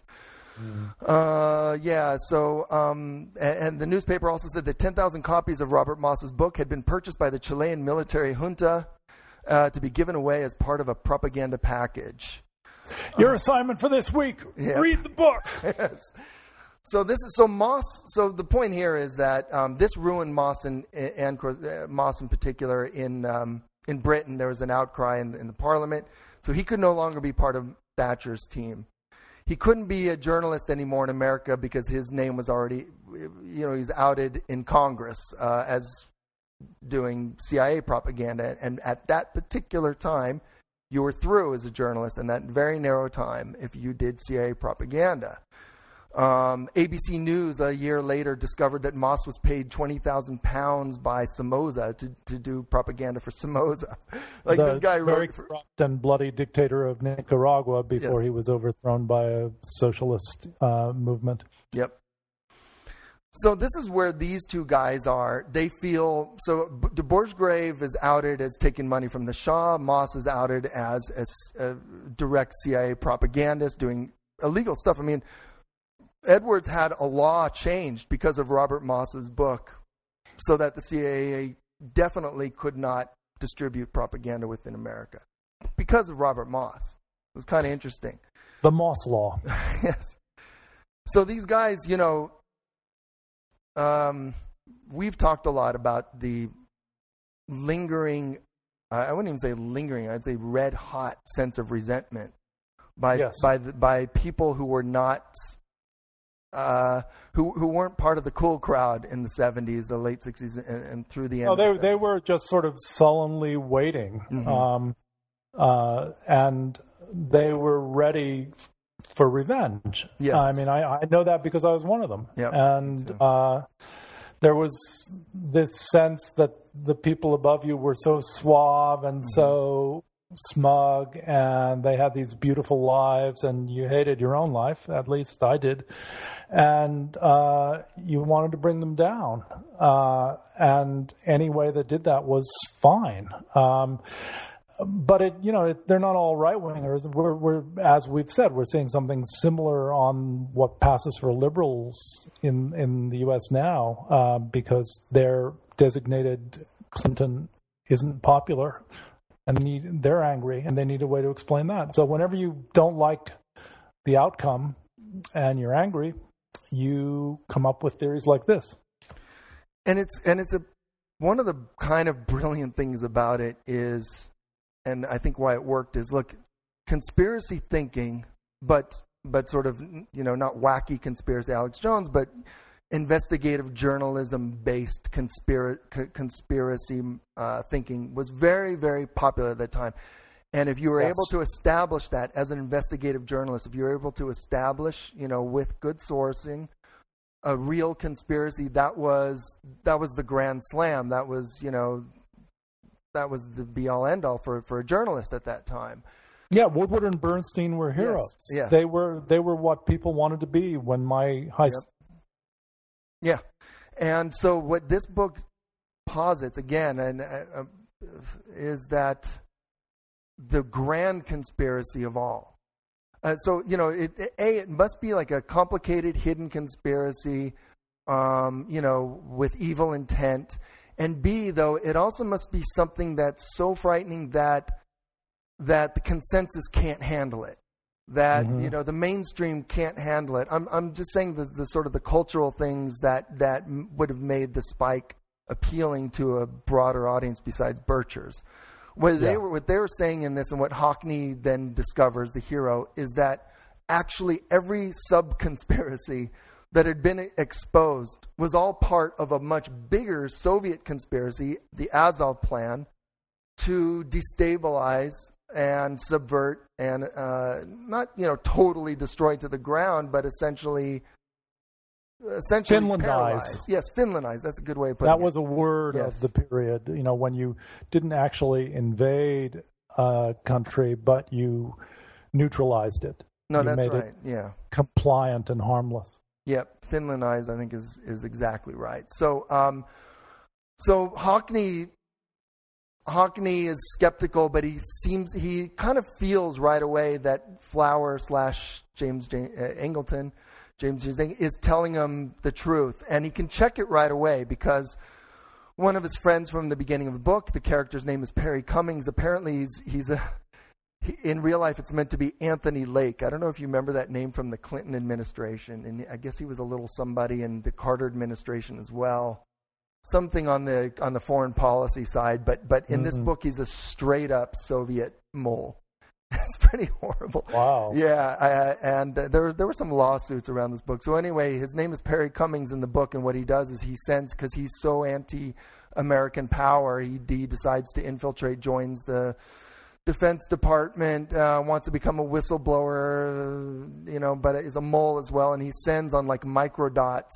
And the newspaper also said that 10,000 copies of Robert Moss's book had been purchased by the Chilean military junta to be given away as part of a propaganda package. Your assignment for this week, read the book. Yes. So Moss. So the point here is that this ruined Moss and Moss in particular in Britain. There was an outcry in the Parliament, so he could no longer be part of Thatcher's team. He couldn't be a journalist anymore in America because his name was already, he's outed in Congress as doing CIA propaganda, and at that particular time, you were through as a journalist in that very narrow time if you did CIA propaganda. ABC News a year later discovered that Moss was paid £20,000 by Somoza to do propaganda for Somoza. This guy wrote very corrupt and bloody dictator of Nicaragua before he was overthrown by a socialist movement. Yep. So this is where these two guys are. They feel so. De Bourggrave is outed as taking money from the Shah. Moss is outed as a direct CIA propagandist doing illegal stuff. I mean, Edwards had a law changed because of Robert Moss's book so that the CIA definitely could not distribute propaganda within America because of Robert Moss. It was kind of interesting. The Moss Law. Yes. So these guys, we've talked a lot about the lingering, I wouldn't even say lingering, I'd say red hot sense of resentment by people who were not... who weren't part of the cool crowd in the 70s, the late 60s, and through the end of the 70s. They were just sort of sullenly waiting. And they were ready for revenge. Yes. I mean, I know that because I was one of them. Yep, and there was this sense that the people above you were so suave and so smug, and they had these beautiful lives, and you hated your own life. At least I did. And you wanted to bring them down. And any way that did that was fine. but they're not all right wingers. We're as we've said, we're seeing something similar on what passes for liberals in the U.S. now, because their designated Clinton isn't popular, and they're angry, and they need a way to explain that. So whenever you don't like the outcome and you're angry, you come up with theories like this. And it's one of the kind of brilliant things about it is, and I think why it worked is, look, conspiracy thinking, but sort of, not wacky conspiracy Alex Jones, but investigative journalism-based conspiracy thinking was very, very popular at that time. And if you were able to establish that as an investigative journalist, if you were able to establish, with good sourcing, a real conspiracy, that was the grand slam. That was the be-all, end-all for a journalist at that time. Yeah, Woodward and Bernstein were heroes. Yes. They were what people wanted to be when my high school. Yeah. And so what this book posits, again, is that the grand conspiracy of all. It must be like a complicated, hidden conspiracy, with evil intent. And B, though, it also must be something that's so frightening that the consensus can't handle it. That the mainstream can't handle it. I'm just saying the sort of the cultural things that would have made the Spike appealing to a broader audience besides Birchers. What they were saying in this, and what Hockney then discovers, the hero, is that actually every sub-conspiracy that had been exposed was all part of a much bigger Soviet conspiracy, the Azov Plan, to destabilize and subvert and not totally destroy to the ground, but essentially Finlandize. Paralyze. Yes, Finlandize. That's a good way of putting it. That was a word of the period. When you didn't actually invade a country, but you neutralized it. No, you that's made right. It yeah, compliant and harmless. Yep, Finlandize, I think is exactly right. So, Hockney is skeptical, but he kind of feels right away that Flower / James Angleton is telling him the truth, and he can check it right away because one of his friends from the beginning of the book, the character's name is Perry Cummings. Apparently, in real life, it's meant to be Anthony Lake. I don't know if you remember that name from the Clinton administration, and I guess he was a little somebody in the Carter administration as well. Something on the foreign policy side, but in this book, he's a straight up Soviet mole. It's pretty horrible. Wow. Yeah, and there were some lawsuits around this book. So anyway, his name is Perry Cummings in the book, and what he does is he sends, because he's so anti-American power, he decides to infiltrate, joins the Defense Department, wants to become a whistleblower, but is a mole as well, and he sends on like microdots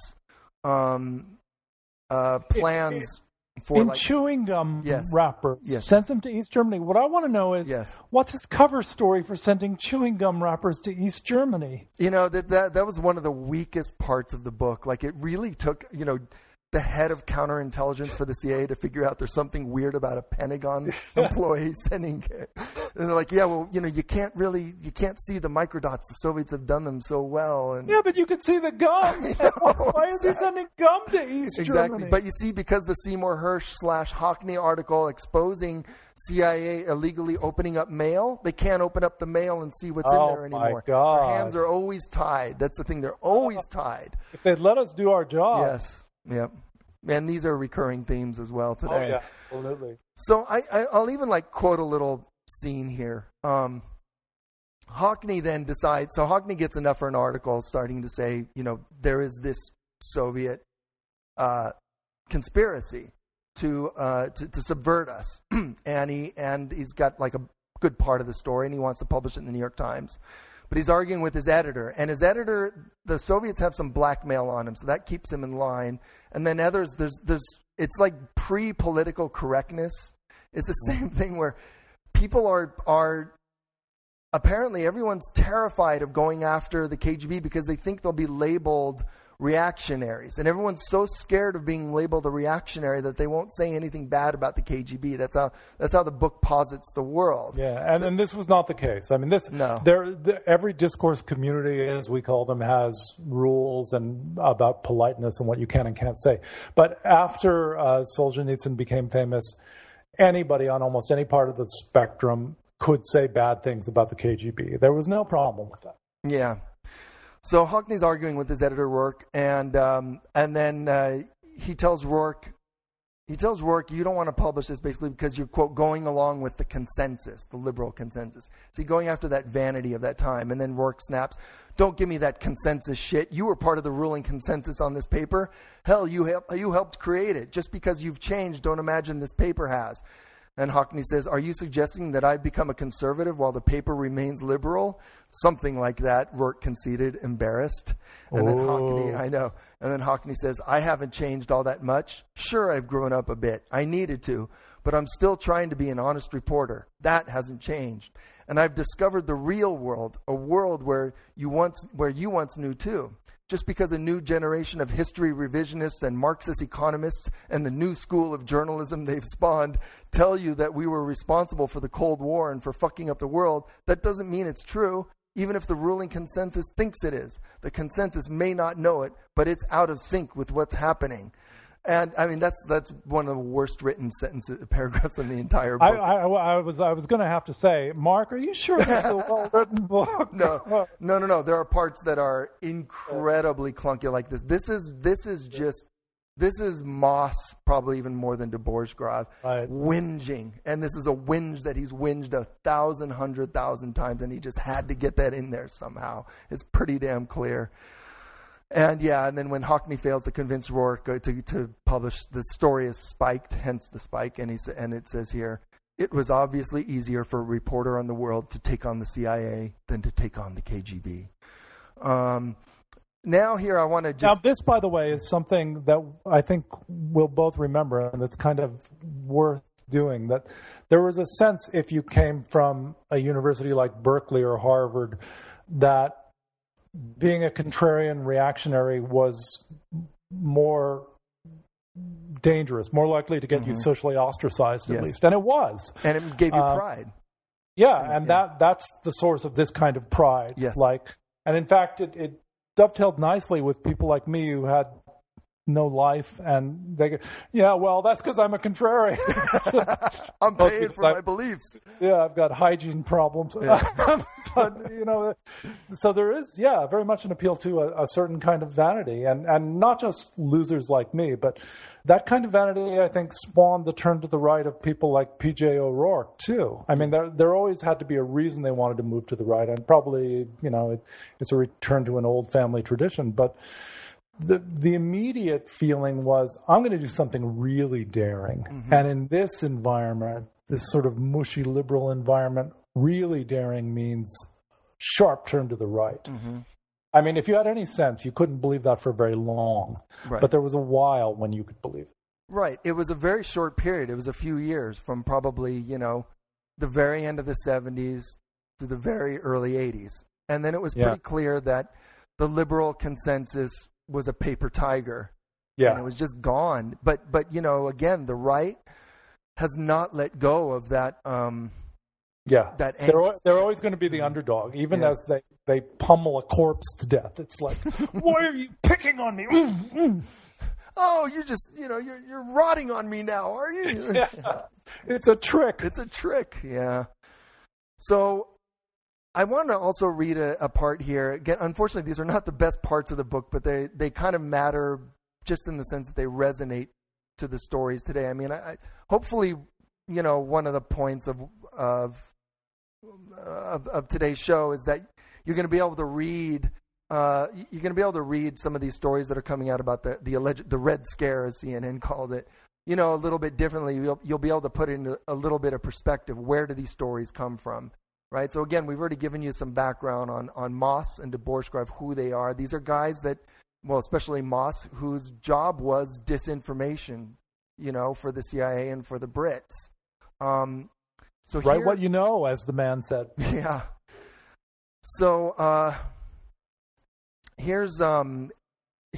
plans. In chewing gum wrappers, sends them to East Germany. What I want to know is, what's his cover story for sending chewing gum wrappers to East Germany? That was one of the weakest parts of the book. Like, it really took, the head of counterintelligence for the CIA to figure out there's something weird about a Pentagon employee sending. And they're like, you can't see the microdots. The Soviets have done them so well. And yeah, but you could see the gum. Why is he sending gum to East Germany? But you see, because the Seymour Hersh / Hockney article exposing CIA illegally opening up mail, they can't open up the mail and see what's in there anymore. My God. Their hands are always tied. That's the thing. They're always tied. If they'd let us do our job. Yes. Yep. And these are recurring themes as well today. Oh, yeah, absolutely. So I'll even quote a little scene here. Hockney then decides, so Hockney gets enough for an article starting to say, there is this Soviet conspiracy to subvert us. and he's got like a good part of the story, and he wants to publish it in the New York Times. But he's arguing with his editor. And his editor, the Soviets have some blackmail on him, so that keeps him in line. And then others, it's like pre-political correctness. It's the same thing where people are apparently everyone's terrified of going after the KGB because they think they'll be labeled reactionaries. And everyone's so scared of being labeled a reactionary that they won't say anything bad about the KGB. That's how the book posits the world. Yeah, and this was not the case. I mean, every discourse community, as we call them, has rules and about politeness and what you can and can't say. But after Solzhenitsyn became famous, anybody on almost any part of the spectrum could say bad things about the KGB. There was no problem with that. Yeah. So Hockney's arguing with his editor Rourke, and then he tells Rourke, you don't want to publish this basically because you're, quote, going along with the consensus, the liberal consensus. See, going after that vanity of that time. And then Rourke snaps, don't give me that consensus shit. You were part of the ruling consensus on this paper. Hell, you helped create it. Just because you've changed, don't imagine this paper has. And Hockney says, are you suggesting that I've become a conservative while the paper remains liberal? Something like that, Rourke conceded, embarrassed. And then Hockney says, I haven't changed all that much. Sure, I've grown up a bit. I needed to, but I'm still trying to be an honest reporter. That hasn't changed. And I've discovered the real world, a world where you once knew too. Just because a new generation of history revisionists and Marxist economists and the new school of journalism they've spawned tell you that we were responsible for the Cold War and for fucking up the world, that doesn't mean it's true, even if the ruling consensus thinks it is. The consensus may not know it, but it's out of sync with what's happening. And I mean, that's one of the worst written paragraphs in the entire book. I was going to have to say, Mark, are you sure this is a well-written book? No. There are parts that are incredibly clunky like this. This is Moss, probably even more than Dvorak, whinging. And this is a whinge that he's whinged 100,000 times, and he just had to get that in there somehow. It's pretty damn clear. And then when Hockney fails to convince Rourke to publish, the story is spiked, hence the spike. And it says here, it was obviously easier for a reporter on the world to take on the CIA than to take on the KGB. Now here I want to just... Now this, by the way, is something that I think we'll both remember, and it's kind of worth doing. That there was a sense, if you came from a university like Berkeley or Harvard, that being a contrarian reactionary was more dangerous, more likely to get you socially ostracized, at least. And it was. And it gave you pride. That's the source of this kind of pride. Yes. And in fact, it dovetailed nicely with people like me who had no life, and they go, that's because I'm a contrarian. I'm paid for my beliefs. Yeah, I've got hygiene problems. Yeah. But, so there is, very much an appeal to a certain kind of vanity, and not just losers like me, but that kind of vanity, I think, spawned the turn to the right of people like P.J. O'Rourke, too. I mean, there always had to be a reason they wanted to move to the right, and probably, it's a return to an old family tradition, but the immediate feeling was, I'm going to do something really daring. Mm-hmm. And in this environment, this sort of mushy liberal environment, really daring means sharp turn to the right. Mm-hmm. I mean, if you had any sense, you couldn't believe that for very long. Right. But there was a while when you could believe it. Right. It was a very short period. It was a few years from probably, the very end of the 70s to the very early 80s. And then it was pretty clear that the liberal consensus was a paper tiger. Yeah. And it was just gone. But again, the right has not let go of that that angst. They're always going to be the underdog, even as they pummel a corpse to death. It's like, why are you picking on me? Oh, you just, you're rotting on me now, are you? Yeah. It's a trick. It's a trick, yeah. So I want to also read a part here. Again, unfortunately, these are not the best parts of the book, but they kind of matter just in the sense that they resonate to the stories today. I mean, hopefully, one of the points of today's show is that you're going to be able to read. You're going to be able to read some of these stories that are coming out about the alleged Red Scare, as CNN called it. A little bit differently. You'll be able to put in a little bit of perspective. Where do these stories come from? Right. So again, we've already given you some background on Moss and Dvorak, who they are. These are guys that, especially Moss, whose job was disinformation, for the CIA and for the Brits. So write what you know, as the man said.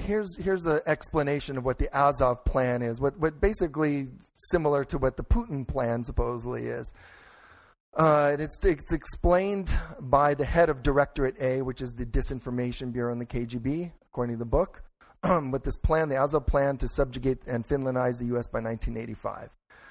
here's the explanation of what the Azov plan is. What basically similar to what the Putin plan supposedly is. And it's explained by the head of Directorate A, which is the Disinformation Bureau in the KGB, according to the book. With this plan, the Azov plan to subjugate and Finlandize the U.S. by 1985.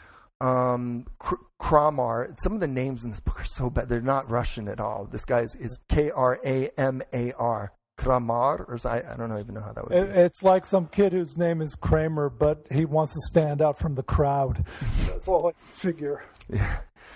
Kramar, some of the names in this book are so bad. They're not Russian at all. This guy is Kramar. Kramar, or I don't even know how that would be. It's like some kid whose name is Kramer, but he wants to stand out from the crowd. That's all I figure. Yeah.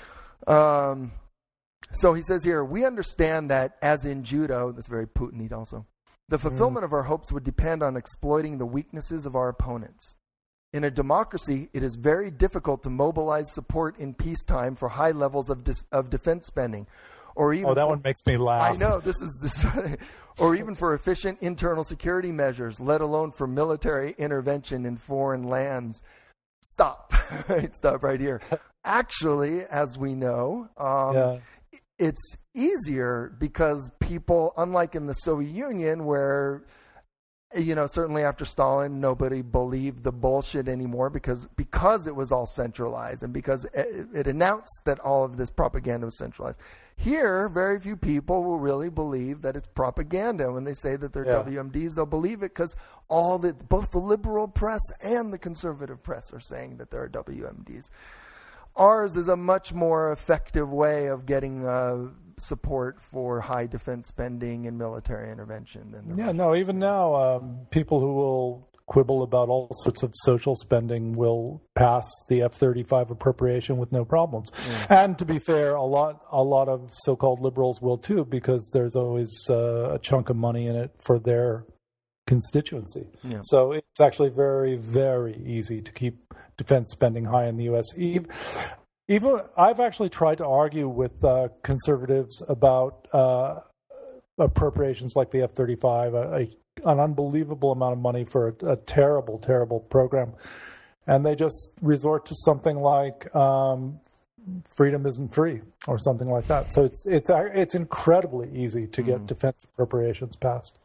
So he says here, we understand that as in judo, that's very Putinite also, the fulfillment of our hopes would depend on exploiting the weaknesses of our opponents. In a democracy, it is very difficult to mobilize support in peacetime for high levels of defense spending. Or even one makes me laugh. I know, this. Or even for efficient internal security measures, let alone for military intervention in foreign lands. Stop. Stop right here. Actually, as we know, it's easier because people, unlike in the Soviet Union, where, certainly after Stalin, nobody believed the bullshit anymore because it was all centralized and because it announced that all of this propaganda was centralized. Here, very few people will really believe that it's propaganda. When they say that they're WMDs, they'll believe it because both the liberal press and the conservative press are saying that they're WMDs. Ours is a much more effective way of getting support for high defense spending and military intervention than the Russians. Even now, people who will quibble about all sorts of social spending will pass the F-35 appropriation with no problems. And to be fair, a lot of so-called liberals will too, because there's always a chunk of money in it for their constituency. So it's actually very, very easy to keep defense spending high in the U.S. Even I've actually tried to argue with conservatives about appropriations like the F-35, an unbelievable amount of money for a terrible, terrible program. And they just resort to something like freedom isn't free or something like that. So it's incredibly easy to get defense appropriations passed.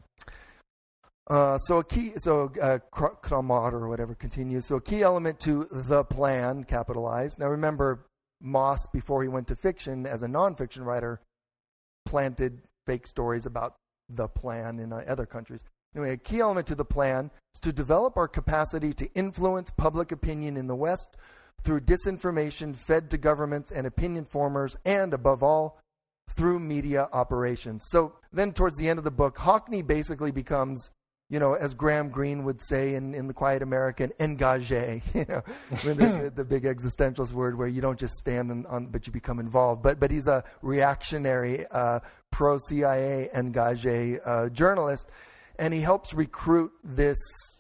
Kramar or whatever continues. So a key element to the plan, capitalized. Now remember, Moss, before he went to fiction, as a nonfiction writer, planted fake stories about the plan in other countries. Anyway, a key element to the plan is to develop our capacity to influence public opinion in the West through disinformation fed to governments and opinion formers, and above all, through media operations. So then towards the end of the book, Hockney basically becomes, as Graham Greene would say in The Quiet American, engagé, the big existentialist word where you don't just stand on, but you become involved. But he's a reactionary, pro-CIA engagé journalist, and he helps recruit this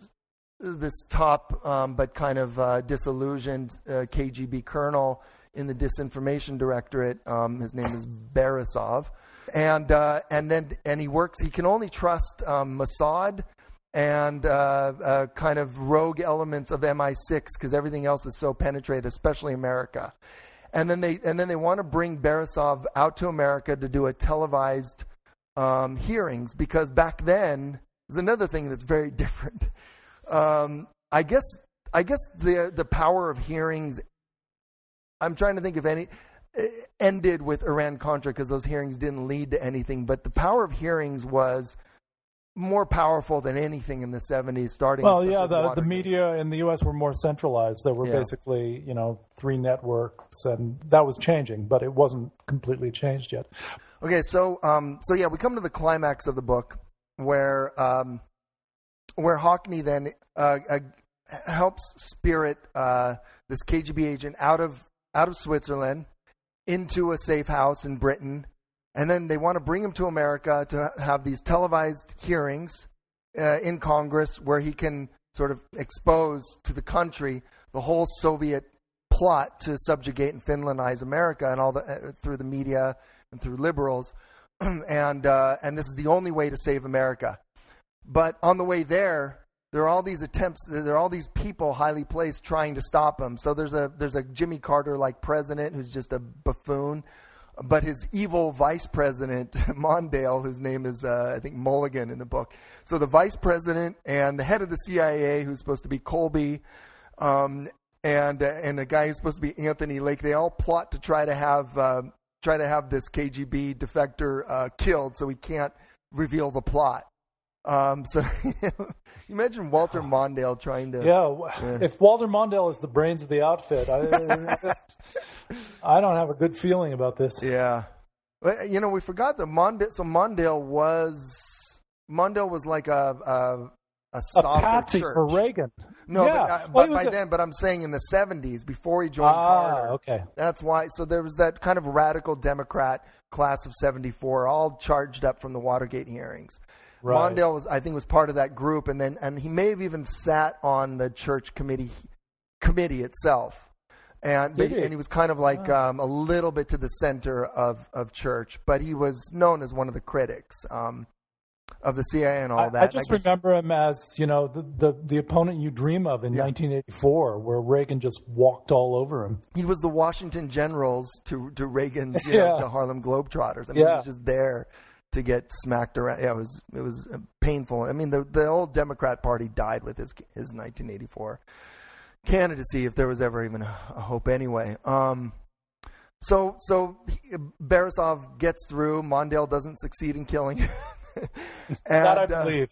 top but kind of disillusioned KGB colonel in the Disinformation Directorate. His name is Borisov, and he works. He can only trust Mossad and kind of rogue elements of MI6 because everything else is so penetrated, especially America. And then they want to bring Borisov out to America to do a televised hearings, because back then there's another thing that's very different. I guess the power of hearings, I'm trying to think of any, ended with Iran-Contra because those hearings didn't lead to anything. But the power of hearings was more powerful than anything in the 70s, starting. Well, the media in the U.S. were more centralized. There were basically, 3 networks, and that was changing, but it wasn't completely changed yet. Okay, so we come to the climax of the book where Hockney then helps spirit this KGB agent out of Switzerland into a safe house in Britain, and then they want to bring him to America to have these televised hearings in Congress where he can sort of expose to the country the whole Soviet plot to subjugate and Finlandize America, and all through the media and through liberals, and this is the only way to save America. But on the way there are all these attempts. There are all these people highly placed trying to stop him. So there's a Jimmy Carter-like president who's just a buffoon. but his evil vice president, Mondale, whose name is, I think, Mulligan in the book. So the vice president and the head of the CIA, who's supposed to be Colby, and a guy who's supposed to be Anthony Lake, they all plot to try to have this KGB defector killed so he can't reveal the plot. So you imagine Walter Mondale trying to... Yeah, if Walter Mondale is the brains of the outfit, I don't have a good feeling about this. Yeah. We forgot that Mondale was like a softer patsy church. for Reagan. No, yeah. but then I'm saying in the 70s, before he joined Carter. Okay. That's why. So there was that kind of radical Democrat class of 74, all charged up from the Watergate hearings. Right. Mondale was part of that group, and he may have even sat on the church committee itself, and he was kind of like a little bit to the center of church, but he was known as one of the critics of the CIA and all that. I just remember him as the opponent you dream of in 1984, where Reagan just walked all over him. He was the Washington Generals to Reagan's the Harlem Globetrotters. I mean, he was just there to get smacked around. Yeah, it was painful. I mean, the old Democrat Party died with his 1984 candidacy, if there was ever even a hope anyway. So Borisov gets through. Mondale doesn't succeed in killing him. That I believe.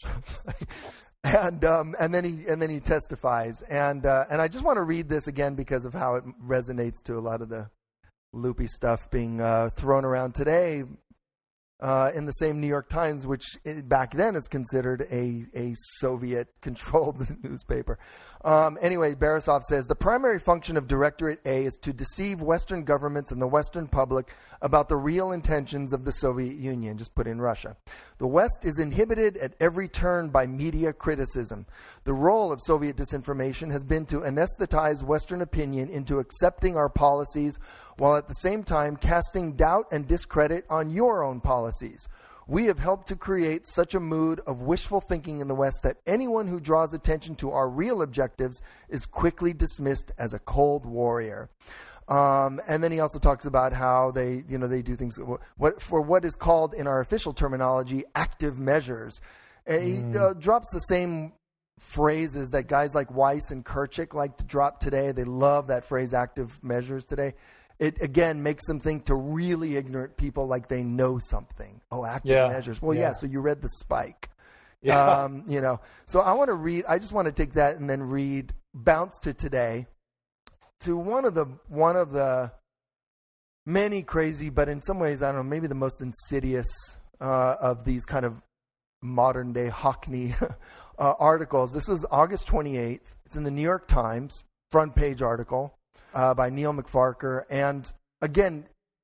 And then he testifies. And I just want to read this again because of how it resonates to a lot of the loopy stuff being thrown around today. In the same New York Times, which back then is considered a Soviet-controlled newspaper. Anyway, Borisov says, the primary function of Directorate A is to deceive Western governments and the Western public about the real intentions of the Soviet Union, just put in Russia. The West is inhibited at every turn by media criticism. The role of Soviet disinformation has been to anesthetize Western opinion into accepting our policies while at the same time casting doubt and discredit on your own policies. We have helped to create such a mood of wishful thinking in the West that anyone who draws attention to our real objectives is quickly dismissed as a cold warrior. And then he also talks about how they do things for what is called in our official terminology active measures. And he drops the same phrases that guys like Weiss and Kerchik like to drop today. They love that phrase, active measures, today. It, again, makes them think to really ignorant people like they know something. Oh, active measures. Well, so you read The Spike. Yeah. So I want to read, I just want to take that and then bounce to today, to one of the many crazy, but in some ways, I don't know, maybe the most insidious of these kind of modern day Hockney articles. This is August 28th. It's in the New York Times, front page article. By Neil McFarker. And again,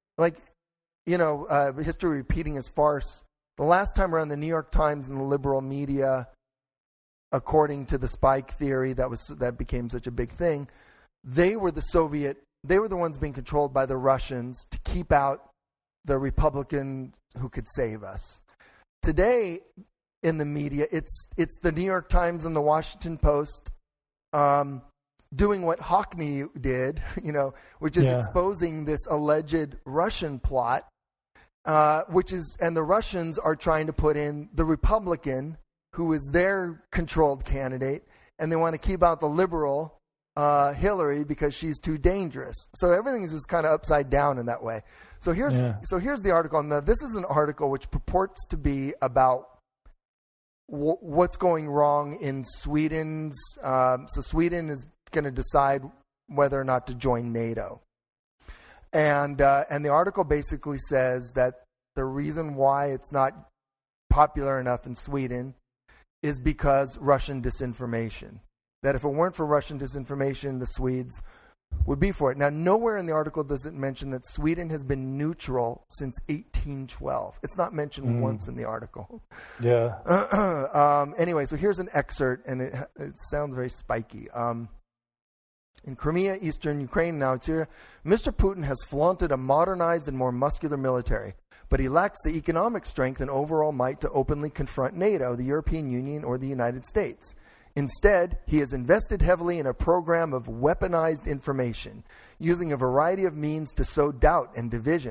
history repeating as farce. The last time around, the New York Times and the liberal media, according to the Spike theory that became such a big thing, they were the ones being controlled by the Russians to keep out the Republican who could save us. Today, in the media, it's the New York Times and the Washington Post, doing what Hockney did, which is exposing this alleged Russian plot, and the Russians are trying to put in the Republican, who is their controlled candidate, and they want to keep out the liberal, Hillary, because she's too dangerous. So everything is just kind of upside down in that way. So here's the article. Now, this is an article which purports to be about what's going wrong in Sweden's. So Sweden is going to decide whether or not to join NATO, and the article basically says that the reason why it's not popular enough in Sweden is because Russian disinformation. That if it weren't for Russian disinformation, the Swedes would be for it. Now, nowhere in the article does it mention that Sweden has been neutral since 1812. It's not mentioned once in the article. Yeah. Anyway, so here's an excerpt, and it sounds very spiky. In Crimea, eastern Ukraine, now it's here, Mr. Putin has flaunted a modernized and more muscular military, but he lacks the economic strength and overall might to openly confront NATO, the European Union, or the United States. Instead, he has invested heavily in a program of weaponized information, using a variety of means to sow doubt and division.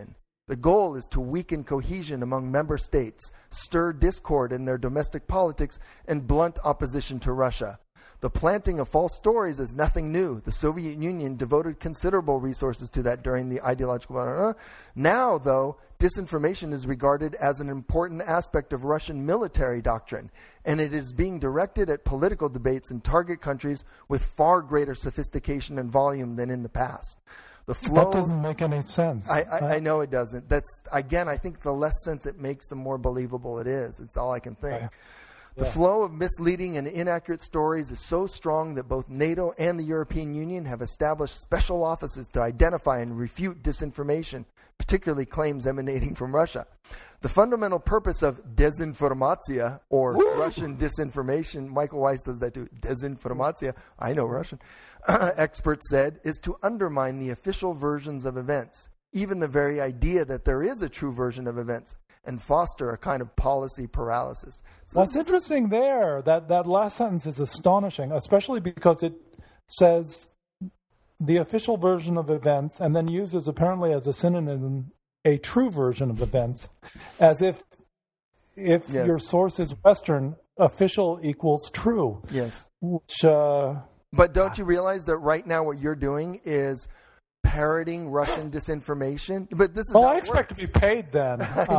The goal is to weaken cohesion among member states, stir discord in their domestic politics, and blunt opposition to Russia. The planting of false stories is nothing new. The Soviet Union devoted considerable resources to that during the ideological... Now, though, disinformation is regarded as an important aspect of Russian military doctrine, and it is being directed at political debates in target countries with far greater sophistication and volume than in the past. The flow, that doesn't make any sense. I know it doesn't. That's, again, I think the less sense it makes, the more believable it is. It's all I can think. The flow of misleading and inaccurate stories is so strong that both NATO and the European Union have established special offices to identify and refute disinformation, particularly claims emanating from Russia. The fundamental purpose of dezinformatia, or Russian disinformation, Michael Weiss does that too, dezinformatia, I know Russian, experts said, is to undermine the official versions of events, even the very idea that there is a true version of events, and foster a kind of policy paralysis. So what's interesting there, that last sentence is astonishing, especially because it says the official version of events and then uses apparently as a synonym a true version of events, as if yes. Your source is Western, official equals true. Yes. Which, but don't you realize that right now what you're doing is parroting Russian disinformation? But this is I expect to be paid then.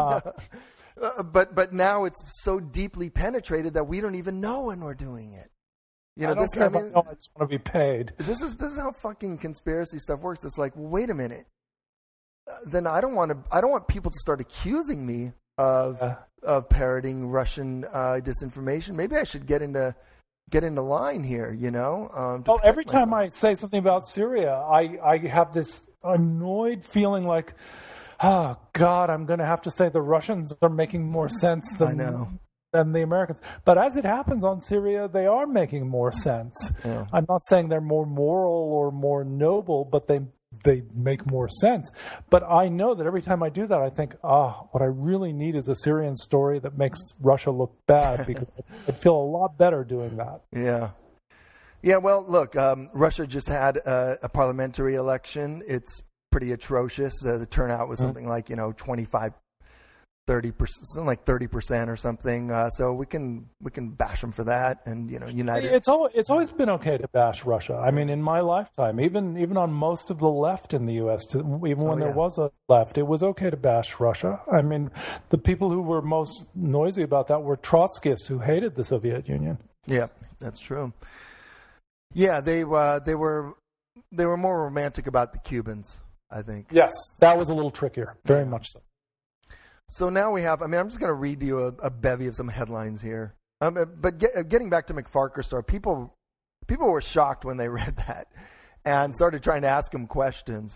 But now it's so deeply penetrated that we don't even know when we're doing it. You know, I just want to be paid. This is how fucking conspiracy stuff works. It's like, well, wait a minute. Then I don't want people to start accusing me of parroting Russian disinformation. Maybe I should get into line here, you know. Every time I say something about Syria, I have this annoyed feeling like, oh God, I'm going to have to say the Russians are making more sense than the Americans. But as it happens on Syria, they are making more sense. Yeah. I'm not saying they're more moral or more noble, but they make more sense. But I know that every time I do that, I think, what I really need is a Syrian story that makes Russia look bad, because I'd feel a lot better doing that. Yeah. Yeah, well, look, Russia just had a parliamentary election. It's pretty atrocious. The turnout was something like, 25, 30%, something like 30% or something. So we can bash them for that, and United. It's always been okay to bash Russia. I mean, in my lifetime, even on most of the left in the U.S., even when there was a left, it was okay to bash Russia. I mean, the people who were most noisy about that were Trotskyists who hated the Soviet Union. Yeah, that's true. Yeah, they were more romantic about the Cubans, I think. Yes, that was a little trickier, very much so. So now we have, I'm just going to read you a bevy of some headlines here. But getting back to McFarker story, people were shocked when they read that and started trying to ask him questions.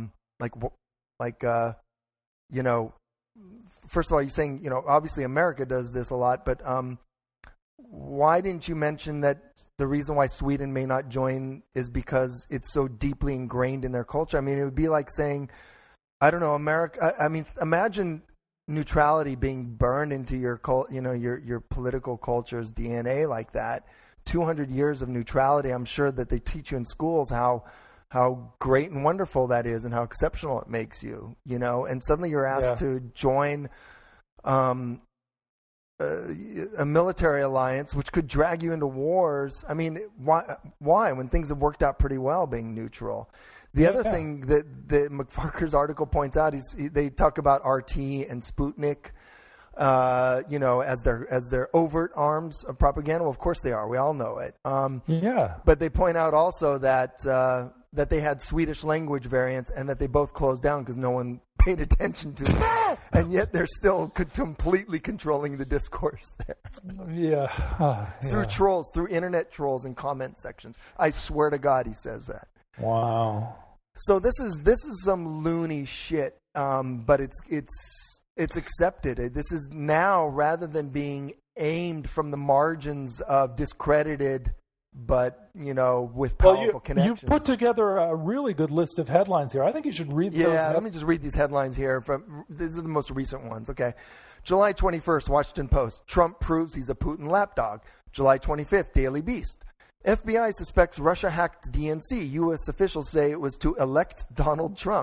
First of all, you're saying, obviously America does this a lot, but why didn't you mention that the reason why Sweden may not join is because it's so deeply ingrained in their culture? I mean, it would be like saying, I don't know, America. I mean, imagine neutrality being burned into your political culture's DNA like that. 200 years of neutrality. I'm sure that they teach you in schools how great and wonderful that is and how exceptional it makes you, and suddenly you're asked to join a military alliance which could drag you into wars. I mean, why when things have worked out pretty well being neutral? The other thing that McFarker's article points out is they talk about RT and Sputnik, as their overt arms of propaganda. Well, of course they are. We all know it. But they point out also that they had Swedish language variants and that they both closed down because no one paid attention to them, and yet they're still completely controlling the discourse there. Through trolls, through internet trolls and comment sections. I swear to God, he says that. Wow. So this is some loony shit, but it's accepted. This is now, rather than being aimed from the margins of discredited, but with powerful connections. You've put together a really good list of headlines here. I think you should read those. Yeah, let me just read these headlines here. These are the most recent ones. Okay, July 21st, Washington Post. Trump proves he's a Putin lapdog. July 25th, Daily Beast. FBI suspects Russia hacked DNC. U.S. officials say it was to elect Donald Trump.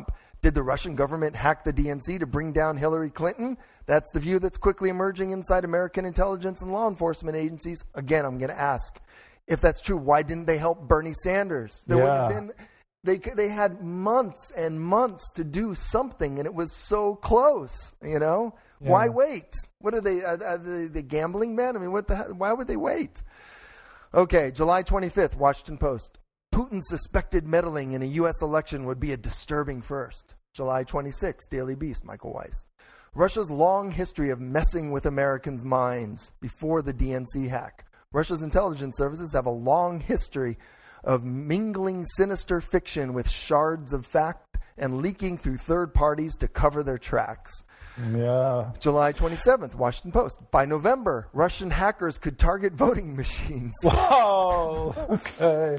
Did the Russian government hack the DNC to bring down Hillary Clinton? That's the view that's quickly emerging inside American intelligence and law enforcement agencies. Again, I'm going to ask, if that's true, why didn't they help Bernie Sanders? There would have been, they had months and months to do something, and it was so close, you know? Yeah. Why wait? What are they the gambling men? I mean, what the hell? Why would they wait? Okay, July 25th, Washington Post. Putin's suspected meddling in a U.S. election would be a disturbing first. July 26th, Daily Beast, Michael Weiss. Russia's long history of messing with Americans' minds before the DNC hack. Russia's intelligence services have a long history of mingling sinister fiction with shards of fact and leaking through third parties to cover their tracks. Yeah. July 27th, Washington Post. By November, Russian hackers could target voting machines. Whoa. Okay.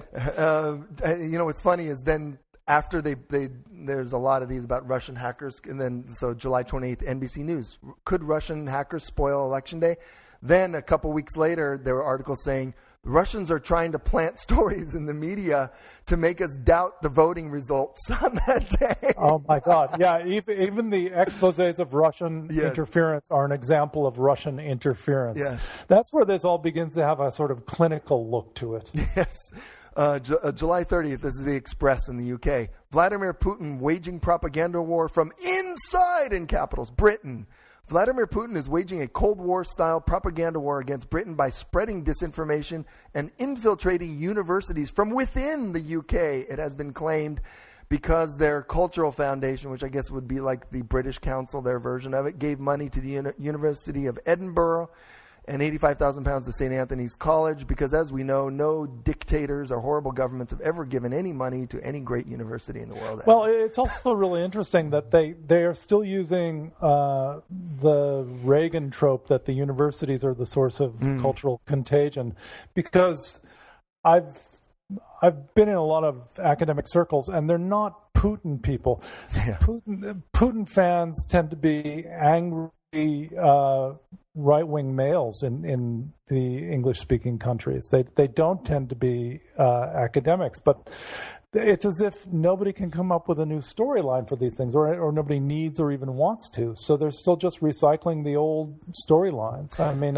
You know what's funny is then after there's a lot of these about Russian hackers, and then so July 28th, NBC News. Could Russian hackers spoil Election Day? Then a couple weeks later, there were articles saying the Russians are trying to plant stories in the media to make us doubt the voting results on that day. Oh, my God. Yeah, even the exposés of Russian interference are an example of Russian interference. Yes. That's where this all begins to have a sort of clinical look to it. Yes. July 30th, this is the Express in the UK. Vladimir Putin waging propaganda war from inside in capitals, Britain. Vladimir Putin is waging a Cold War-style propaganda war against Britain by spreading disinformation and infiltrating universities from within the UK, it has been claimed, because their cultural foundation, which I guess would be like the British Council, their version of it, gave money to the University of Edinburgh and £85,000 to St. Anthony's College, because as we know, no dictators or horrible governments have ever given any money to any great university in the world. Well, it's also really interesting that they are still using the Reagan trope that the universities are the source of cultural contagion, because I've been in a lot of academic circles, and they're not Putin people. Yeah. Putin fans tend to be angry right-wing males in the English-speaking countries. They don't tend to be academics, but it's as if nobody can come up with a new storyline for these things, or nobody needs or even wants to. So they're still just recycling the old storylines. I mean,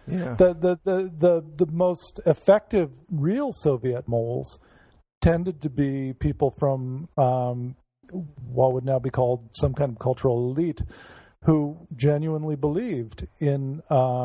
the most effective real Soviet moles tended to be people from what would now be called some kind of cultural elite, who genuinely believed in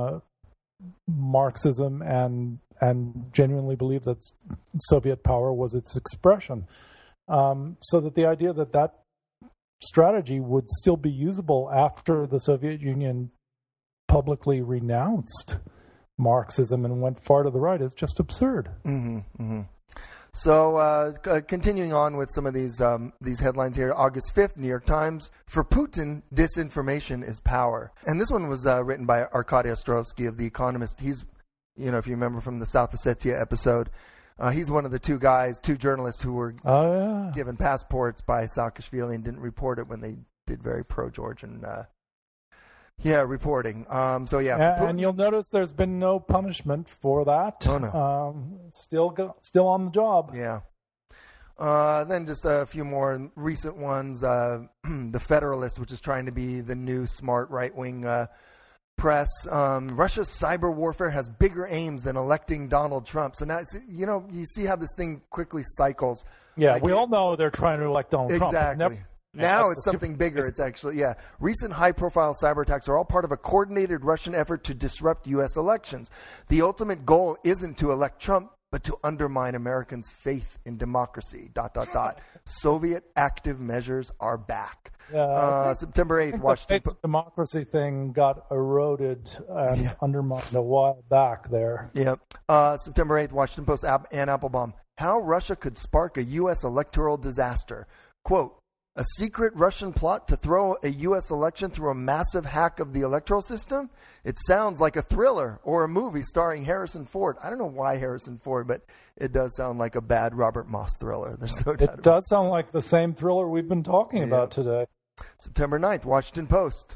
Marxism and genuinely believed that Soviet power was its expression. So that the idea that strategy would still be usable after the Soviet Union publicly renounced Marxism and went far to the right is just absurd. Mm-hmm, mm-hmm. So continuing on with some of these headlines here, August 5th, New York Times, for Putin, disinformation is power. And this one was written by Arkady Ostrovsky of The Economist. He's, you know, if you remember from the South Ossetia episode, he's one of the two journalists who were given passports by Saakashvili and didn't report it when they did very pro-Georgian reporting. And you'll notice there's been no punishment for that. Oh, no. Still on the job. Yeah. Then just a few more recent ones. The Federalist, which is trying to be the new smart right-wing press. Russia's cyber warfare has bigger aims than electing Donald Trump. So now, you see how this thing quickly cycles. Yeah, we all know they're trying to elect Donald Trump. Exactly. Now it's something bigger. It's actually, recent high-profile cyber attacks are all part of a coordinated Russian effort to disrupt U.S. elections. The ultimate goal isn't to elect Trump, but to undermine Americans' faith in democracy, ... Soviet active measures are back. September 8th, Washington Post. The democracy thing got eroded and undermined a while back there. Yep. September 8th, Washington Post, Ann Applebaum. How Russia could spark a U.S. electoral disaster. Quote, a secret Russian plot to throw a U.S. election through a massive hack of the electoral system? It sounds like a thriller or a movie starring Harrison Ford. I don't know why Harrison Ford, but it does sound like a bad Robert Moss thriller. There's no doubt. It does sound like the same thriller we've been talking about today. September 9th, Washington Post.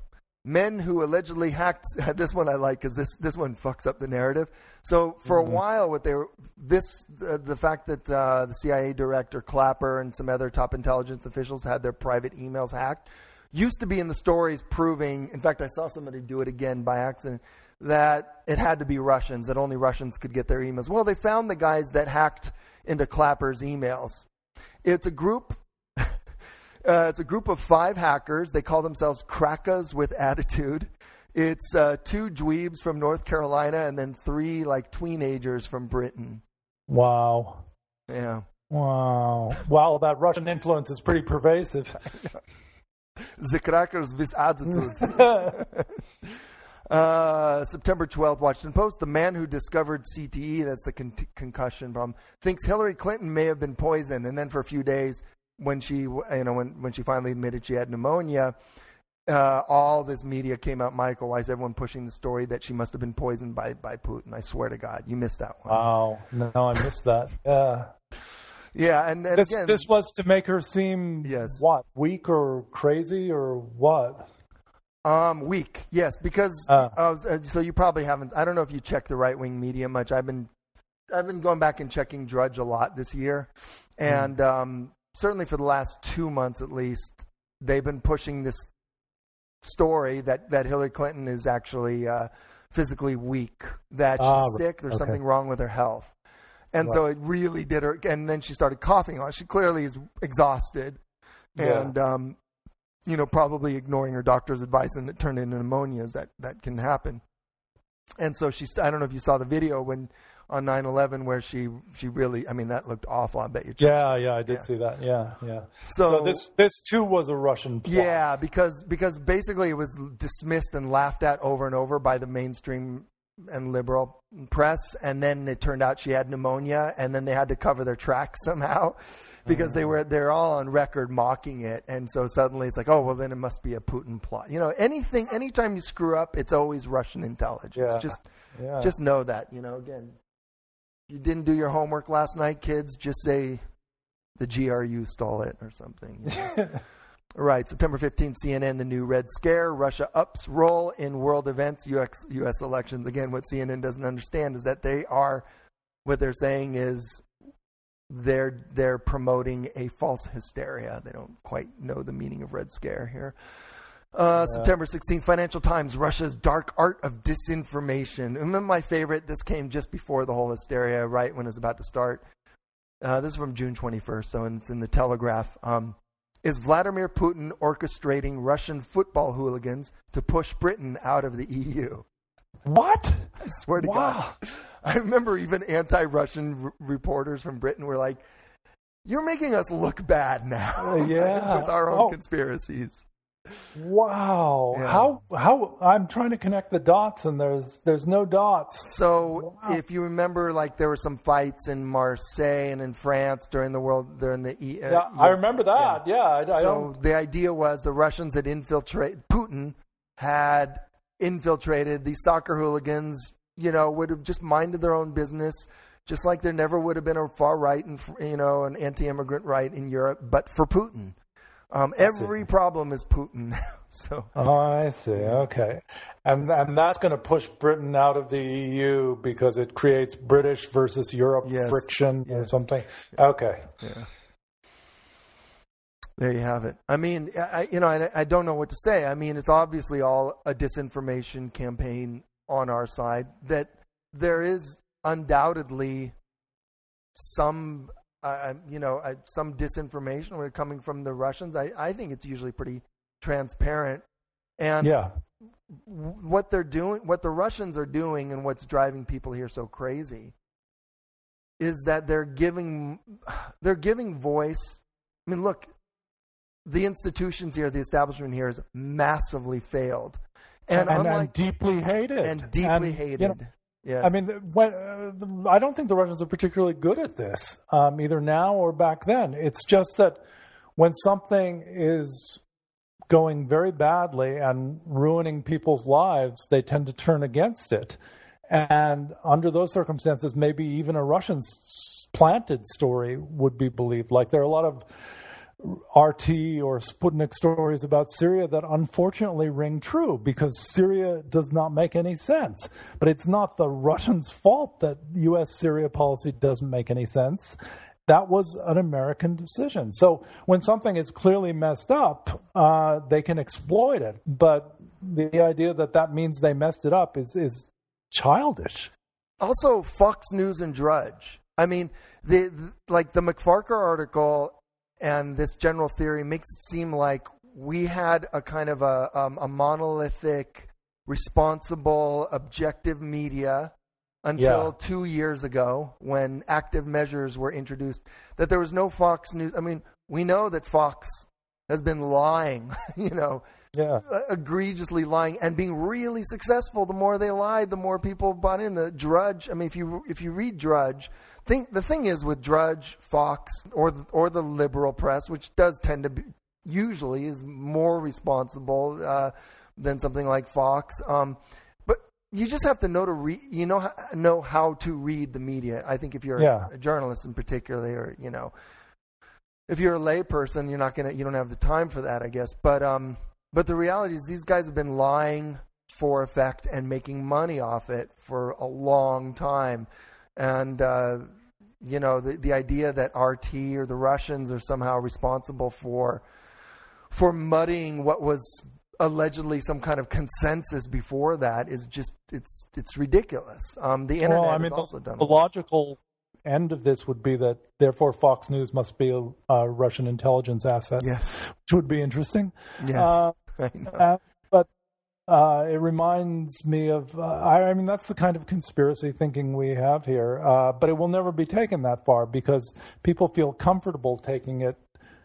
men who allegedly hacked. This one I like because this one fucks up the narrative. So for a while, the fact that the CIA director Clapper and some other top intelligence officials had their private emails hacked used to be in the stories proving. In fact, I saw somebody do it again by accident. That it had to be Russians, that only Russians could get their emails. Well, they found the guys that hacked into Clapper's emails. It's a group. It's a group of 5 hackers. They call themselves Krakas with Attitude. It's 2 dweebs from North Carolina and then 3 like teenagers from Britain. Wow. Yeah. Wow. Wow, that Russian influence is pretty pervasive. The Krakas with Attitude. September 12th, Washington Post. The man who discovered CTE, that's the concussion problem, thinks Hillary Clinton may have been poisoned. And then for a few days, when she finally admitted she had pneumonia, all this media came out. Michael, why is everyone pushing the story that she must have been poisoned by Putin? I swear to God, you missed that one. Wow, no, I missed that. Yeah. Yeah, and again, this was to make her seem what, weak or crazy or what? Weak, yes, because so you probably haven't. I don't know if you check the right wing media much. I've been going back and checking Drudge a lot this year, and certainly for the last 2 months at least, they've been pushing this story that Hillary Clinton is actually physically weak, that she's sick. There's something wrong with her health, and so it really did her. And then she started coughing. She clearly is exhausted, and probably ignoring her doctor's advice, and it turned into pneumonia. That can happen. And so I don't know if you saw the video on 9/11 where she really, that looked awful. I bet you. Yeah, I did see that. Yeah. So this too was a Russian plot. Yeah, because basically it was dismissed and laughed at over and over by the mainstream and liberal press, and then it turned out she had pneumonia, and then they had to cover their tracks somehow. Because they're all on record mocking it, and so suddenly it's like, oh well, then it must be a Putin plot. Anytime you screw up, it's always Russian intelligence. Just know that. Again, you didn't do your homework last night, kids. Just say the GRU stole it or something. All right, September 15th, CNN, the new Red Scare. Russia ups role in world events, U.S. elections. Again, what CNN doesn't understand is that what they're saying is. They're promoting a false hysteria. They don't quite know the meaning of Red Scare here. September 16th, Financial Times, Russia's dark art of disinformation. And then my favorite, this came just before the whole hysteria, right when it was about to start. This is from June 21st, so it's in the Telegraph. Is Vladimir Putin orchestrating Russian football hooligans to push Britain out of the EU? What? I swear to God. I remember even anti-Russian reporters from Britain were like, you're making us look bad now with our own conspiracies. Wow. Yeah. How I'm trying to connect the dots and there's no dots. So if you remember, like there were some fights in Marseille and in France during the I remember that. So the idea was the Russians had Putin had infiltrated these soccer hooligans, would have just minded their own business, just like there never would have been a far right and an anti-immigrant right in Europe, but for Putin. Every problem is Putin. So. Oh, I see. Okay. And that's going to push Britain out of the EU because it creates British versus Europe friction or something. Okay. Yeah. There you have it. I don't know what to say. It's obviously all a disinformation campaign on our side. That there is undoubtedly some disinformation when it's coming from the Russians. I think it's usually pretty transparent. And what they're doing, what the Russians are doing, and what's driving people here so crazy is that they're giving voice. Look. The institutions here, the establishment here has massively failed. And deeply hated. Hated. Yes. I don't think the Russians are particularly good at this, either now or back then. It's just that when something is going very badly and ruining people's lives, they tend to turn against it. And under those circumstances, maybe even a Russian planted story would be believed. Like there are a lot of RT or Sputnik stories about Syria that unfortunately ring true, because Syria does not make any sense. But it's not the Russians' fault that U.S. Syria policy doesn't make any sense. That was an American decision. So when something is clearly messed up, they can exploit it. But the idea that means they messed it up is childish. Also, Fox News and Drudge. I mean, the McFarker article and this general theory makes it seem like we had a kind of a monolithic, responsible, objective media until 2 years ago when active measures were introduced, that there was no Fox News. I mean, we know that Fox has been lying, egregiously lying and being really successful. The more they lied, the more people bought in. The Drudge, I mean, if you read Drudge, the thing is with Drudge, Fox, or the liberal press, which does tend to be, usually is more responsible than something like Fox. But you just have to know know how to read the media. I think if you're a journalist in particular, or if you're a lay person, you don't have the time for that, I guess. But the reality is these guys have been lying for effect and making money off it for a long time. And, the idea that RT or the Russians are somehow responsible for muddying what was allegedly some kind of consensus before that is just, it's ridiculous. The internet has also done the logical end of this would be that therefore Fox News must be a Russian intelligence asset. Yes. Which would be interesting. Yes. I know. But it reminds me of, I mean, that's the kind of conspiracy thinking we have here. But it will never be taken that far because people feel comfortable taking it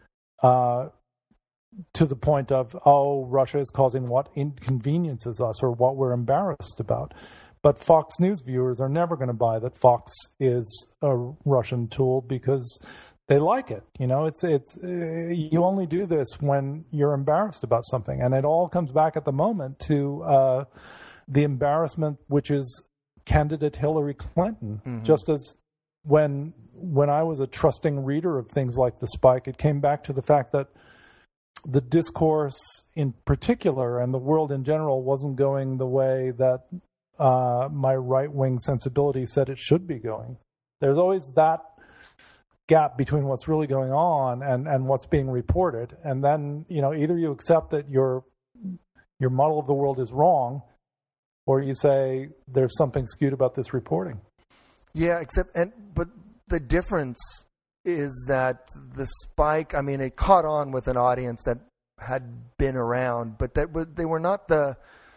to the point of, Russia is causing what inconveniences us or what we're embarrassed about. But Fox News viewers are never going to buy that Fox is a Russian tool because they like it. It's you only do this when you're embarrassed about something, and it all comes back at the moment to the embarrassment, which is candidate Hillary Clinton. Mm-hmm. Just as when I was a trusting reader of things like The Spike, it came back to the fact that the discourse in particular and the world in general wasn't going the way that my right-wing sensibility said it should be going. There's always that gap between what's really going on and what's being reported. And then, either you accept that your model of the world is wrong, or you say there's something skewed about this reporting. Yeah, but the difference is that The Spike, I mean, it caught on with an audience that had been around, but they were not the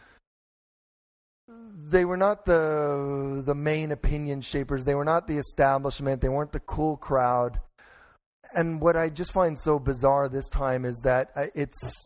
main opinion shapers. They were not the establishment. They weren't the cool crowd. And what I just find so bizarre this time is that it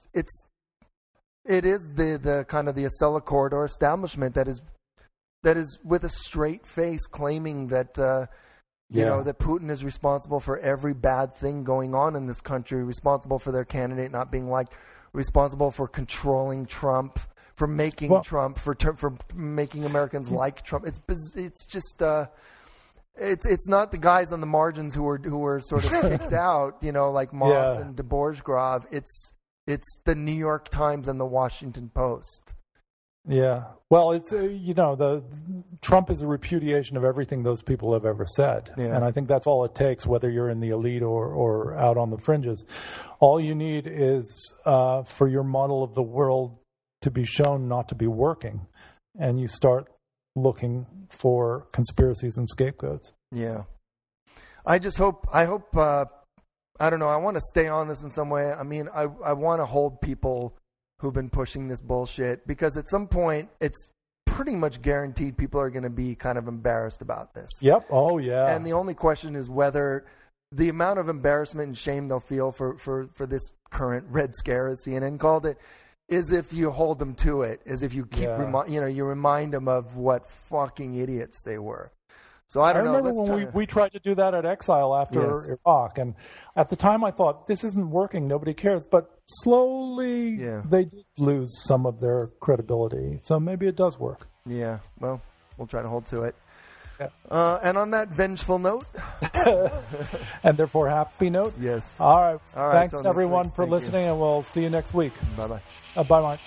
is the kind of the Acela corridor establishment that is with a straight face claiming that that Putin is responsible for every bad thing going on in this country, responsible for their candidate not being liked, responsible for controlling Trump, for making Trump, for making Americans like Trump. It's just it's not the guys on the margins who were sort of kicked out, like Moss and Dvorak. It's the New York Times and the Washington Post. Yeah. Well, it's the Trump is a repudiation of everything those people have ever said, and I think that's all it takes, whether you're in the elite or out on the fringes. All you need is for your model of the world to be shown not to be working, and you start looking for conspiracies and scapegoats. Yeah. I hope, I don't know, I want to stay on this in some way. I mean, I want to hold people who've been pushing this bullshit, because at some point it's pretty much guaranteed people are going to be kind of embarrassed about this. Yep. Oh, yeah. And the only question is whether the amount of embarrassment and shame they'll feel for this current Red Scare, as CNN called it, is if you hold them to it, is if you keep you remind them of what fucking idiots they were. So I remember when we tried to do that at Exile after Iraq, and at the time I thought, this isn't working, nobody cares. But slowly they did lose some of their credibility. So maybe it does work. Yeah, well, we'll try to hold to it. And on that vengeful note, and therefore happy note. Yes. All right. Thanks everyone for listening, and we'll see you next week. Bye-bye. Bye, Mike.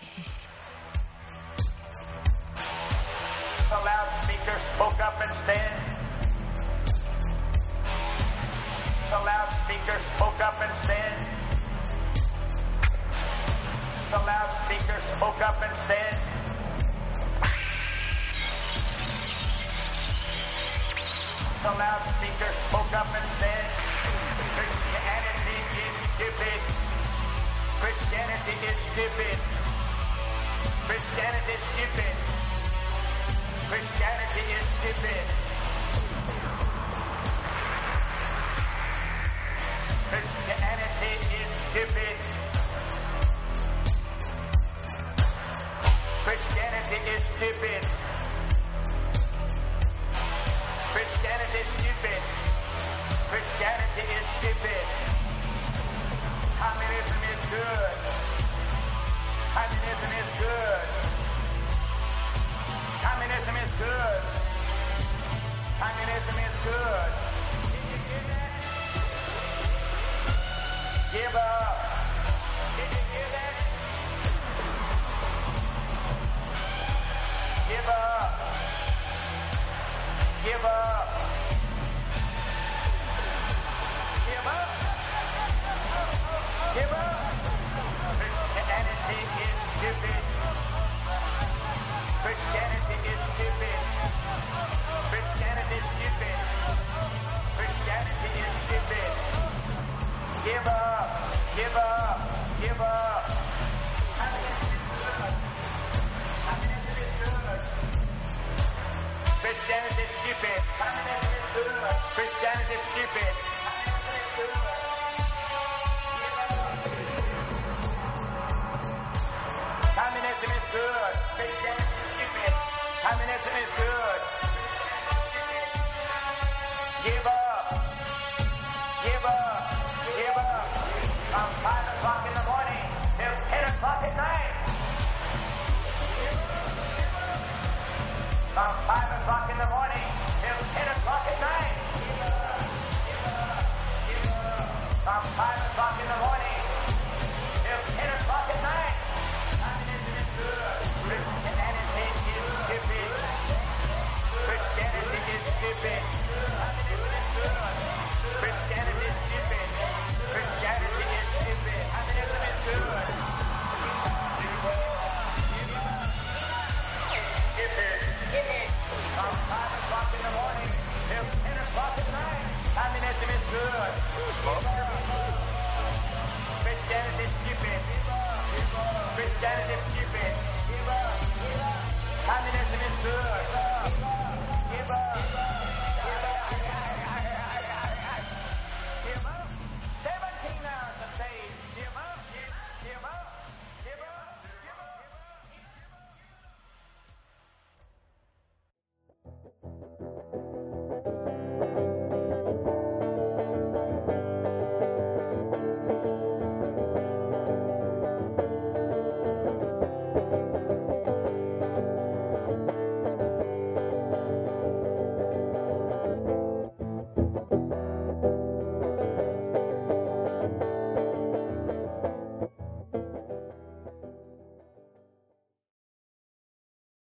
The loudspeaker spoke up and said. The loudspeaker spoke up and said. The loudspeaker spoke up and said. The loudspeaker spoke up and said, Christianity is stupid. Christianity is stupid. Christianity is stupid. Christianity is stupid. Christianity is stupid. Christianity is stupid. Christianity is stupid. Christianity is stupid. Communism is good. Communism is good. Communism is good. Communism is good. Give up. Did you hear that? Give up. Give up. Give up. Give up. Christianity is stupid. Christianity is stupid. Christianity is stupid. Christianity is stupid. Give up. Give up. Give up. Christianity is stupid. Christianity is stupid. Communism is good. Christianity is stupid. Communism is good. Give up. Give up. Give up. From 5 o'clock in the morning till 10 o'clock at night. From 5 o'clock in the morning till 10 o'clock at night. From 5 o'clock in the morning till 10 o'clock at night. Communism is good. Christianity is stupid. Christianity is stupid. Christianity is stupid. Christianity is stupid. Communism is good. From 5 o'clock in the morning till 10 o'clock at night. Communism is good. Christianity is stupid. Christianity is stupid. Communism is good. Give up.